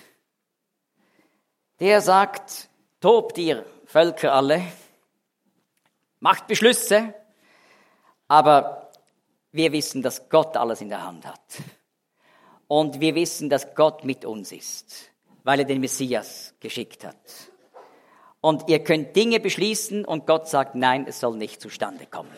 Der sagt, tobt ihr Völker alle, macht Beschlüsse, aber wir wissen, dass Gott alles in der Hand hat. Und wir wissen, dass Gott mit uns ist, weil er den Messias geschickt hat. Und ihr könnt Dinge beschließen und Gott sagt, nein, es soll nicht zustande kommen.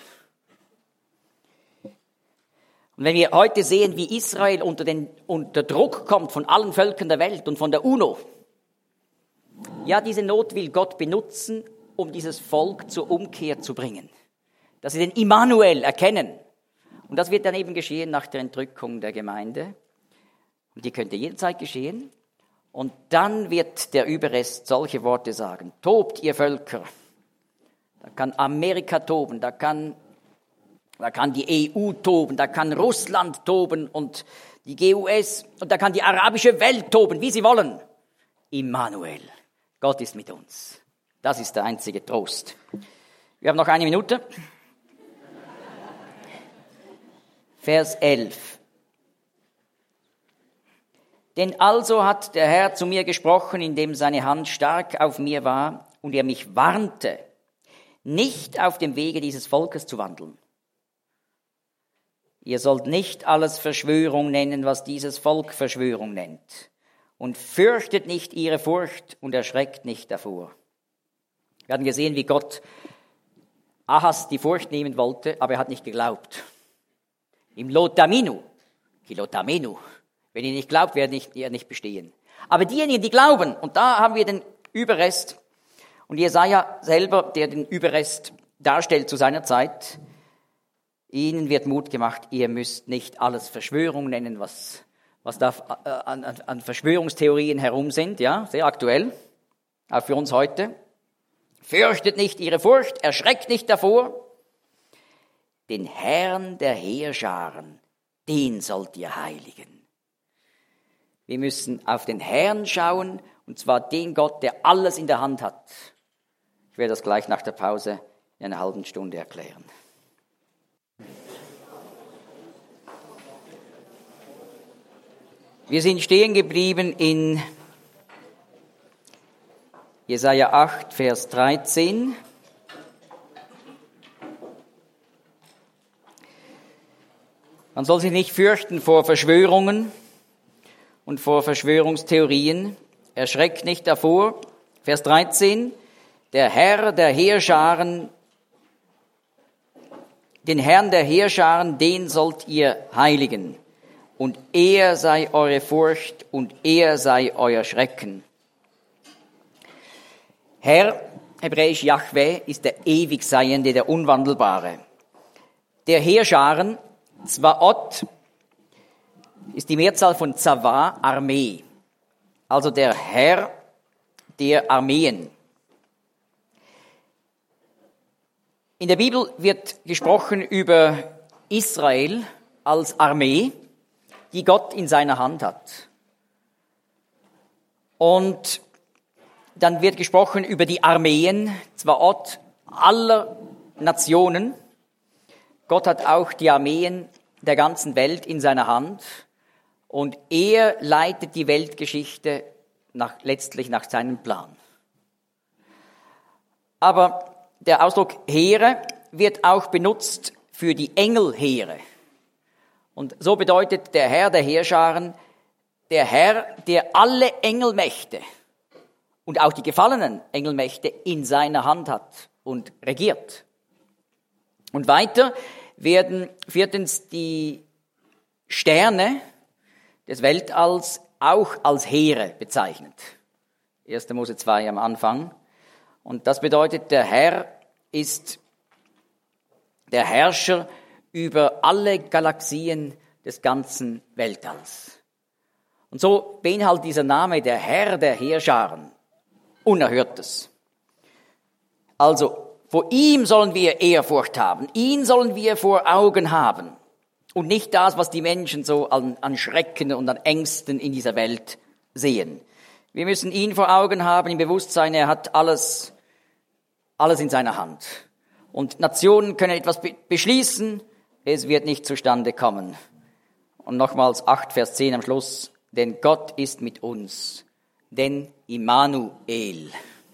Und wenn wir heute sehen, wie Israel unter Druck kommt von allen Völkern der Welt und von der UNO, ja, diese Not will Gott benutzen, um dieses Volk zur Umkehr zu bringen. Dass sie den Immanuel erkennen. Und das wird dann eben geschehen nach der Entrückung der Gemeinde. Und die könnte jederzeit geschehen. Und dann wird der Überrest solche Worte sagen. Tobt, ihr Völker. Da kann Amerika toben, da kann die EU toben, da kann Russland toben und die GUS und da kann die arabische Welt toben, wie sie wollen. Immanuel. Gott ist mit uns. Das ist der einzige Trost. Wir haben noch eine Minute. Vers 11. Denn also hat der Herr zu mir gesprochen, indem seine Hand stark auf mir war und er mich warnte, nicht auf dem Wege dieses Volkes zu wandeln. Ihr sollt nicht alles Verschwörung nennen, was dieses Volk Verschwörung nennt. Und fürchtet nicht ihre Furcht und erschreckt nicht davor. Wir hatten gesehen, wie Gott Ahas die Furcht nehmen wollte, aber er hat nicht geglaubt. Im Lotaminu, Kilotamenu. Wenn ihr nicht glaubt, werdet ihr nicht bestehen. Aber diejenigen, die glauben, und da haben wir den Überrest, und Jesaja selber, der den Überrest darstellt zu seiner Zeit, Ihnen wird Mut gemacht, ihr müsst nicht alles Verschwörung nennen, was da an Verschwörungstheorien herum sind, ja, sehr aktuell, auch für uns heute. Fürchtet nicht ihre Furcht, erschreckt nicht davor. Den Herrn der Heerscharen, den sollt ihr heiligen. Wir müssen auf den Herrn schauen, und zwar den Gott, der alles in der Hand hat. Ich werde das gleich nach der Pause in einer halben Stunde erklären. Wir sind stehen geblieben in Jesaja 8, Vers 13. Man soll sich nicht fürchten vor Verschwörungen und vor Verschwörungstheorien. Erschreckt nicht davor. Vers 13. Der Herr der Heerscharen, den Herrn der Heerscharen, den sollt ihr heiligen. Und er sei eure Furcht und er sei euer Schrecken. Herr, hebräisch Jahwe, ist der ewig Seiende, der Unwandelbare. Der Heerscharen, Zwaot, ist die Mehrzahl von Zava, Armee. Also der Herr der Armeen. In der Bibel wird gesprochen über Israel als Armee, die Gott in seiner Hand hat. Und dann wird gesprochen über die Armeen, Zwaot, aller Nationen. Gott hat auch die Armeen der ganzen Welt in seiner Hand und er leitet die Weltgeschichte letztlich nach seinem Plan. Aber der Ausdruck Heere wird auch benutzt für die Engelheere. Und so bedeutet der Herr der Heerscharen, der Herr, der alle Engelmächte und auch die gefallenen Engelmächte in seiner Hand hat und regiert. Und weiter werden viertens die Sterne des Weltalls auch als Heere bezeichnet. 1. Mose 2 am Anfang. Und das bedeutet, der Herr ist der Herrscher über alle Galaxien des ganzen Weltalls. Und so beinhaltet dieser Name, der Herr der Heerscharen, Unerhörtes. Also, vor ihm sollen wir Ehrfurcht haben, ihn sollen wir vor Augen haben und nicht das, was die Menschen so an Schrecken und an Ängsten in dieser Welt sehen. Wir müssen ihn vor Augen haben, im Bewusstsein, er hat alles in seiner Hand. Und Nationen können etwas beschließen, es wird nicht zustande kommen. Und nochmals 8, Vers 10 am Schluss, denn Gott ist mit uns, denn Immanuel.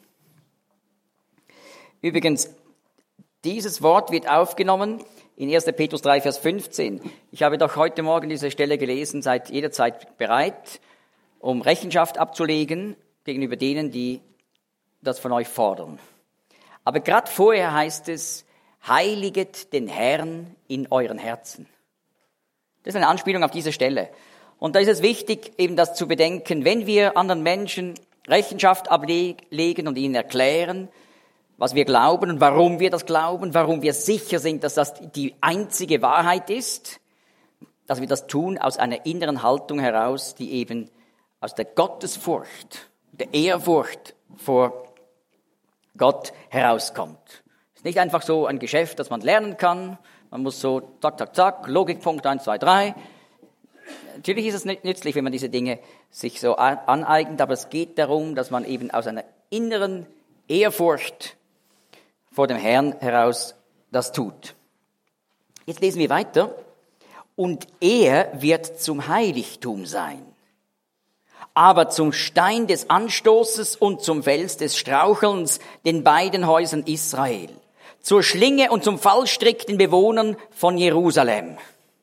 Übrigens, dieses Wort wird aufgenommen in 1. Petrus 3, Vers 15. Ich habe doch heute Morgen diese Stelle gelesen, seid jederzeit bereit, um Rechenschaft abzulegen gegenüber denen, die das von euch fordern. Aber gerade vorher heißt es, heiliget den Herrn in euren Herzen. Das ist eine Anspielung auf diese Stelle. Und da ist es wichtig, eben das zu bedenken, wenn wir anderen Menschen Rechenschaft ablegen und ihnen erklären, was wir glauben und warum wir das glauben, warum wir sicher sind, dass das die einzige Wahrheit ist, dass wir das tun aus einer inneren Haltung heraus, die eben aus der Gottesfurcht, der Ehrfurcht vor Gott herauskommt. Es ist nicht einfach so ein Geschäft, das man lernen kann. Man muss so zack, zack, zack, Logikpunkt 1, 2, 3. Natürlich ist es nützlich, wenn man diese Dinge sich so aneignet, aber es geht darum, dass man eben aus einer inneren Ehrfurcht vor dem Herrn heraus das tut. Jetzt lesen wir weiter. Und er wird zum Heiligtum sein, aber zum Stein des Anstoßes und zum Fels des Strauchelns den beiden Häusern Israel, zur Schlinge und zum Fallstrick den Bewohnern von Jerusalem.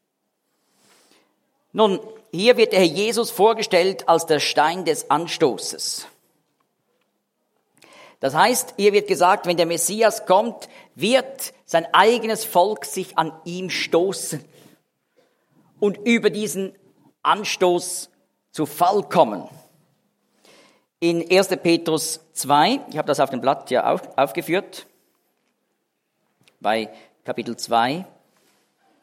Nun, hier wird der Herr Jesus vorgestellt als der Stein des Anstoßes. Das heißt, hier wird gesagt, wenn der Messias kommt, wird sein eigenes Volk sich an ihm stoßen und über diesen Anstoß zu Fall kommen. In 1. Petrus 2, ich habe das auf dem Blatt ja aufgeführt, bei Kapitel 2,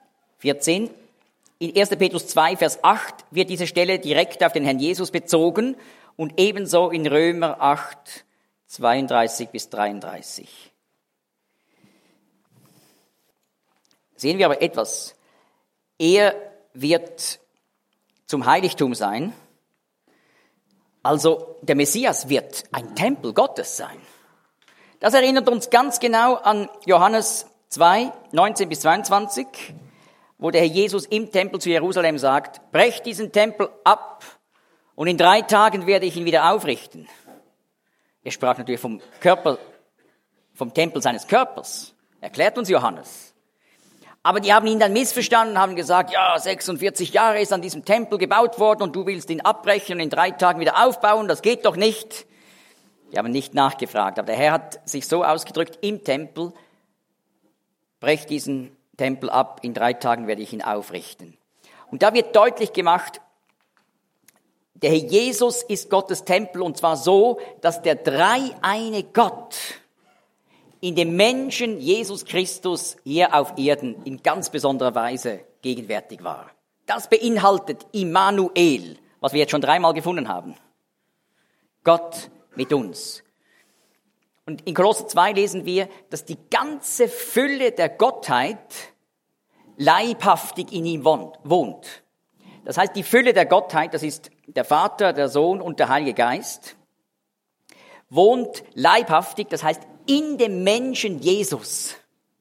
14. In 1. Petrus 2, Vers 8 wird diese Stelle direkt auf den Herrn Jesus bezogen und ebenso in Römer 8, 32 bis 33. Sehen wir aber etwas. Er wird zum Heiligtum sein. Also der Messias wird ein Tempel Gottes sein. Das erinnert uns ganz genau an Johannes 2, 19 bis 22, wo der Herr Jesus im Tempel zu Jerusalem sagt, brecht diesen Tempel ab und in 3 Tagen werde ich ihn wieder aufrichten. Er sprach natürlich vom Körper, vom Tempel seines Körpers, erklärt uns Johannes. Aber die haben ihn dann missverstanden und haben gesagt, ja, 46 Jahre ist an diesem Tempel gebaut worden und du willst ihn abbrechen und in 3 Tagen wieder aufbauen, das geht doch nicht. Die haben nicht nachgefragt, aber der Herr hat sich so ausgedrückt, im Tempel, brecht diesen Tempel ab, in 3 Tagen werde ich ihn aufrichten. Und da wird deutlich gemacht, der Herr Jesus ist Gottes Tempel und zwar so, dass der dreieine Gott in dem Menschen Jesus Christus hier auf Erden in ganz besonderer Weise gegenwärtig war. Das beinhaltet Immanuel, was wir jetzt schon 3-mal gefunden haben. Gott mit uns. Und in Kolosser 2 lesen wir, dass die ganze Fülle der Gottheit leibhaftig in ihm wohnt. Das heißt, die Fülle der Gottheit, das ist der Vater, der Sohn und der Heilige Geist, wohnt leibhaftig, das heißt in dem Menschen Jesus.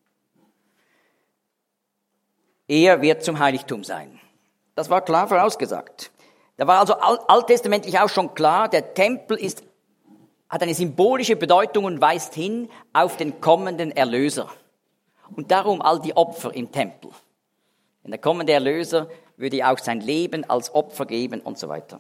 Er wird zum Heiligtum sein. Das war klar vorausgesagt. Da war also alttestamentlich auch schon klar, der Tempel hat eine symbolische Bedeutung und weist hin auf den kommenden Erlöser. Und darum all die Opfer im Tempel. Denn der kommende Erlöser würde auch sein Leben als Opfer geben und so weiter.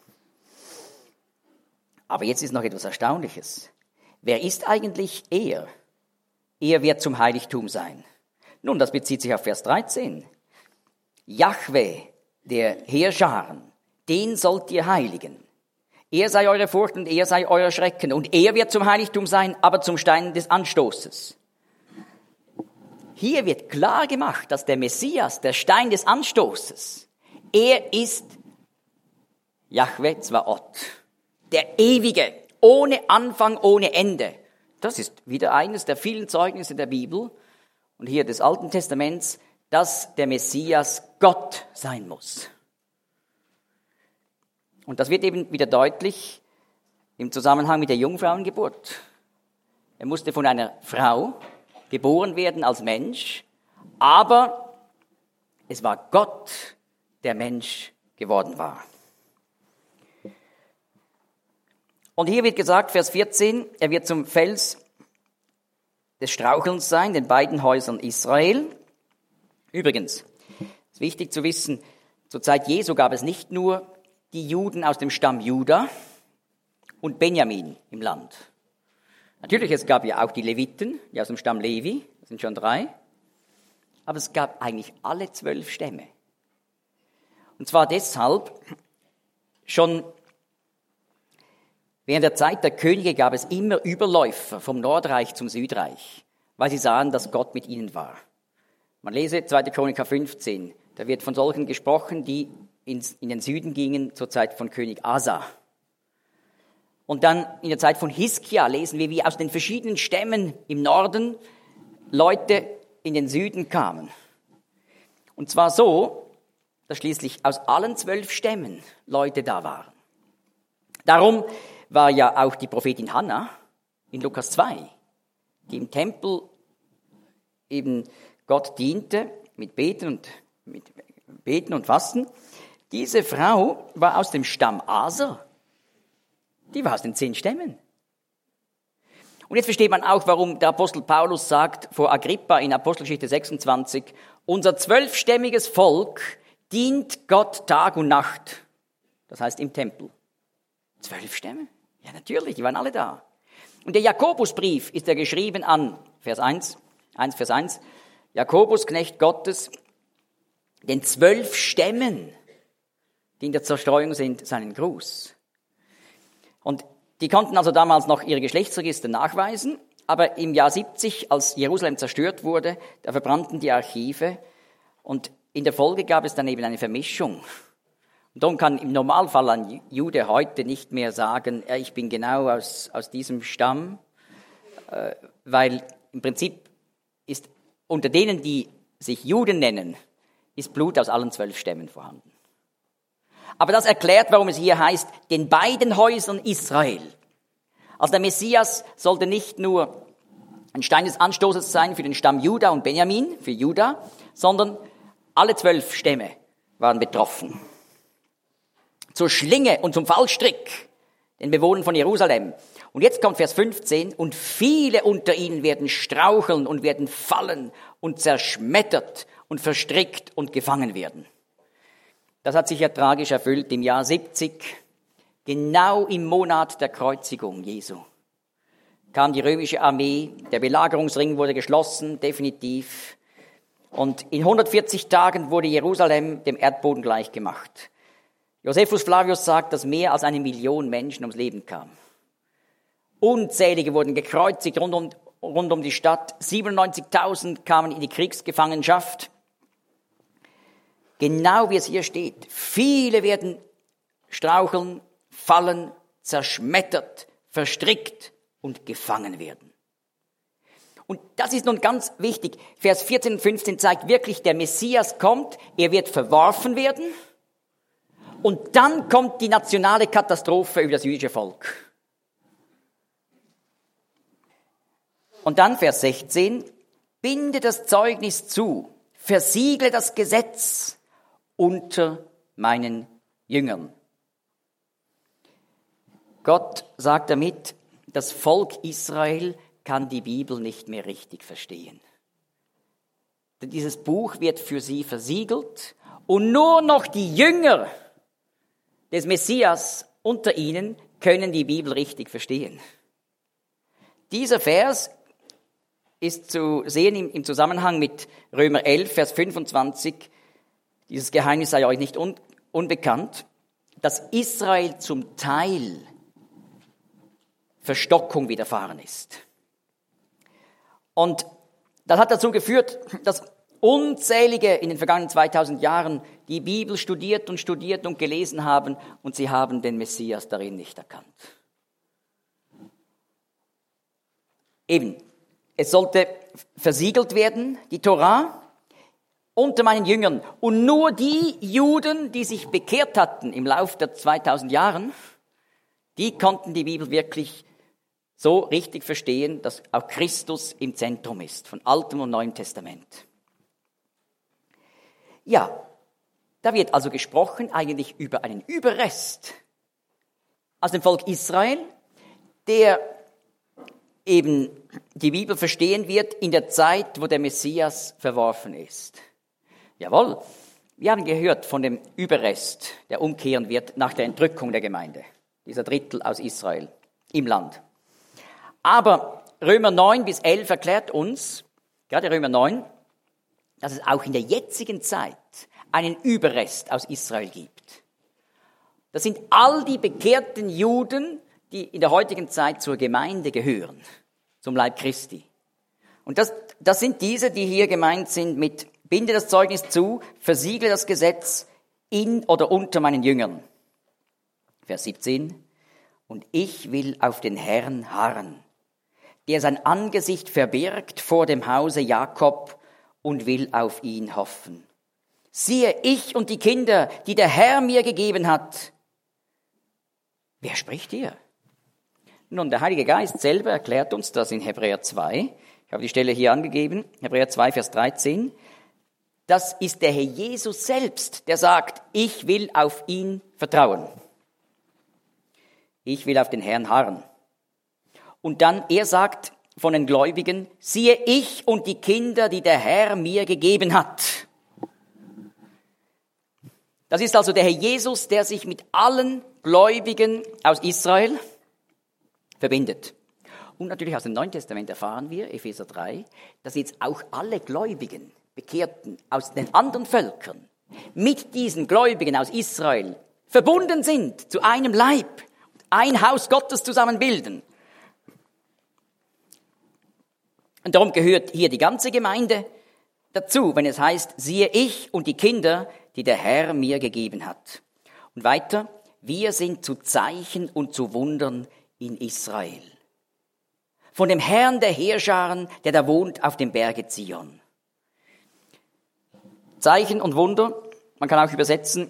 Aber jetzt ist noch etwas Erstaunliches. Wer ist eigentlich er? Er wird zum Heiligtum sein. Nun, das bezieht sich auf Vers 13. Jahwe, der Heerscharen, den sollt ihr heiligen. Er sei eure Furcht und er sei euer Schrecken. Und er wird zum Heiligtum sein, aber zum Stein des Anstoßes. Hier wird klar gemacht, dass der Messias, der Stein des Anstoßes, er ist Jahwe Zvaot, der Ewige, ohne Anfang, ohne Ende. Das ist wieder eines der vielen Zeugnisse der Bibel und hier des Alten Testaments, dass der Messias Gott sein muss. Und das wird eben wieder deutlich im Zusammenhang mit der Jungfrauengeburt. Er musste von einer Frau geboren werden als Mensch, aber es war Gott, der Mensch geworden war. Und hier wird gesagt, Vers 14, er wird zum Fels des Strauchelns sein, den beiden Häusern Israel. Übrigens, es ist wichtig zu wissen, zur Zeit Jesu gab es nicht nur die Juden aus dem Stamm Juda und Benjamin im Land. Natürlich, es gab ja auch die Leviten, die aus dem Stamm Levi, das sind schon 3. Aber es gab eigentlich alle 12 Stämme. Und zwar deshalb, schon während der Zeit der Könige gab es immer Überläufer vom Nordreich zum Südreich, weil sie sahen, dass Gott mit ihnen war. Man lese 2. Chroniker 15, da wird von solchen gesprochen, die in den Süden gingen zur Zeit von König Asa. Und dann in der Zeit von Hiskia lesen wir, wie aus den verschiedenen Stämmen im Norden Leute in den Süden kamen. Und zwar so, dass schließlich aus allen 12 Stämmen Leute da waren. Darum war ja auch die Prophetin Hannah in Lukas 2, die im Tempel eben Gott diente mit Beten und Fasten. Diese Frau war aus dem Stamm Aser. Die war aus den 10 Stämmen. Und jetzt versteht man auch, warum der Apostel Paulus sagt vor Agrippa in Apostelgeschichte 26, unser 12-stämmiges Volk dient Gott Tag und Nacht. Das heißt im Tempel. 12 Stämme? Ja, natürlich, die waren alle da. Und der Jakobusbrief ist ja geschrieben an, Vers 1, Vers 1, Jakobus, Knecht Gottes, den 12 Stämmen, die in der Zerstreuung sind, seinen Gruß. Und die konnten also damals noch ihre Geschlechtsregister nachweisen, aber im Jahr 70, als Jerusalem zerstört wurde, da verbrannten die Archive und in der Folge gab es dann eben eine Vermischung. Und darum kann im Normalfall ein Jude heute nicht mehr sagen, ich bin genau aus diesem Stamm, weil im Prinzip ist unter denen, die sich Juden nennen, ist Blut aus allen 12 Stämmen vorhanden. Aber das erklärt, warum es hier heißt, den beiden Häusern Israel. Also der Messias sollte nicht nur ein Stein des Anstoßes sein für den Stamm Juda und Benjamin, für Juda, sondern alle 12 Stämme waren betroffen. Zur Schlinge und zum Fallstrick, den Bewohnern von Jerusalem. Und jetzt kommt Vers 15, und viele unter ihnen werden straucheln und werden fallen und zerschmettert und verstrickt und gefangen werden. Das hat sich ja tragisch erfüllt im Jahr 70, genau im Monat der Kreuzigung Jesu. Kam die römische Armee, der Belagerungsring wurde geschlossen, definitiv. Und in 140 Tagen wurde Jerusalem dem Erdboden gleichgemacht. Josephus Flavius sagt, dass mehr als 1 Million Menschen ums Leben kamen. Unzählige wurden gekreuzigt rund um die Stadt. 97.000 kamen in die Kriegsgefangenschaft. Genau wie es hier steht. Viele werden straucheln, fallen, zerschmettert, verstrickt und gefangen werden. Und das ist nun ganz wichtig. Vers 14 und 15 zeigt wirklich, der Messias kommt, er wird verworfen werden. Und dann kommt die nationale Katastrophe über das jüdische Volk. Und dann Vers 16, binde das Zeugnis zu, versiegle das Gesetz unter meinen Jüngern. Gott sagt damit, das Volk Israel kann die Bibel nicht mehr richtig verstehen. Denn dieses Buch wird für sie versiegelt und nur noch die Jünger des Messias unter ihnen können die Bibel richtig verstehen. Dieser Vers ist zu sehen im Zusammenhang mit Römer 11, Vers 25. Dieses Geheimnis sei euch nicht unbekannt, dass Israel zum Teil Verstockung widerfahren ist. Und das hat dazu geführt, dass Unzählige in den vergangenen 2000 Jahren die Bibel studiert und gelesen haben und sie haben den Messias darin nicht erkannt. Eben, es sollte versiegelt werden, die Torah, unter meinen Jüngern. Und nur die Juden, die sich bekehrt hatten im Lauf der 2000 Jahren, die konnten die Bibel wirklich so richtig verstehen, dass auch Christus im Zentrum ist, von Altem und Neuem Testament. Ja, da wird also gesprochen eigentlich über einen Überrest aus dem Volk Israel, der eben die Bibel verstehen wird in der Zeit, wo der Messias verworfen ist. Jawohl, wir haben gehört von dem Überrest, der umkehren wird nach der Entrückung der Gemeinde, dieser Drittel aus Israel im Land. Aber Römer 9 bis 11 erklärt uns, gerade Römer 9, dass es auch in der jetzigen Zeit einen Überrest aus Israel gibt. Das sind all die bekehrten Juden, die in der heutigen Zeit zur Gemeinde gehören, zum Leib Christi. Und das sind diese, die hier gemeint sind mit binde das Zeugnis zu, versiegle das Gesetz in oder unter meinen Jüngern. Vers 17. Und ich will auf den Herrn harren, der sein Angesicht verbirgt vor dem Hause Jakob und will auf ihn hoffen. Siehe, ich und die Kinder, die der Herr mir gegeben hat. Wer spricht hier? Nun, der Heilige Geist selber erklärt uns das in Hebräer 2. Ich habe die Stelle hier angegeben, Hebräer 2, Vers 13. Das ist der Herr Jesus selbst, der sagt, ich will auf ihn vertrauen. Ich will auf den Herrn harren. Und dann, er sagt von den Gläubigen, siehe ich und die Kinder, die der Herr mir gegeben hat. Das ist also der Herr Jesus, der sich mit allen Gläubigen aus Israel verbindet. Und natürlich aus dem Neuen Testament erfahren wir, Epheser 3, dass jetzt auch alle Gläubigen, Bekehrten aus den anderen Völkern mit diesen Gläubigen aus Israel verbunden sind zu einem Leib, ein Haus Gottes zusammen bilden. Und darum gehört hier die ganze Gemeinde dazu, wenn es heißt, siehe ich und die Kinder, die der Herr mir gegeben hat. Und weiter, wir sind zu Zeichen und zu Wundern in Israel. Von dem Herrn der Heerscharen, der da wohnt auf dem Berge Zion. Zeichen und Wunder, man kann auch übersetzen,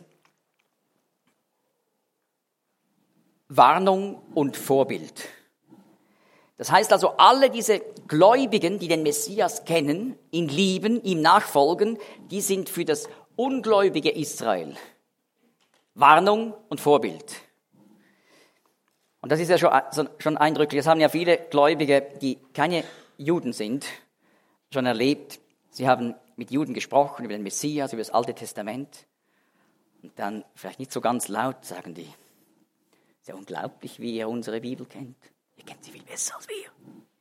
Warnung und Vorbild. Das heißt also, alle diese Gläubigen, die den Messias kennen, ihn lieben, ihm nachfolgen, die sind für das ungläubige Israel Warnung und Vorbild. Und das ist ja schon eindrücklich. Das haben ja viele Gläubige, die keine Juden sind, schon erlebt. Sie haben mit Juden gesprochen über den Messias, über das Alte Testament. Und dann, vielleicht nicht so ganz laut, sagen die, ist ja unglaublich, wie ihr unsere Bibel kennt. Ihr kennt sie viel besser als wir.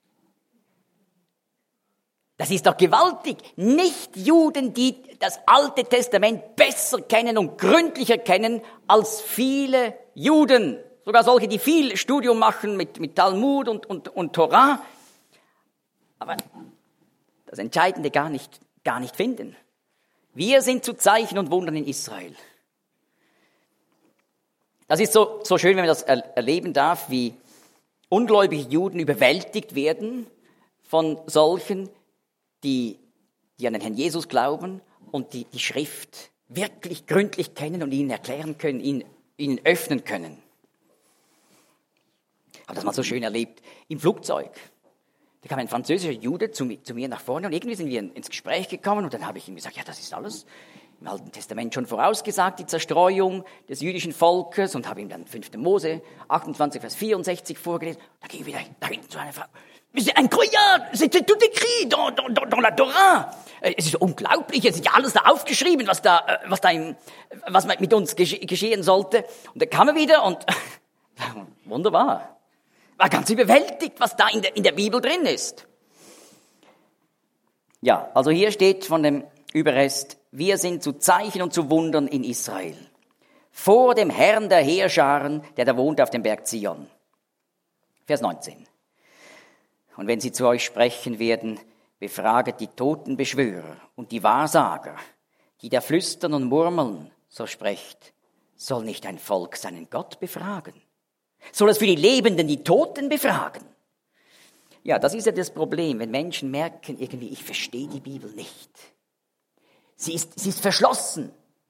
Das ist doch gewaltig. Nicht-Juden, die das Alte Testament besser kennen und gründlicher kennen als viele Juden. Sogar solche, die viel Studium machen mit Talmud und Torah. Aber das Entscheidende gar nicht finden. Wir sind zu Zeichen und Wundern in Israel. Das ist so schön, wenn man das erleben darf, wie ungläubige Juden überwältigt werden von solchen, die an den Herrn Jesus glauben und die Schrift wirklich gründlich kennen und ihnen erklären können, ihnen öffnen können. Ich habe das mal so schön erlebt im Flugzeug. Da kam ein französischer Jude zu mir nach vorne und irgendwie sind wir ins Gespräch gekommen und dann habe ich ihm gesagt, ja, das ist alles im Alten Testament schon vorausgesagt, die Zerstreuung des jüdischen Volkes, und habe ihm dann 5. Mose 28, Vers 64 vorgelesen. Da ging ich wieder nach hinten zu einer Frau. C'est incroyable, c'était tout écrit dans la Torah. Es ist unglaublich, es ist ja alles da aufgeschrieben, was mit uns geschehen sollte. Und dann kam er wieder und wunderbar. War ganz überwältigt, was da in der Bibel drin ist. Ja, also hier steht von dem Überrest, wir sind zu Zeichen und zu Wundern in Israel. Vor dem Herrn der Heerscharen, der da wohnt auf dem Berg Zion. Vers 19. Und wenn sie zu euch sprechen werden, befraget die Totenbeschwörer und die Wahrsager, die da flüstern und murmeln, so sprecht, soll nicht ein Volk seinen Gott befragen? Soll es für die Lebenden die Toten befragen? Ja, das ist ja das Problem, wenn Menschen merken, irgendwie, ich verstehe die Bibel nicht. Sie ist verschlossen.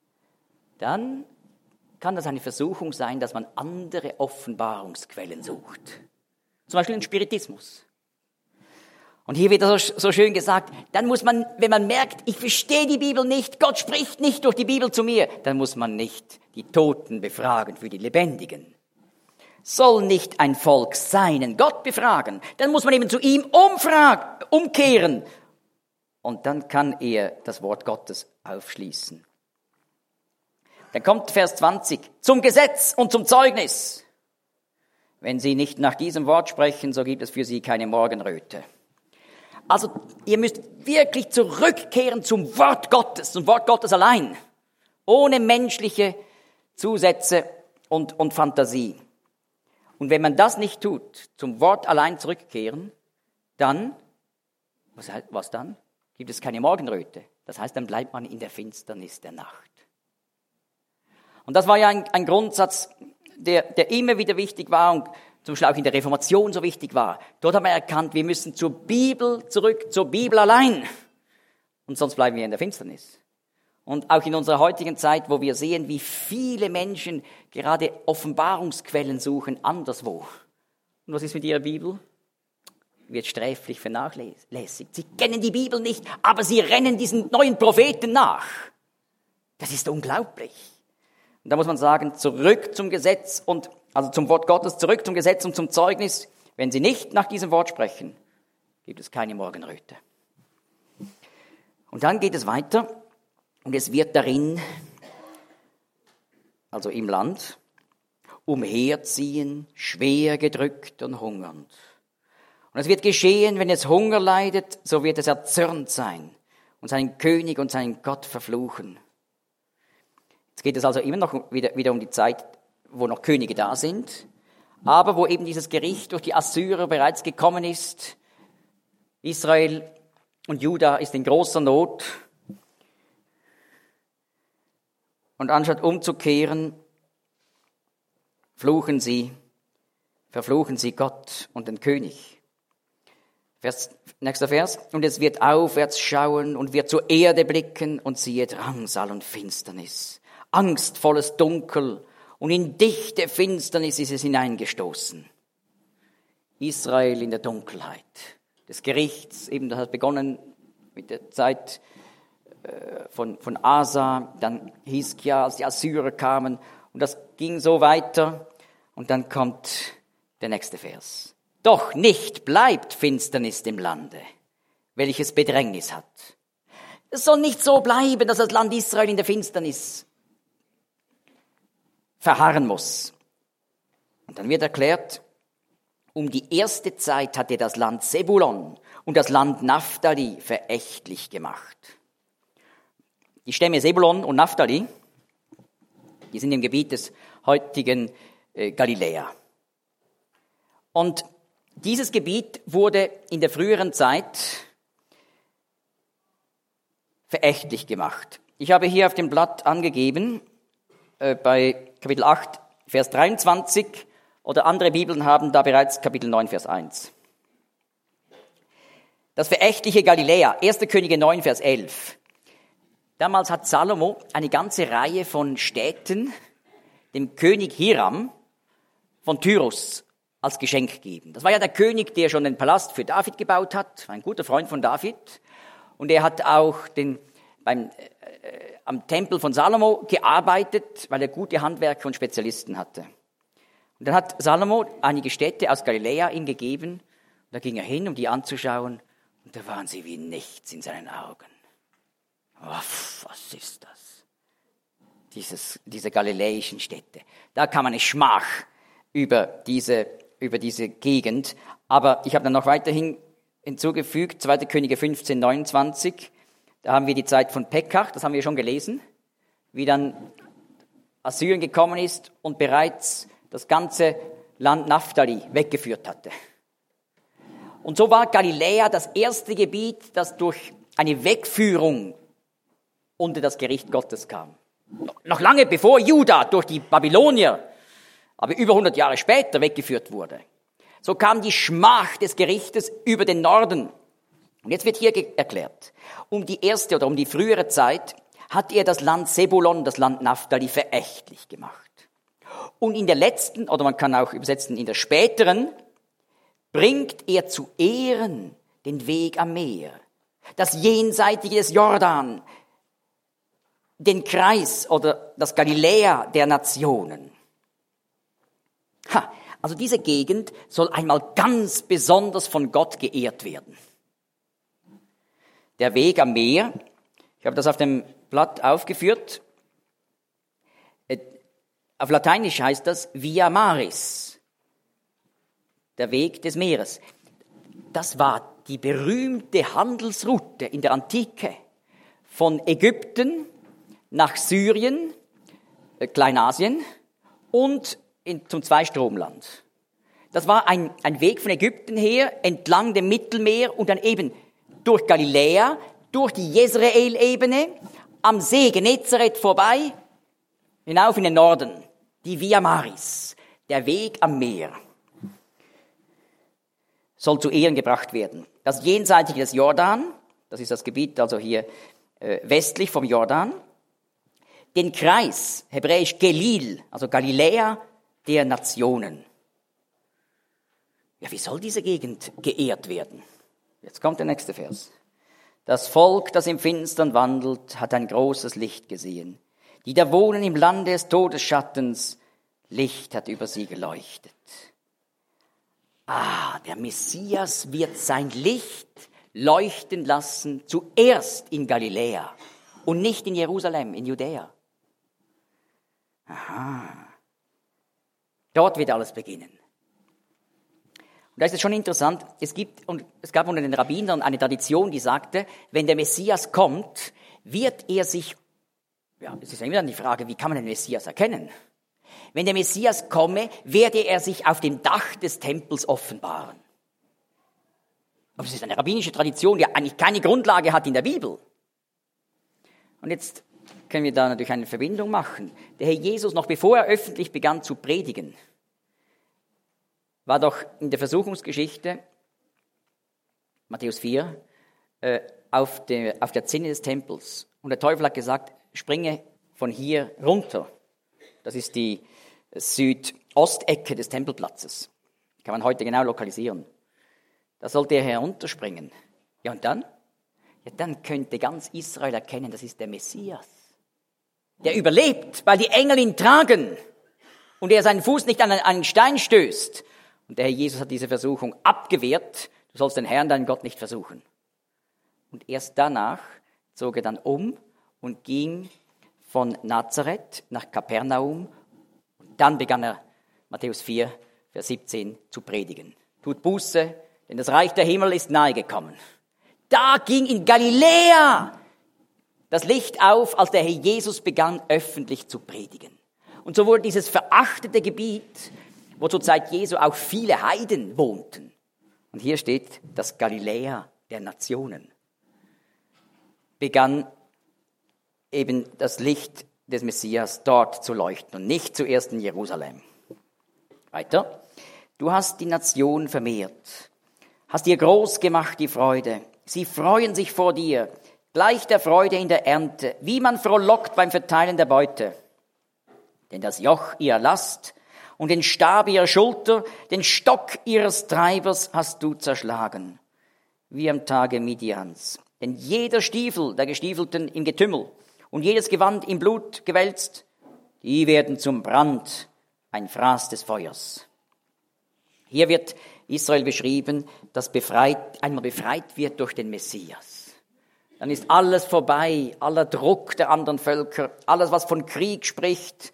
Dann kann das eine Versuchung sein, dass man andere Offenbarungsquellen sucht. Zum Beispiel den Spiritismus. Und hier wird das so schön gesagt, dann muss man, wenn man merkt, ich verstehe die Bibel nicht, Gott spricht nicht durch die Bibel zu mir, dann muss man nicht die Toten befragen für die Lebendigen. Soll nicht ein Volk seinen Gott befragen, dann muss man eben zu ihm umkehren. Und dann kann er das Wort Gottes aufschließen. Dann kommt Vers 20, zum Gesetz und zum Zeugnis. Wenn sie nicht nach diesem Wort sprechen, so gibt es für sie keine Morgenröte. Also ihr müsst wirklich zurückkehren zum Wort Gottes allein, ohne menschliche Zusätze und Fantasie. Und wenn man das nicht tut, zum Wort allein zurückkehren, dann, was dann? Gibt es keine Morgenröte. Das heißt, dann bleibt man in der Finsternis der Nacht. Und das war ja ein Grundsatz, der immer wieder wichtig war und zum Beispiel auch in der Reformation so wichtig war. Dort haben wir erkannt, wir müssen zur Bibel zurück, zur Bibel allein. Und sonst bleiben wir in der Finsternis. Und auch in unserer heutigen Zeit, wo wir sehen, wie viele Menschen gerade Offenbarungsquellen suchen anderswo. Und was ist mit ihrer Bibel? Wird sträflich vernachlässigt. Sie kennen die Bibel nicht, aber sie rennen diesen neuen Propheten nach. Das ist unglaublich. Und da muss man sagen, zurück zum Gesetz also zum Wort Gottes, zurück zum Gesetz und zum Zeugnis. Wenn sie nicht nach diesem Wort sprechen, gibt es keine Morgenröte. Und dann geht es weiter und es wird darin, also im Land, umherziehen, schwer gedrückt und hungernd. Und es wird geschehen, wenn es Hunger leidet, so wird es erzürnt sein und seinen König und seinen Gott verfluchen. Jetzt geht es also immer noch wieder um die Zeit, wo noch Könige da sind, aber wo eben dieses Gericht durch die Assyrer bereits gekommen ist. Israel und Juda ist in großer Not Und anstatt umzukehren, verfluchen sie Gott und den König. Nächster Vers. Und es wird aufwärts schauen und wird zur Erde blicken und siehe Drangsal und Finsternis, angstvolles Dunkel und in dichte Finsternis ist es hineingestoßen. Israel in der Dunkelheit des Gerichts, eben das hat begonnen mit der Zeit von Asa, dann Hiskia, als die Assyrer kamen und das ging so weiter und dann kommt der nächste Vers. Doch nicht bleibt Finsternis im Lande, welches Bedrängnis hat. Es soll nicht so bleiben, dass das Land Israel in der Finsternis verharren muss. Und dann wird erklärt, um die erste Zeit hat er das Land Sebulon und das Land Naphtali verächtlich gemacht. Die Stämme Sebulon und Naphtali, die sind im Gebiet des heutigen Galiläa. Und dieses Gebiet wurde in der früheren Zeit verächtlich gemacht. Ich habe hier auf dem Blatt angegeben, bei Kapitel 8, Vers 23, oder andere Bibeln haben da bereits Kapitel 9, Vers 1. Das verächtliche Galiläa, 1. Könige 9, Vers 11. Damals hat Salomo eine ganze Reihe von Städten dem König Hiram von Tyrus als Geschenk gegeben. Das war ja der König, der schon den Palast für David gebaut hat, ein guter Freund von David. Und er hat auch am Tempel von Salomo gearbeitet, weil er gute Handwerker und Spezialisten hatte. Und dann hat Salomo einige Städte aus Galiläa ihm gegeben. Da ging er hin, um die anzuschauen. Und da waren sie wie nichts in seinen Augen. Oh, was ist das? Diese galiläischen Städte. Da kam eine Schmach über diese Gegend. Aber ich habe dann noch weiterhin hinzugefügt, 2. Könige 15, 29. Da haben wir die Zeit von Pekach, das haben wir schon gelesen, wie dann Assyrien gekommen ist und bereits das ganze Land Naphtali weggeführt hatte. Und so war Galiläa das erste Gebiet, das durch eine Wegführung unter das Gericht Gottes kam. Noch lange bevor Juda durch die Babylonier, aber über 100 Jahre später weggeführt wurde. So kam die Schmach des Gerichtes über den Norden. Und jetzt wird hier erklärt, um die frühere Zeit hat er das Land Sebulon, das Land Naphtali verächtlich gemacht. Und in der letzten, oder man kann auch übersetzen in der späteren, bringt er zu Ehren den Weg am Meer, das Jenseitige des Jordan, den Kreis oder das Galiläa der Nationen. Also diese Gegend soll einmal ganz besonders von Gott geehrt werden. Der Weg am Meer, ich habe das auf dem Blatt aufgeführt. Auf Lateinisch heißt das Via Maris, der Weg des Meeres. Das war die berühmte Handelsroute in der Antike von Ägypten nach Syrien, Kleinasien und zum Zweistromland. Das war ein Weg von Ägypten her entlang dem Mittelmeer und dann eben durch Galiläa, durch die Jezreel-Ebene, am See Genezareth vorbei, hinauf in den Norden, die Via Maris, der Weg am Meer, soll zu Ehren gebracht werden. Das Jenseitige des Jordan, das ist das Gebiet also hier westlich vom Jordan, den Kreis, hebräisch Gelil, also Galiläa der Nationen. Ja, wie soll diese Gegend geehrt werden? Jetzt kommt der nächste Vers. Das Volk, das im Finstern wandelt, hat ein großes Licht gesehen. Die da wohnen im Lande des Todesschattens, Licht hat über sie geleuchtet. Der Messias wird sein Licht leuchten lassen, zuerst in Galiläa und nicht in Jerusalem, in Judäa. Dort wird alles beginnen. Und da ist es schon interessant, es gab unter den Rabbinern eine Tradition, die sagte, wenn der Messias kommt, wird er sich, es ist immer dann die Frage, wie kann man den Messias erkennen? Wenn der Messias komme, werde er sich auf dem Dach des Tempels offenbaren. Aber es ist eine rabbinische Tradition, die eigentlich keine Grundlage hat in der Bibel. Und jetzt können wir da natürlich eine Verbindung machen. Der Herr Jesus, noch bevor er öffentlich begann zu predigen, war doch in der Versuchungsgeschichte, Matthäus 4, auf der Zinne des Tempels. Und der Teufel hat gesagt, springe von hier runter. Das ist die Südostecke des Tempelplatzes. Kann man heute genau lokalisieren. Da sollte er herunterspringen. Ja, und dann? Ja, dann könnte ganz Israel erkennen, das ist der Messias. Der überlebt, weil die Engel ihn tragen und er seinen Fuß nicht an einen Stein stößt. Und der Herr Jesus hat diese Versuchung abgewehrt. Du sollst den Herrn, deinen Gott, nicht versuchen. Und erst danach zog er dann um und ging von Nazareth nach Kapernaum. Und dann begann er, Matthäus 4, Vers 17, zu predigen. Tut Buße, denn das Reich der Himmel ist nahe gekommen. Da ging in Galiläa das Licht auf, als der Herr Jesus begann, öffentlich zu predigen. Und so wurde dieses verachtete Gebiet, wo zur Zeit Jesu auch viele Heiden wohnten. Und hier steht das Galiläa der Nationen. Begann eben das Licht des Messias dort zu leuchten und nicht zuerst in Jerusalem. Weiter. Du hast die Nation vermehrt, hast ihr groß gemacht die Freude. Sie freuen sich vor dir, gleich der Freude in der Ernte, wie man frohlockt beim Verteilen der Beute. Denn das Joch ihrer Last und den Stab ihrer Schulter, den Stock ihres Treibers hast du zerschlagen, wie am Tage Midians. Denn jeder Stiefel der Gestiefelten im Getümmel und jedes Gewand im Blut gewälzt, die werden zum Brand, ein Fraß des Feuers. Hier wird Israel beschrieben, das einmal befreit wird durch den Messias. Dann ist alles vorbei, aller Druck der anderen Völker, alles, was von Krieg spricht,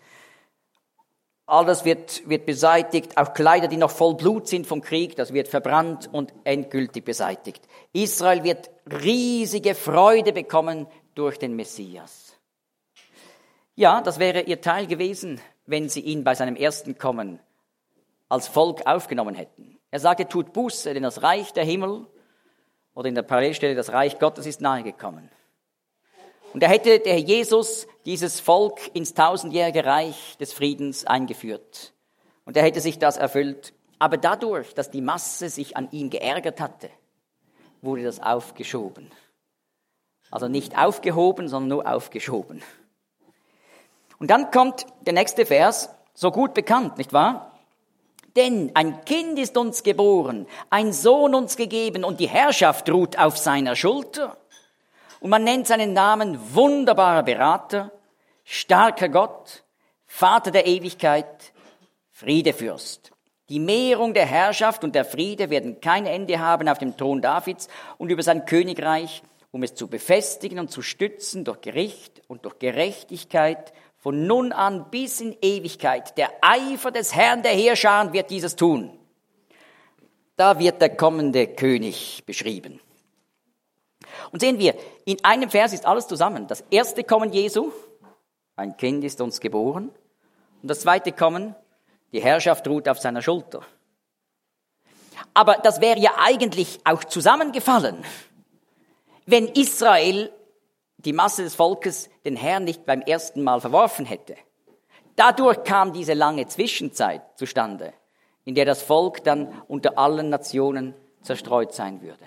alles wird beseitigt, auch Kleider, die noch voll Blut sind vom Krieg, das wird verbrannt und endgültig beseitigt. Israel wird riesige Freude bekommen durch den Messias. Ja, das wäre ihr Teil gewesen, wenn sie ihn bei seinem ersten Kommen als Volk aufgenommen hätten. Er sagte, tut Buße, denn das Reich der Himmel, oder in der Parallelstelle, das Reich Gottes ist nahe gekommen. Und da hätte der Herr Jesus dieses Volk ins tausendjährige Reich des Friedens eingeführt. Und er hätte sich das erfüllt. Aber dadurch, dass die Masse sich an ihm geärgert hatte, wurde das aufgeschoben. Also nicht aufgehoben, sondern nur aufgeschoben. Und dann kommt der nächste Vers, so gut bekannt, nicht wahr? Denn ein Kind ist uns geboren, ein Sohn uns gegeben und die Herrschaft ruht auf seiner Schulter. Und man nennt seinen Namen wunderbarer Berater, starker Gott, Vater der Ewigkeit, Friedefürst. Die Mehrung der Herrschaft und der Friede werden kein Ende haben auf dem Thron Davids und über sein Königreich, um es zu befestigen und zu stützen durch Gericht und durch Gerechtigkeit von nun an bis in Ewigkeit. Der Eifer des Herrn der Heerscharen wird dieses tun. Da wird der kommende König beschrieben. Und sehen wir, in einem Vers ist alles zusammen. Das erste Kommen Jesu, ein Kind ist uns geboren. Und das zweite Kommen, die Herrschaft ruht auf seiner Schulter. Aber das wäre ja eigentlich auch zusammengefallen, wenn Israel, die Masse des Volkes, den Herrn nicht beim ersten Mal verworfen hätte. Dadurch kam diese lange Zwischenzeit zustande, in der das Volk dann unter allen Nationen zerstreut sein würde.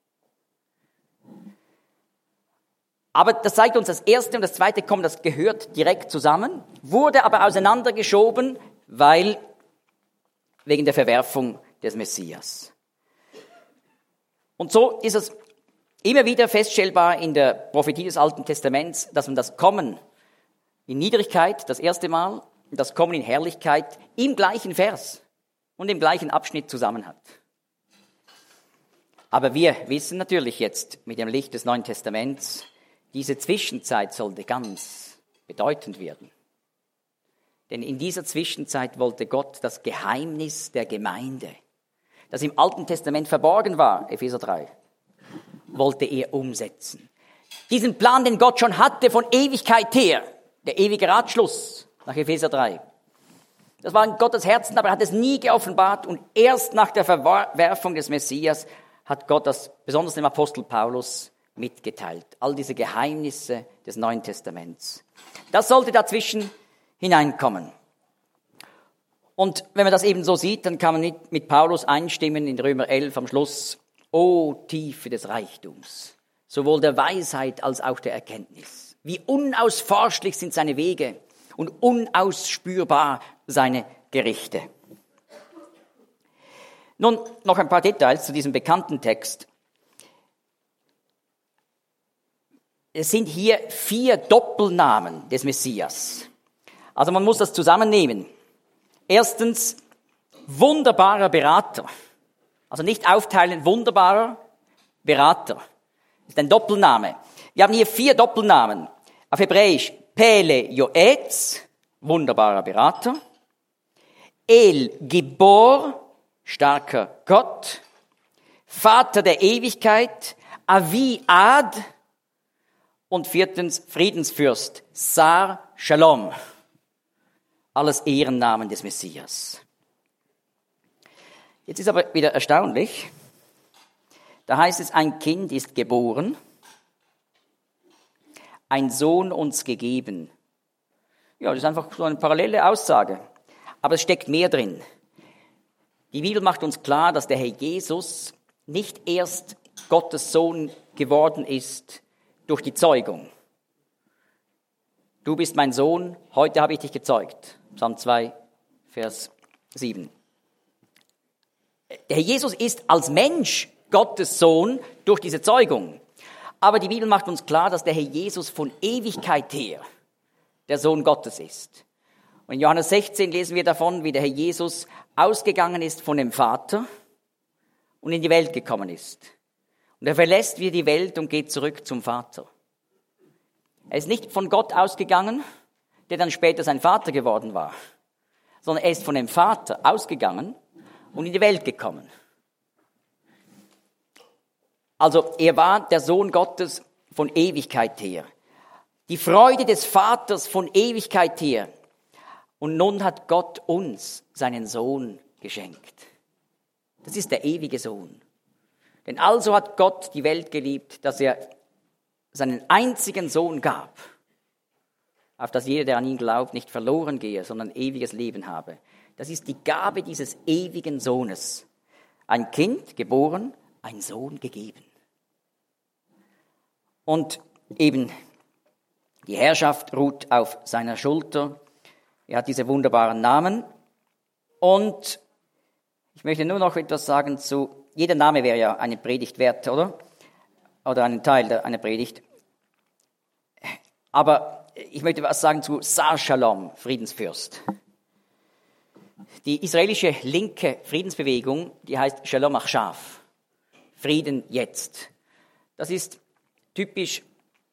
Aber das zeigt uns, das erste und das zweite Kommen, das gehört direkt zusammen, wurde aber auseinandergeschoben, wegen der Verwerfung des Messias. Und so ist es immer wieder feststellbar in der Prophetie des Alten Testaments, dass man das Kommen in Niedrigkeit, das erste Mal, und das Kommen in Herrlichkeit im gleichen Vers und im gleichen Abschnitt zusammen hat. Aber wir wissen natürlich jetzt mit dem Licht des Neuen Testaments, diese Zwischenzeit sollte ganz bedeutend werden. Denn in dieser Zwischenzeit wollte Gott das Geheimnis der Gemeinde, das im Alten Testament verborgen war, Epheser 3, wollte er umsetzen. Diesen Plan, den Gott schon hatte von Ewigkeit her, der ewige Ratschluss nach Epheser 3. Das war in Gottes Herzen, aber er hat es nie geoffenbart und erst nach der Verwerfung des Messias hat Gott das, besonders dem Apostel Paulus, mitgeteilt. All diese Geheimnisse des Neuen Testaments. Das sollte dazwischen hineinkommen. Und wenn man das eben so sieht, dann kann man nicht mit Paulus einstimmen in Römer 11 am Schluss. O Tiefe des Reichtums, sowohl der Weisheit als auch der Erkenntnis. Wie unausforschlich sind seine Wege und unausspürbar seine Gerichte. Nun noch ein paar Details zu diesem bekannten Text. Es sind hier 4 Doppelnamen des Messias. Also man muss das zusammennehmen. Erstens, wunderbarer Berater. Also nicht aufteilen, wunderbarer Berater. Das ist ein Doppelname. Wir haben hier 4 Doppelnamen. Auf Hebräisch Pele Yoetz, wunderbarer Berater. El Gibor, starker Gott. Vater der Ewigkeit. Avi Ad. Und 4. Friedensfürst, Sar Shalom. Alles Ehrennamen des Messias. Jetzt ist aber wieder erstaunlich. Da heißt es, ein Kind ist geboren, ein Sohn uns gegeben. Ja, das ist einfach so eine parallele Aussage. Aber es steckt mehr drin. Die Bibel macht uns klar, dass der Herr Jesus nicht erst Gottes Sohn geworden ist durch die Zeugung. Du bist mein Sohn, heute habe ich dich gezeugt. Psalm 2, Vers 7. Der Herr Jesus ist als Mensch Gottes Sohn durch diese Zeugung. Aber die Bibel macht uns klar, dass der Herr Jesus von Ewigkeit her der Sohn Gottes ist. Und in Johannes 16 lesen wir davon, wie der Herr Jesus ausgegangen ist von dem Vater und in die Welt gekommen ist. Und er verlässt wieder die Welt und geht zurück zum Vater. Er ist nicht von Gott ausgegangen, der dann später sein Vater geworden war, sondern er ist von dem Vater ausgegangen und in die Welt gekommen. Also er war der Sohn Gottes von Ewigkeit her. Die Freude des Vaters von Ewigkeit her. Und nun hat Gott uns seinen Sohn geschenkt. Das ist der ewige Sohn. Denn also hat Gott die Welt geliebt, dass er seinen einzigen Sohn gab, auf dass jeder, der an ihn glaubt, nicht verloren gehe, sondern ewiges Leben habe. Das ist die Gabe dieses ewigen Sohnes. Ein Kind geboren, ein Sohn gegeben. Und eben die Herrschaft ruht auf seiner Schulter. Er hat diese wunderbaren Namen. Und ich möchte nur noch etwas sagen zu, jeder Name wäre ja eine Predigt wert, oder? Oder einen Teil einer Predigt. Aber ich möchte was sagen zu Sar Shalom, Friedensfürst. Die israelische linke Friedensbewegung, die heißt Shalom Achshav, Frieden jetzt. Das ist typische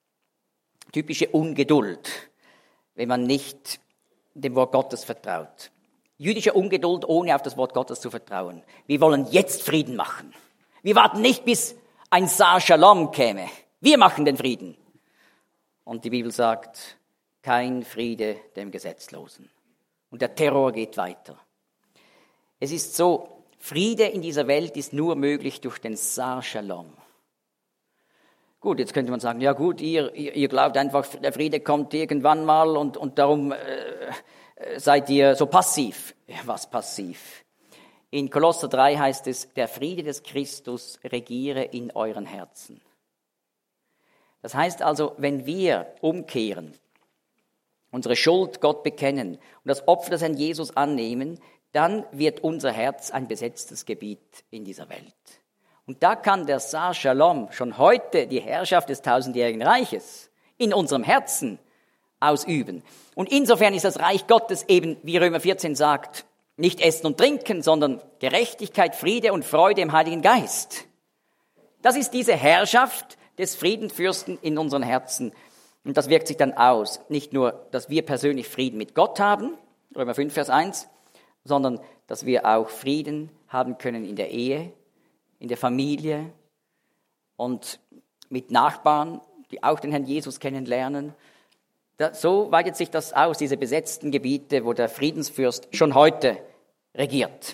Ungeduld, wenn man nicht dem Wort Gottes vertraut. Jüdische Ungeduld, ohne auf das Wort Gottes zu vertrauen. Wir wollen jetzt Frieden machen. Wir warten nicht, bis ein Sar Shalom käme. Wir machen den Frieden. Und die Bibel sagt, kein Friede dem Gesetzlosen. Und der Terror geht weiter. Es ist so, Friede in dieser Welt ist nur möglich durch den Sar Shalom. Gut, jetzt könnte man sagen, ja gut, ihr glaubt einfach, der Friede kommt irgendwann mal und darum seid ihr so passiv. Ja, was passiv? In Kolosser 3 heißt es, der Friede des Christus regiere in euren Herzen. Das heißt also, wenn wir umkehren, unsere Schuld Gott bekennen und das Opfer des Herrn Jesus annehmen, dann wird unser Herz ein besetztes Gebiet in dieser Welt. Und da kann der Sar Shalom schon heute die Herrschaft des tausendjährigen Reiches in unserem Herzen ausüben. Und insofern ist das Reich Gottes eben, wie Römer 14 sagt, nicht Essen und Trinken, sondern Gerechtigkeit, Friede und Freude im Heiligen Geist. Das ist diese Herrschaft des Friedenfürsten in unseren Herzen. Und das wirkt sich dann aus. Nicht nur, dass wir persönlich Frieden mit Gott haben, Römer 5, Vers 1, sondern dass wir auch Frieden haben können in der Ehe, in der Familie und mit Nachbarn, die auch den Herrn Jesus kennenlernen. So weitet sich das aus, diese besetzten Gebiete, wo der Friedensfürst schon heute regiert.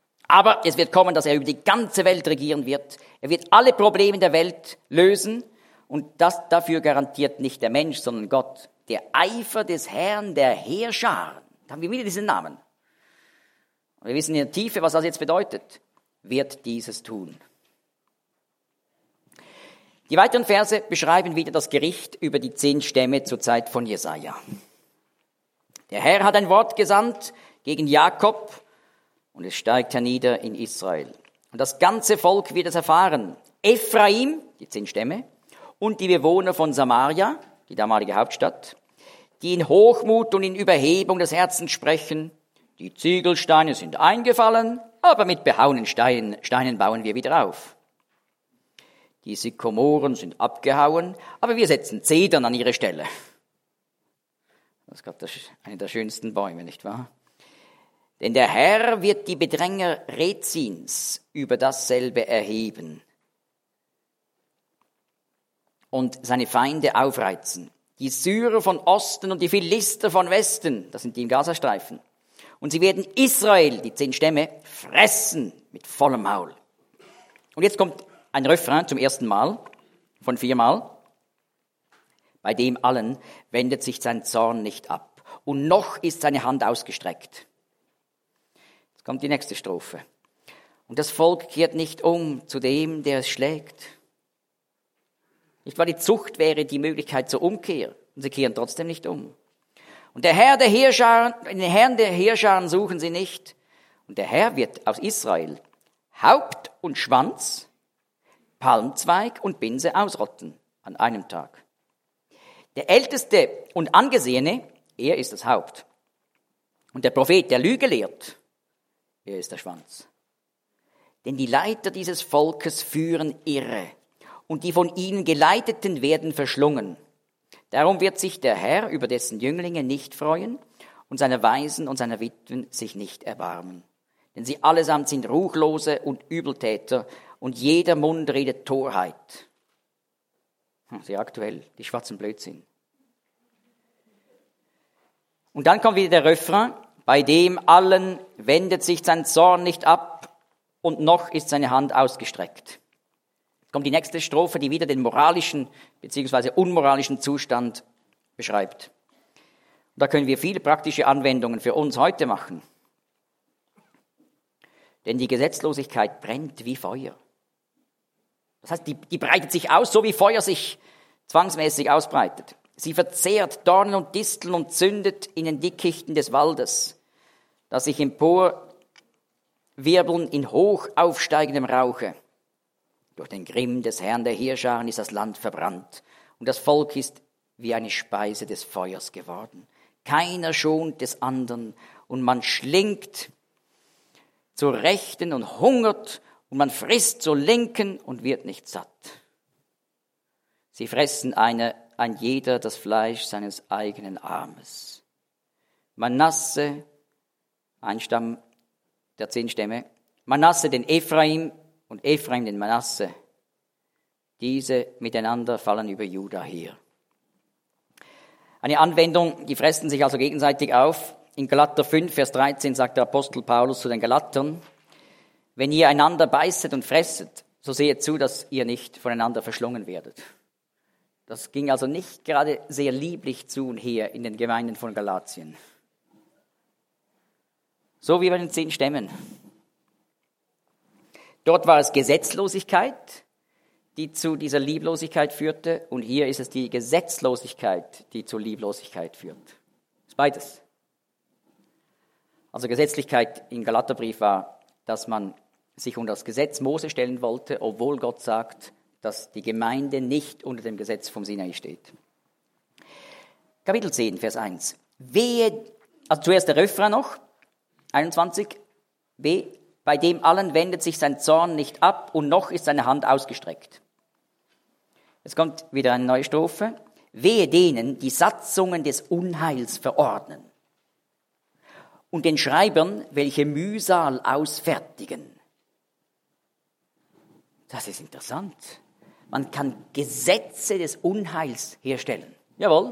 Aber es wird kommen, dass er über die ganze Welt regieren wird. Er wird alle Probleme der Welt lösen Und dafür garantiert nicht der Mensch, sondern Gott. Der Eifer des Herrn der Heerscharen. Da haben wir wieder diesen Namen. Und wir wissen in der Tiefe, was das jetzt bedeutet. Wird dieses tun. Die weiteren Verse beschreiben wieder das Gericht über die 10 Stämme zur Zeit von Jesaja. Der Herr hat ein Wort gesandt gegen Jakob und es steigt hernieder in Israel. Und das ganze Volk wird es erfahren. Ephraim, die 10 Stämme, und die Bewohner von Samaria, die damalige Hauptstadt, die in Hochmut und in Überhebung des Herzens sprechen. Die Ziegelsteine sind eingefallen, aber mit behauenen Steinen bauen wir wieder auf. Die Sykomoren sind abgehauen, aber wir setzen Zedern an ihre Stelle. Das ist gerade einer der schönsten Bäume, nicht wahr? Denn der Herr wird die Bedränger Rezins über dasselbe erheben und seine Feinde aufreizen. Die Syrer von Osten und die Philister von Westen, das sind die im Gazastreifen. Und sie werden Israel, die 10 Stämme, fressen mit vollem Maul. Und jetzt kommt ein Refrain zum ersten Mal, von 4 Mal. Bei dem allen wendet sich sein Zorn nicht ab. Und noch ist seine Hand ausgestreckt. Jetzt kommt die nächste Strophe. Und das Volk kehrt nicht um zu dem, der es schlägt. Nicht wahr? Die Zucht wäre die Möglichkeit zur Umkehr. Und sie kehren trotzdem nicht um. Und den Herrn der Heerscharen suchen sie nicht. Und der Herr wird aus Israel Haupt und Schwanz, Palmzweig und Binse ausrotten an einem Tag. Der Älteste und Angesehene, er ist das Haupt. Und der Prophet, der Lüge lehrt, er ist der Schwanz. Denn die Leiter dieses Volkes führen irre, und die von ihnen Geleiteten werden verschlungen. Darum wird sich der Herr über dessen Jünglinge nicht freuen und seiner Waisen und seiner Witwen sich nicht erbarmen. Denn sie allesamt sind Ruchlose und Übeltäter, und jeder Mund redet Torheit. Sehr aktuell, die schwarzen Blödsinn. Und dann kommt wieder der Refrain, bei dem allen wendet sich sein Zorn nicht ab und noch ist seine Hand ausgestreckt. Jetzt kommt die nächste Strophe, die wieder den moralischen bzw. unmoralischen Zustand beschreibt. Und da können wir viele praktische Anwendungen für uns heute machen. Denn die Gesetzlosigkeit brennt wie Feuer. Das heißt, die breitet sich aus, so wie Feuer sich zwangsmäßig ausbreitet. Sie verzehrt Dornen und Disteln und zündet in den Dickichten des Waldes, dass sich emporwirbeln in hoch aufsteigendem Rauche. Durch den Grimm des Herrn der Heerscharen ist das Land verbrannt und das Volk ist wie eine Speise des Feuers geworden. Keiner schont des anderen und man schlingt zur Rechten und hungert und man frisst zur Linken und wird nicht satt. Sie fressen ein jeder das Fleisch seines eigenen Armes. Manasse, ein Stamm der 10 Stämme, Manasse den Ephraim und Ephraim den Manasse. Diese miteinander fallen über Juda her. Eine Anwendung, die fressen sich also gegenseitig auf. In Galater 5, Vers 13 sagt der Apostel Paulus zu den Galatern, wenn ihr einander beißet und fresset, so seht zu, dass ihr nicht voneinander verschlungen werdet. Das ging also nicht gerade sehr lieblich zu und her in den Gemeinden von Galatien. So wie bei den 10 Stämmen. Dort war es Gesetzlosigkeit, die zu dieser Lieblosigkeit führte, und hier ist es die Gesetzlosigkeit, die zur Lieblosigkeit führt. Das ist beides. Also Gesetzlichkeit im Galaterbrief war, dass man sich unter das Gesetz Mose stellen wollte, obwohl Gott sagt, dass die Gemeinde nicht unter dem Gesetz vom Sinai steht. Kapitel 10, Vers 1. Also zuerst der Refrain noch, 21. Bei dem allen wendet sich sein Zorn nicht ab und noch ist seine Hand ausgestreckt. Jetzt kommt wieder eine neue Strophe. Wehe denen, die Satzungen des Unheils verordnen und den Schreibern, welche Mühsal ausfertigen. Das ist interessant. Man kann Gesetze des Unheils herstellen. Jawohl.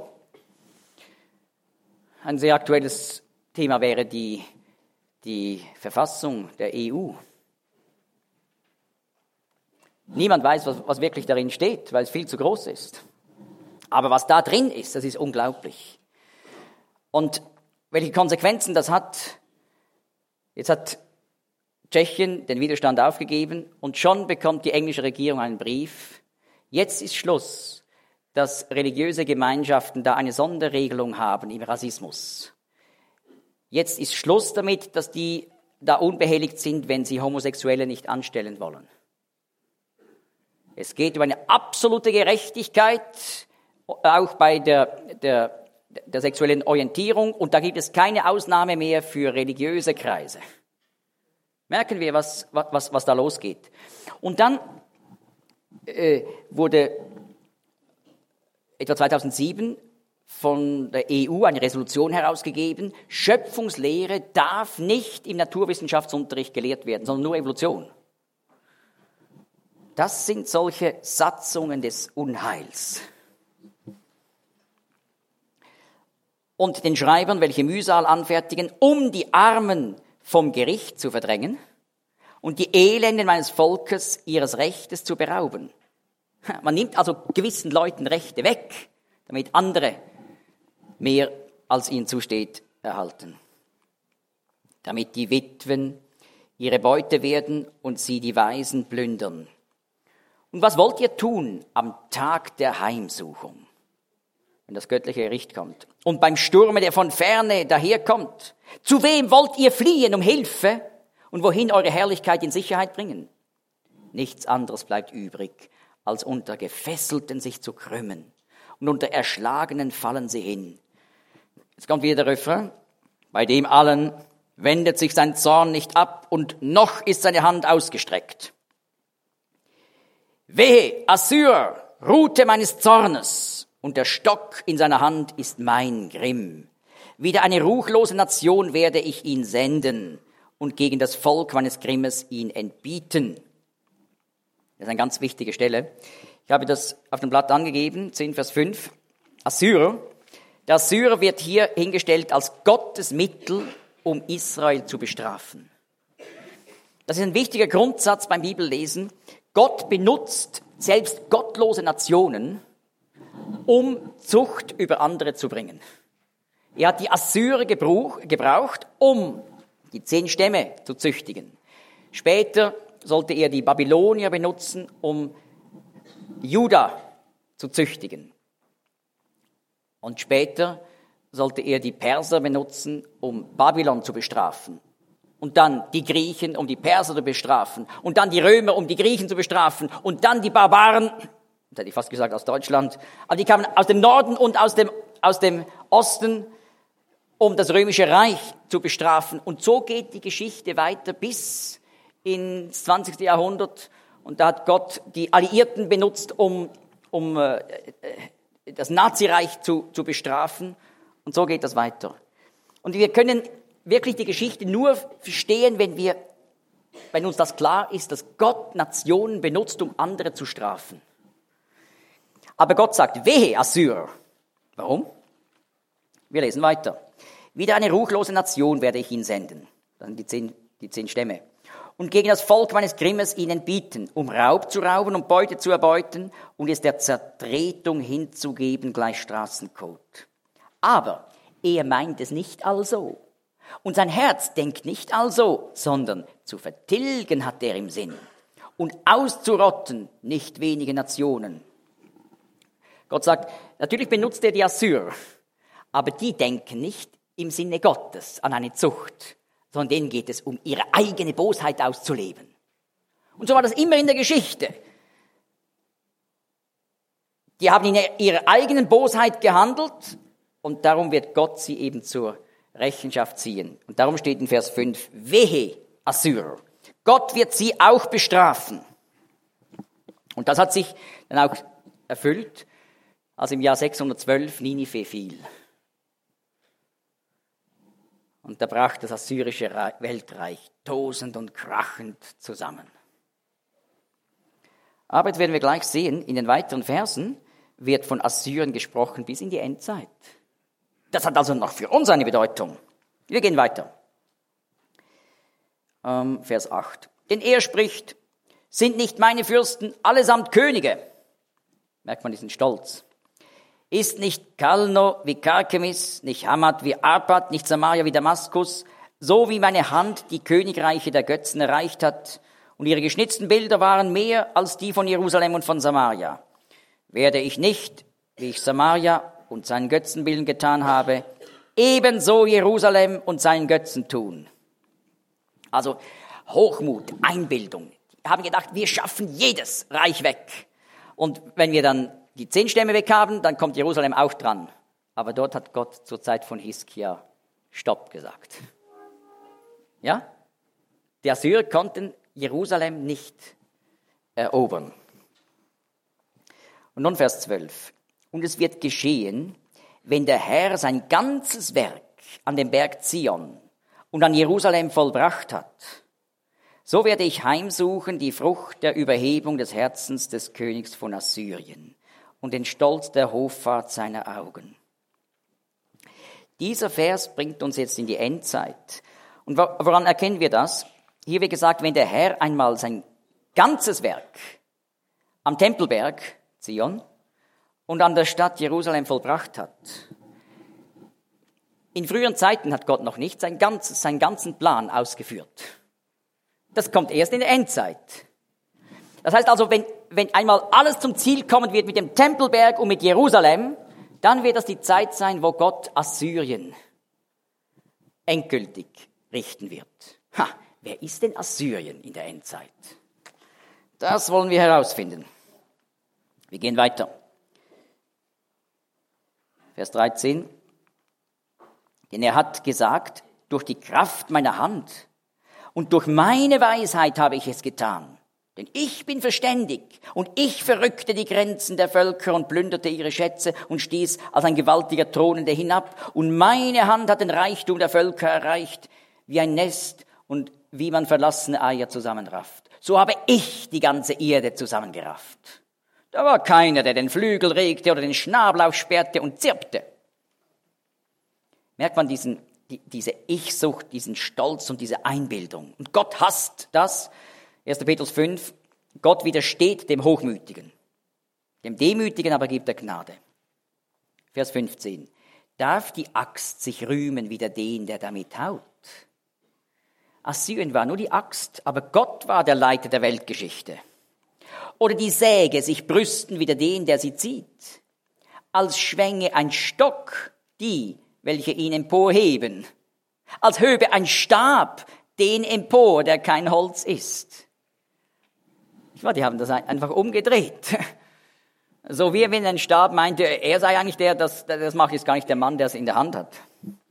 Ein sehr aktuelles Thema wäre die Verfassung der EU. Niemand weiß, was wirklich darin steht, weil es viel zu groß ist. Aber was da drin ist, das ist unglaublich. Und welche Konsequenzen das hat, jetzt hat Tschechien den Widerstand aufgegeben und schon bekommt die englische Regierung einen Brief. Jetzt ist Schluss, dass religiöse Gemeinschaften da eine Sonderregelung haben im Rassismus. Jetzt ist Schluss damit, dass die da unbehelligt sind, wenn sie Homosexuelle nicht anstellen wollen. Es geht um eine absolute Gerechtigkeit, auch bei der sexuellen Orientierung, und da gibt es keine Ausnahme mehr für religiöse Kreise. Merken wir, was da losgeht. Und dann wurde etwa 2007 von der EU eine Resolution herausgegeben, Schöpfungslehre darf nicht im Naturwissenschaftsunterricht gelehrt werden, sondern nur Evolution. Das sind solche Satzungen des Unheils. Und den Schreibern, welche Mühsal anfertigen, um die Armen vom Gericht zu verdrängen und die Elenden meines Volkes ihres Rechtes zu berauben. Man nimmt also gewissen Leuten Rechte weg, damit andere mehr als ihnen zusteht erhalten. Damit die Witwen ihre Beute werden und sie die Waisen plündern. Und was wollt ihr tun am Tag der Heimsuchung, wenn das göttliche Gericht kommt? Und beim Sturme, der von ferne daherkommt, zu wem wollt ihr fliehen um Hilfe und wohin eure Herrlichkeit in Sicherheit bringen? Nichts anderes bleibt übrig, als unter Gefesselten sich zu krümmen, und unter Erschlagenen fallen sie hin. Jetzt kommt wieder der Refrain. Bei dem allen wendet sich sein Zorn nicht ab und noch ist seine Hand ausgestreckt. Wehe, Assur, Rute meines Zornes, und der Stock in seiner Hand ist mein Grimm. Wider eine ruchlose Nation werde ich ihn senden und gegen das Volk meines Grimmes ihn entbieten. Das ist eine ganz wichtige Stelle. Ich habe das auf dem Blatt angegeben, 10 Vers 5. Assyrer. Der Assyrer wird hier hingestellt als Gottes Mittel, um Israel zu bestrafen. Das ist ein wichtiger Grundsatz beim Bibellesen. Gott benutzt selbst gottlose Nationen, um Zucht über andere zu bringen. Er hat die Assyrer gebraucht, um die 10 Stämme zu züchtigen. Später sollte er die Babylonier benutzen, um Juda zu züchtigen. Und später sollte er die Perser benutzen, um Babylon zu bestrafen. Und dann die Griechen, um die Perser zu bestrafen. Und dann die Römer, um die Griechen zu bestrafen. Und dann die Barbaren, das hätte ich fast gesagt aus Deutschland, aber die kamen aus dem Norden und aus dem Osten, um das römische Reich zu bestrafen. Und so geht die Geschichte weiter bis ins 20. Jahrhundert. Und da hat Gott die Alliierten benutzt, um das Nazireich zu bestrafen. Und so geht das weiter. Und wir können wirklich die Geschichte nur verstehen, wenn uns das klar ist, dass Gott Nationen benutzt, um andere zu strafen. Aber Gott sagt, wehe, Assyrer. Warum? Wir lesen weiter. Wieder eine ruchlose Nation werde ich ihn senden. Das sind die 10 Stämme. Und gegen das Volk meines Grimmes ihn entbieten, um Raub zu rauben und Beute zu erbeuten und es der Zertretung hinzugeben gleich Straßenkot. Aber er meint es nicht also. Und sein Herz denkt nicht also, sondern zu vertilgen hat er im Sinn und auszurotten nicht wenige Nationen. Gott sagt, natürlich benutzt er die Assyrer, aber die denken nicht im Sinne Gottes an eine Zucht, sondern denen geht es um ihre eigene Bosheit auszuleben. Und so war das immer in der Geschichte. Die haben in ihrer eigenen Bosheit gehandelt und darum wird Gott sie eben zur Rechenschaft ziehen. Und darum steht in Vers 5, wehe, Assyrer. Gott wird sie auch bestrafen. Und das hat sich dann auch erfüllt, als im Jahr 612 Ninive fiel. Und da brach das assyrische Weltreich tosend und krachend zusammen. Aber jetzt werden wir gleich sehen, in den weiteren Versen wird von Assyrern gesprochen bis in die Endzeit. Das hat also noch für uns eine Bedeutung. Wir gehen weiter. Vers 8. Denn er spricht, Sind nicht meine Fürsten allesamt Könige? Merkt man diesen Stolz. Ist nicht Kalno wie Karkemis, nicht Hamad wie Arpad, nicht Samaria wie Damaskus, so wie meine Hand die Königreiche der Götzen erreicht hat, und ihre geschnitzten Bilder waren mehr als die von Jerusalem und von Samaria. Werde ich nicht, wie ich Samaria und seinen Götzenbildern getan habe, ebenso Jerusalem und seinen Götzen tun. Also Hochmut, Einbildung. Die haben gedacht, wir schaffen jedes Reich weg. Und wenn wir dann die 10 Stämme weg haben, dann kommt Jerusalem auch dran. Aber dort hat Gott zur Zeit von Hiskia Stopp gesagt. Ja? Die Assyrer konnten Jerusalem nicht erobern. Und nun Vers 12. Und es wird geschehen, wenn der Herr sein ganzes Werk an dem Berg Zion und an Jerusalem vollbracht hat, so werde ich heimsuchen die Frucht der Überhebung des Herzens des Königs von Assyrien und den Stolz der Hoffart seiner Augen. Dieser Vers bringt uns jetzt in die Endzeit. Und woran erkennen wir das? Hier wird gesagt, wenn der Herr einmal sein ganzes Werk am Tempelberg Zion und an der Stadt Jerusalem vollbracht hat. In früheren Zeiten hat Gott noch nicht seinen ganzen Plan ausgeführt. Das kommt erst in der Endzeit. Das heißt also, wenn einmal alles zum Ziel kommen wird mit dem Tempelberg und mit Jerusalem, dann wird das die Zeit sein, wo Gott Assyrien endgültig richten wird. Wer ist denn Assyrien in der Endzeit? Das wollen wir herausfinden. Wir gehen weiter. Vers 13. Denn er hat gesagt, durch die Kraft meiner Hand und durch meine Weisheit habe ich es getan. Denn ich bin verständig und ich verrückte die Grenzen der Völker und plünderte ihre Schätze und stieß als ein gewaltiger Thronender hinab. Und meine Hand hat den Reichtum der Völker erreicht, wie ein Nest und wie man verlassene Eier zusammenrafft. So habe ich die ganze Erde zusammengerafft. Da war keiner, der den Flügel regte oder den Schnabel aufsperrte und zirpte. Merkt man diese Ich-Sucht, diesen Stolz und diese Einbildung. Und Gott hasst das. 1. Petrus 5, Gott widersteht dem Hochmütigen. Dem Demütigen aber gibt er Gnade. Vers 15. Darf die Axt sich rühmen wider den, der damit haut? Assyrien war nur die Axt, aber Gott war der Leiter der Weltgeschichte. Oder die Säge sich brüsten wider den, der sie zieht. Als schwänge ein Stock die, welche ihn emporheben. Als höbe ein Stab den empor, der kein Holz ist. Die haben das einfach umgedreht. So wie wenn ein Stab meinte, er sei eigentlich das macht jetzt gar nicht der Mann, der es in der Hand hat.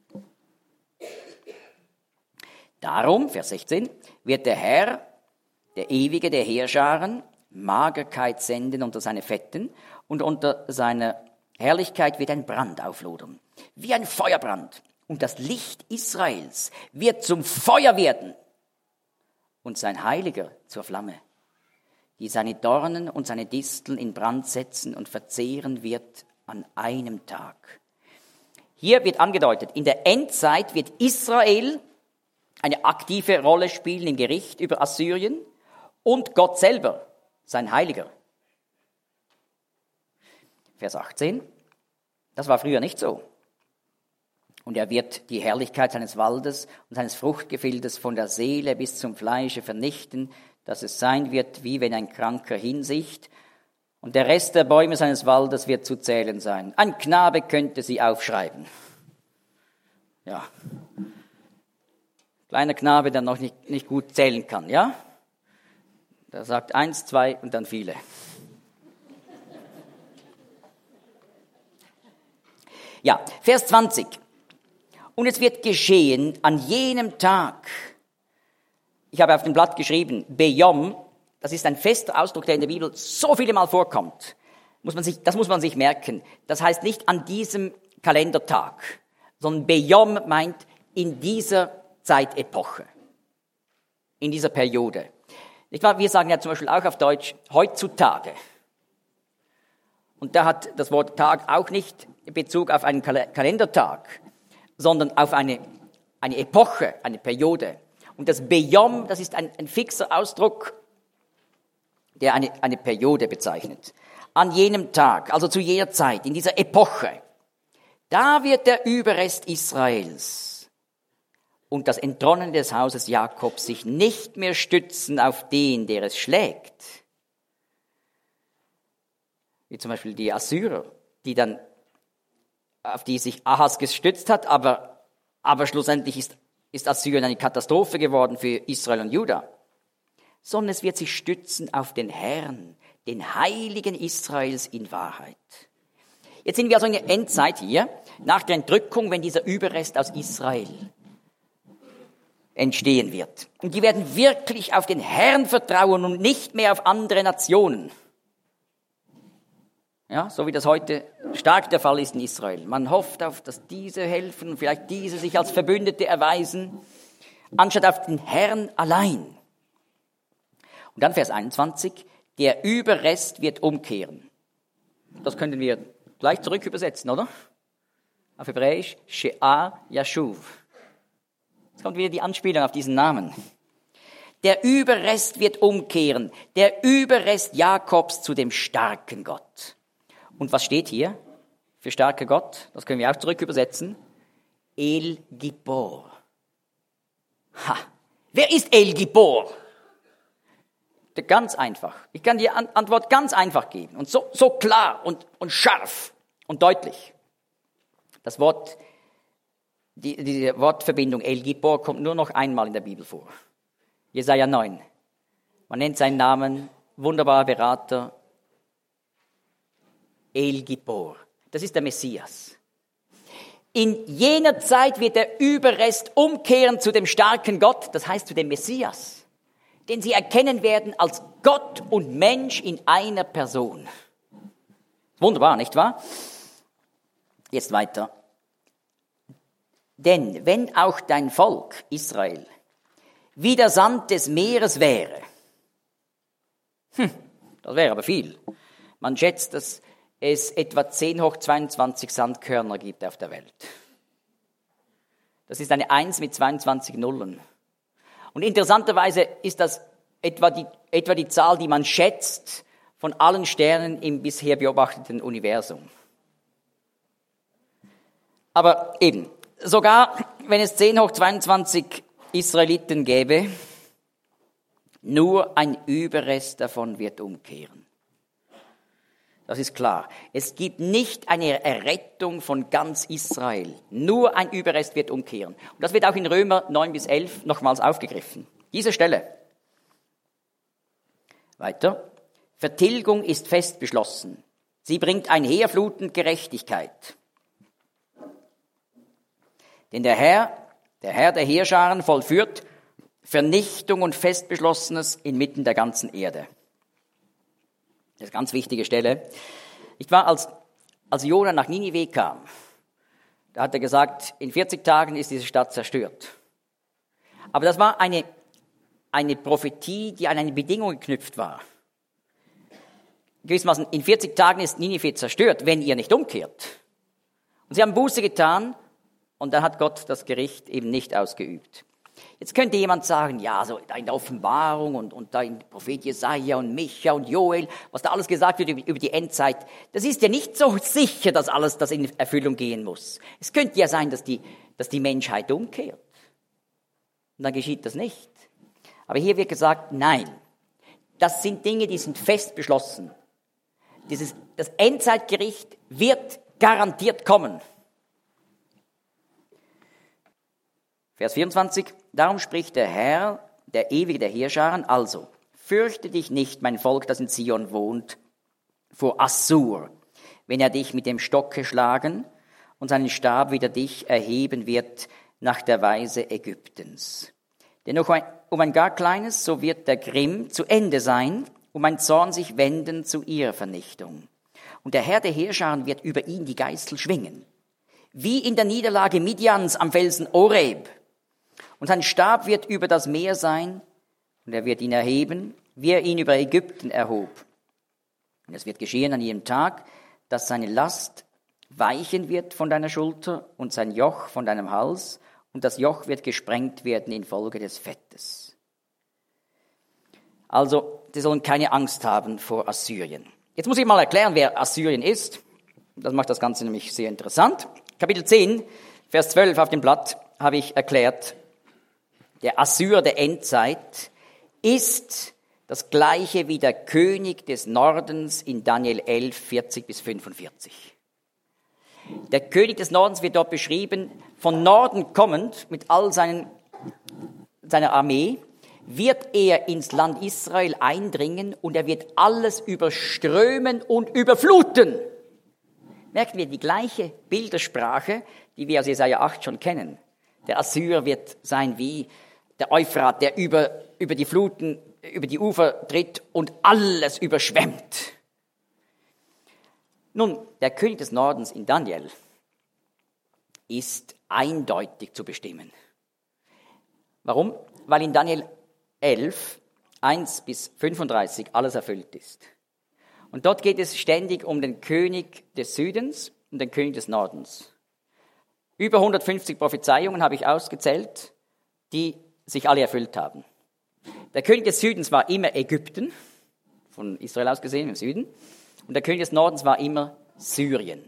Darum, Vers 16, wird der Herr, der Ewige der Heerscharen, Magerkeit senden unter seine Fetten und unter seiner Herrlichkeit wird ein Brand auflodern, wie ein Feuerbrand. Und das Licht Israels wird zum Feuer werden und sein Heiliger zur Flamme, die seine Dornen und seine Disteln in Brand setzen und verzehren wird an einem Tag. Hier wird angedeutet, in der Endzeit wird Israel eine aktive Rolle spielen im Gericht über Assyrien und Gott selber, sein Heiliger. Vers 18, das war früher nicht so. Und er wird die Herrlichkeit seines Waldes und seines Fruchtgefildes von der Seele bis zum Fleische vernichten, dass es sein wird, wie wenn ein Kranker hinsicht. Und der Rest der Bäume seines Waldes wird zu zählen sein. Ein Knabe könnte sie aufschreiben. Ja. Kleiner Knabe, der noch nicht gut zählen kann, ja? Der sagt 1, 2 und dann viele. Ja, Vers 20. Und es wird geschehen an jenem Tag. Ich habe auf dem Blatt geschrieben, Beyom, das ist ein fester Ausdruck, der in der Bibel so viele Mal vorkommt. Das muss man sich merken. Das heißt nicht an diesem Kalendertag, sondern Beyom meint in dieser Zeitepoche, in dieser Periode. Nicht wahr? Wir sagen ja zum Beispiel auch auf Deutsch heutzutage. Und da hat das Wort Tag auch nicht Bezug auf einen Kalendertag, sondern auf eine Epoche, eine Periode. Und das Beyom, das ist ein fixer Ausdruck der eine Periode bezeichnet. An jenem Tag, also zu jeder Zeit, in dieser Epoche, da wird der Überrest Israels und das Entronnen des Hauses Jakobs sich nicht mehr stützen auf den, der es schlägt. Wie zum Beispiel die Assyrer, auf die sich Ahas gestützt hat, aber schlussendlich ist Assyrien eine Katastrophe geworden für Israel und Juda. Sondern es wird sich stützen auf den Herrn, den Heiligen Israels in Wahrheit. Jetzt sind wir also in der Endzeit hier, nach der Entrückung, wenn dieser Überrest aus Israel entstehen wird. Und die werden wirklich auf den Herrn vertrauen und nicht mehr auf andere Nationen. Ja, so wie das heute stark der Fall ist in Israel. Man hofft auf, dass diese helfen und vielleicht diese sich als Verbündete erweisen, anstatt auf den Herrn allein. Und dann Vers 21, der Überrest wird umkehren. Das können wir gleich zurück übersetzen, oder? Auf Hebräisch, She'ar Yashuv. Jetzt kommt wieder die Anspielung auf diesen Namen. Der Überrest wird umkehren, der Überrest Jakobs zu dem starken Gott. Und was steht hier für starker Gott? Das können wir auch zurück übersetzen. El Gibor. Ha! Wer ist El Gibor? Ganz einfach. Ich kann die Antwort ganz einfach geben und so klar und scharf und deutlich. Das Wort, diese Wortverbindung El Gibor kommt nur noch einmal in der Bibel vor. Jesaja 9. Man nennt seinen Namen wunderbarer Berater El Gibor. Das ist der Messias. In jener Zeit wird der Überrest umkehren zu dem starken Gott, das heißt zu dem Messias, den sie erkennen werden als Gott und Mensch in einer Person. Wunderbar, nicht wahr? Jetzt weiter. Denn wenn auch dein Volk, Israel, wie der Sand des Meeres wäre, das wäre aber viel. Man schätzt, dass es etwa 10 hoch 22 Sandkörner gibt auf der Welt. Das ist eine 1 mit 22 Nullen. Und interessanterweise ist das etwa die Zahl, die man schätzt von allen Sternen im bisher beobachteten Universum. Aber eben, sogar wenn es 10 hoch 22 Israeliten gäbe, nur ein Überrest davon wird umkehren. Das ist klar. Es gibt nicht eine Errettung von ganz Israel. Nur ein Überrest wird umkehren. Und das wird auch in Römer 9 bis 11 nochmals aufgegriffen. Diese Stelle. Weiter. Vertilgung ist fest beschlossen. Sie bringt einher flutend Gerechtigkeit. Denn der Herr der Heerscharen vollführt Vernichtung und Festbeschlossenes inmitten der ganzen Erde. Das ist eine ganz wichtige Stelle. Ich war, als Jona nach Ninive kam, da hat er gesagt, in 40 Tagen ist diese Stadt zerstört. Aber das war eine Prophetie, die an eine Bedingung geknüpft war. Gewissermaßen, in 40 Tagen ist Ninive zerstört, wenn ihr nicht umkehrt. Und sie haben Buße getan und dann hat Gott das Gericht eben nicht ausgeübt. Jetzt könnte jemand sagen, ja, so in der Offenbarung und da in Prophet Jesaja und Micha und Joel, was da alles gesagt wird über die Endzeit, das ist ja nicht so sicher, dass alles das in Erfüllung gehen muss. Es könnte ja sein, dass die Menschheit umkehrt. Und dann geschieht das nicht. Aber hier wird gesagt, nein, das sind Dinge, die sind fest beschlossen. Das Endzeitgericht wird garantiert kommen. Vers 24, darum spricht der Herr, der Ewige der Heerscharen, also, fürchte dich nicht, mein Volk, das in Zion wohnt, vor Assur, wenn er dich mit dem Stocke schlagen und seinen Stab wider dich erheben wird nach der Weise Ägyptens. Denn noch um ein gar kleines, so wird der Grimm zu Ende sein, mein Zorn sich wenden zu ihrer Vernichtung. Und der Herr der Heerscharen wird über ihn die Geißel schwingen, wie in der Niederlage Midians am Felsen Oreb. Und sein Stab wird über das Meer sein, und er wird ihn erheben, wie er ihn über Ägypten erhob. Und es wird geschehen an jedem Tag, dass seine Last weichen wird von deiner Schulter und sein Joch von deinem Hals, und das Joch wird gesprengt werden infolge des Fettes. Also, sie sollen keine Angst haben vor Assyrien. Jetzt muss ich mal erklären, wer Assyrien ist. Das macht das Ganze nämlich sehr interessant. Kapitel 10, Vers 12 auf dem Blatt habe ich erklärt, der Assyrer der Endzeit ist das gleiche wie der König des Nordens in Daniel 11, 40 bis 45. Der König des Nordens wird dort beschrieben, von Norden kommend mit all seiner Armee, wird er ins Land Israel eindringen und er wird alles überströmen und überfluten. Merken wir die gleiche Bildersprache, die wir aus Jesaja 8 schon kennen. Der Assyrer wird sein wie der Euphrat, der über die Fluten, über die Ufer tritt und alles überschwemmt. Nun, der König des Nordens in Daniel ist eindeutig zu bestimmen. Warum? Weil in Daniel 11, 1 bis 35 alles erfüllt ist. Und dort geht es ständig um den König des Südens und den König des Nordens. Über 150 Prophezeiungen habe ich ausgezählt, die sich alle erfüllt haben. Der König des Südens war immer Ägypten, von Israel aus gesehen im Süden, und der König des Nordens war immer Syrien.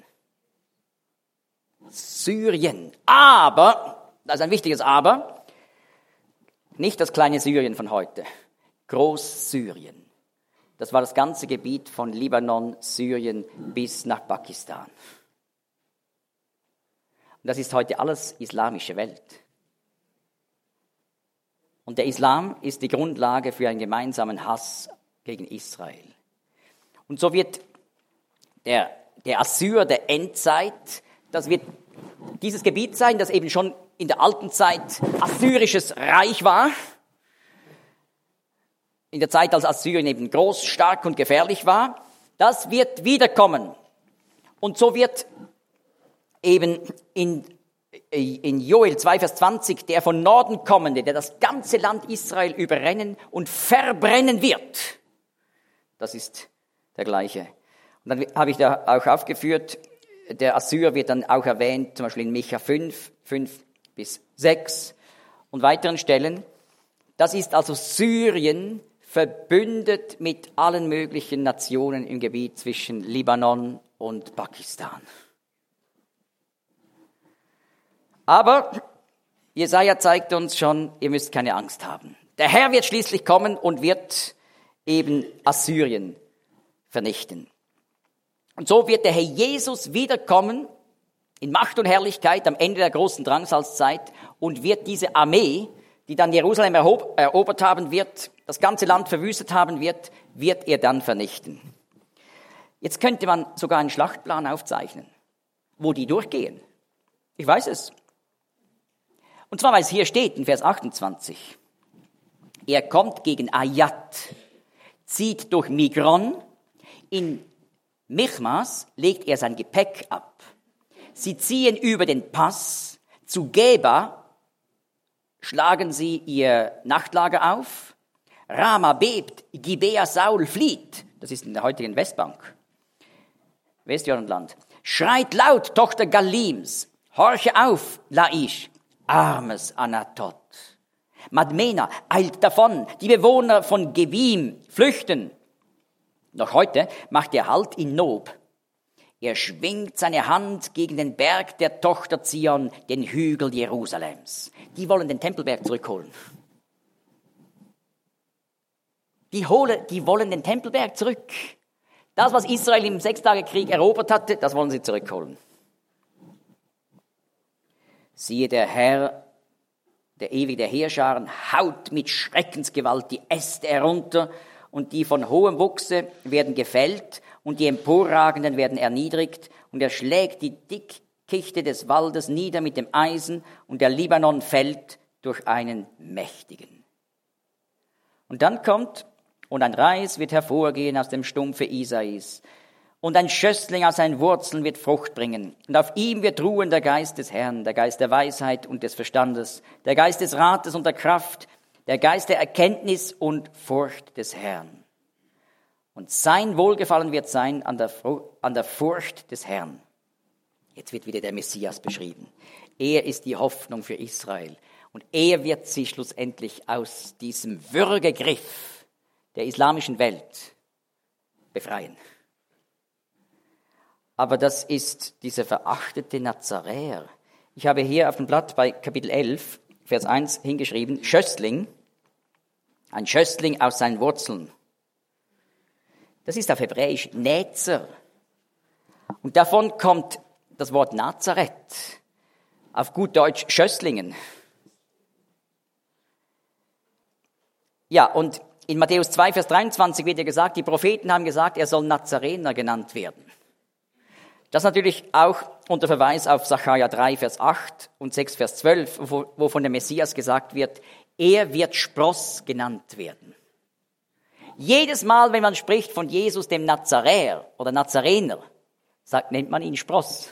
Syrien. Aber, das ist ein wichtiges Aber, nicht das kleine Syrien von heute, Großsyrien. Das war das ganze Gebiet von Libanon, Syrien bis nach Pakistan. Und das ist heute alles islamische Welt. Und der Islam ist die Grundlage für einen gemeinsamen Hass gegen Israel. Und so wird der Assyrer der Endzeit, das wird dieses Gebiet sein, das eben schon in der alten Zeit assyrisches Reich war. In der Zeit, als Assyrien eben groß, stark und gefährlich war. Das wird wiederkommen. Und so wird eben in Joel 2, Vers 20, der von Norden kommende, der das ganze Land Israel überrennen und verbrennen wird. Das ist der gleiche. Und dann habe ich da auch aufgeführt, der Assyrer wird dann auch erwähnt, zum Beispiel in Micha 5 bis 6 und weiteren Stellen. Das ist also Syrien verbündet mit allen möglichen Nationen im Gebiet zwischen Libanon und Pakistan. Aber Jesaja zeigt uns schon, ihr müsst keine Angst haben. Der Herr wird schließlich kommen und wird eben Assyrien vernichten. Und so wird der Herr Jesus wiederkommen in Macht und Herrlichkeit am Ende der großen Drangsalzzeit und wird diese Armee, die dann Jerusalem erobert haben wird, das ganze Land verwüstet haben wird er dann vernichten. Jetzt könnte man sogar einen Schlachtplan aufzeichnen, wo die durchgehen. Ich weiß es. Und zwar, weil es hier steht in Vers 28. Er kommt gegen Ayat, zieht durch Migron, in Michmas legt er sein Gepäck ab. Sie ziehen über den Pass zu Geba, schlagen sie ihr Nachtlager auf. Rama bebt, Gibea Saul flieht. Das ist in der heutigen Westbank. Westjordanland. Schreit laut, Tochter Galims. Horche auf, Laish. Armes Anatot. Madmena eilt davon. Die Bewohner von Gebim flüchten. Noch heute macht er Halt in Nob. Er schwingt seine Hand gegen den Berg der Tochter Zion, den Hügel Jerusalems. Die wollen den Tempelberg zurückholen. Die wollen den Tempelberg zurück. Das, was Israel im Sechstagekrieg erobert hatte, das wollen sie zurückholen. Siehe, der Herr, der ewige der Heerscharen, haut mit Schreckensgewalt die Äste herunter, und die von hohem Wuchse werden gefällt, und die Emporragenden werden erniedrigt, und er schlägt die Dickichte des Waldes nieder mit dem Eisen, und der Libanon fällt durch einen Mächtigen. Und dann kommt, und ein Reis wird hervorgehen aus dem Stumpfe Isais, und ein Schössling aus seinen Wurzeln wird Frucht bringen. Und auf ihm wird ruhen der Geist des Herrn, der Geist der Weisheit und des Verstandes, der Geist des Rates und der Kraft, der Geist der Erkenntnis und Furcht des Herrn. Und sein Wohlgefallen wird sein an der Furcht des Herrn. Jetzt wird wieder der Messias beschrieben. Er ist die Hoffnung für Israel. Und er wird sie schlussendlich aus diesem Würgegriff der islamischen Welt befreien. Aber das ist dieser verachtete Nazaräer. Ich habe hier auf dem Blatt bei Kapitel 11, Vers 1 hingeschrieben, Schössling, ein Schössling aus seinen Wurzeln. Das ist auf Hebräisch Netzer. Und davon kommt das Wort Nazareth, auf gut Deutsch Schösslingen. Ja, und in Matthäus 2, Vers 23 wird ja gesagt, die Propheten haben gesagt, er soll Nazarener genannt werden. Das natürlich auch unter Verweis auf Sacharja 3, Vers 8 und 6, Vers 12, wo von dem Messias gesagt wird, er wird Spross genannt werden. Jedes Mal, wenn man spricht von Jesus, dem Nazaräer oder Nazarener, nennt man ihn Spross.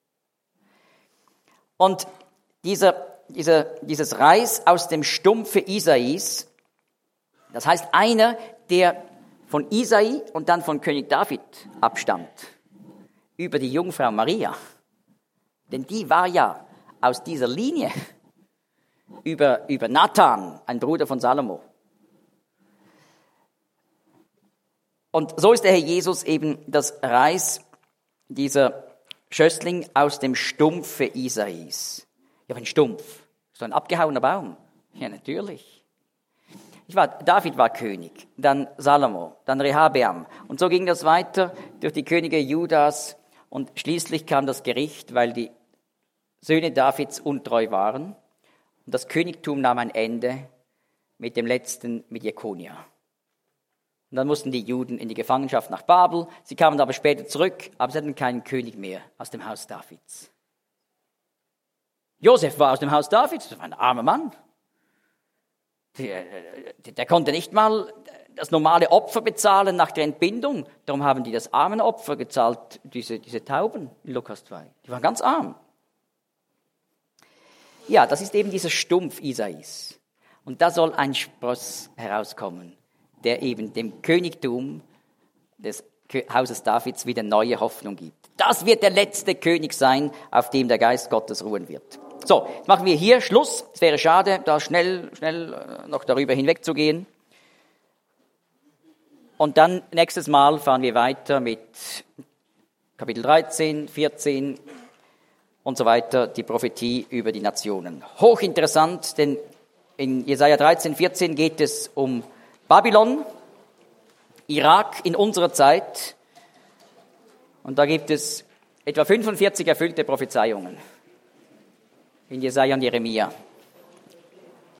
Und dieses Reis aus dem Stumpfe Isais, das heißt einer, der von Isai und dann von König David abstammt, über die Jungfrau Maria. Denn die war ja aus dieser Linie über Nathan, ein Bruder von Salomo. Und so ist der Herr Jesus eben das Reis dieser Schössling aus dem Stumpfe Isais. Ja, ein Stumpf, so ein abgehauener Baum. Ja, natürlich. David war König, dann Salomo, dann Rehabeam. Und so ging das weiter durch die Könige Judas. Und schließlich kam das Gericht, weil die Söhne Davids untreu waren. Und das Königtum nahm ein Ende mit dem letzten, mit Jekonia. Und dann mussten die Juden in die Gefangenschaft nach Babel. Sie kamen aber später zurück, aber sie hatten keinen König mehr aus dem Haus Davids. Josef war aus dem Haus Davids, das war ein armer Mann. Der konnte nicht mal das normale Opfer bezahlen nach der Entbindung. Darum haben die das Armenopfer gezahlt, diese Tauben in Lukas 2. Die waren ganz arm. Ja, das ist eben dieser Stumpf Isais. Und da soll ein Spross herauskommen, der eben dem Königtum des Hauses Davids wieder neue Hoffnung gibt. Das wird der letzte König sein, auf dem der Geist Gottes ruhen wird. So, jetzt machen wir hier Schluss. Es wäre schade, da schnell noch darüber hinwegzugehen. Und dann nächstes Mal fahren wir weiter mit Kapitel 13, 14 und so weiter, die Prophetie über die Nationen. Hochinteressant, denn in Jesaja 13, 14 geht es um Babylon, Irak in unserer Zeit. Und da gibt es etwa 45 erfüllte Prophezeiungen in Jesaja und Jeremia.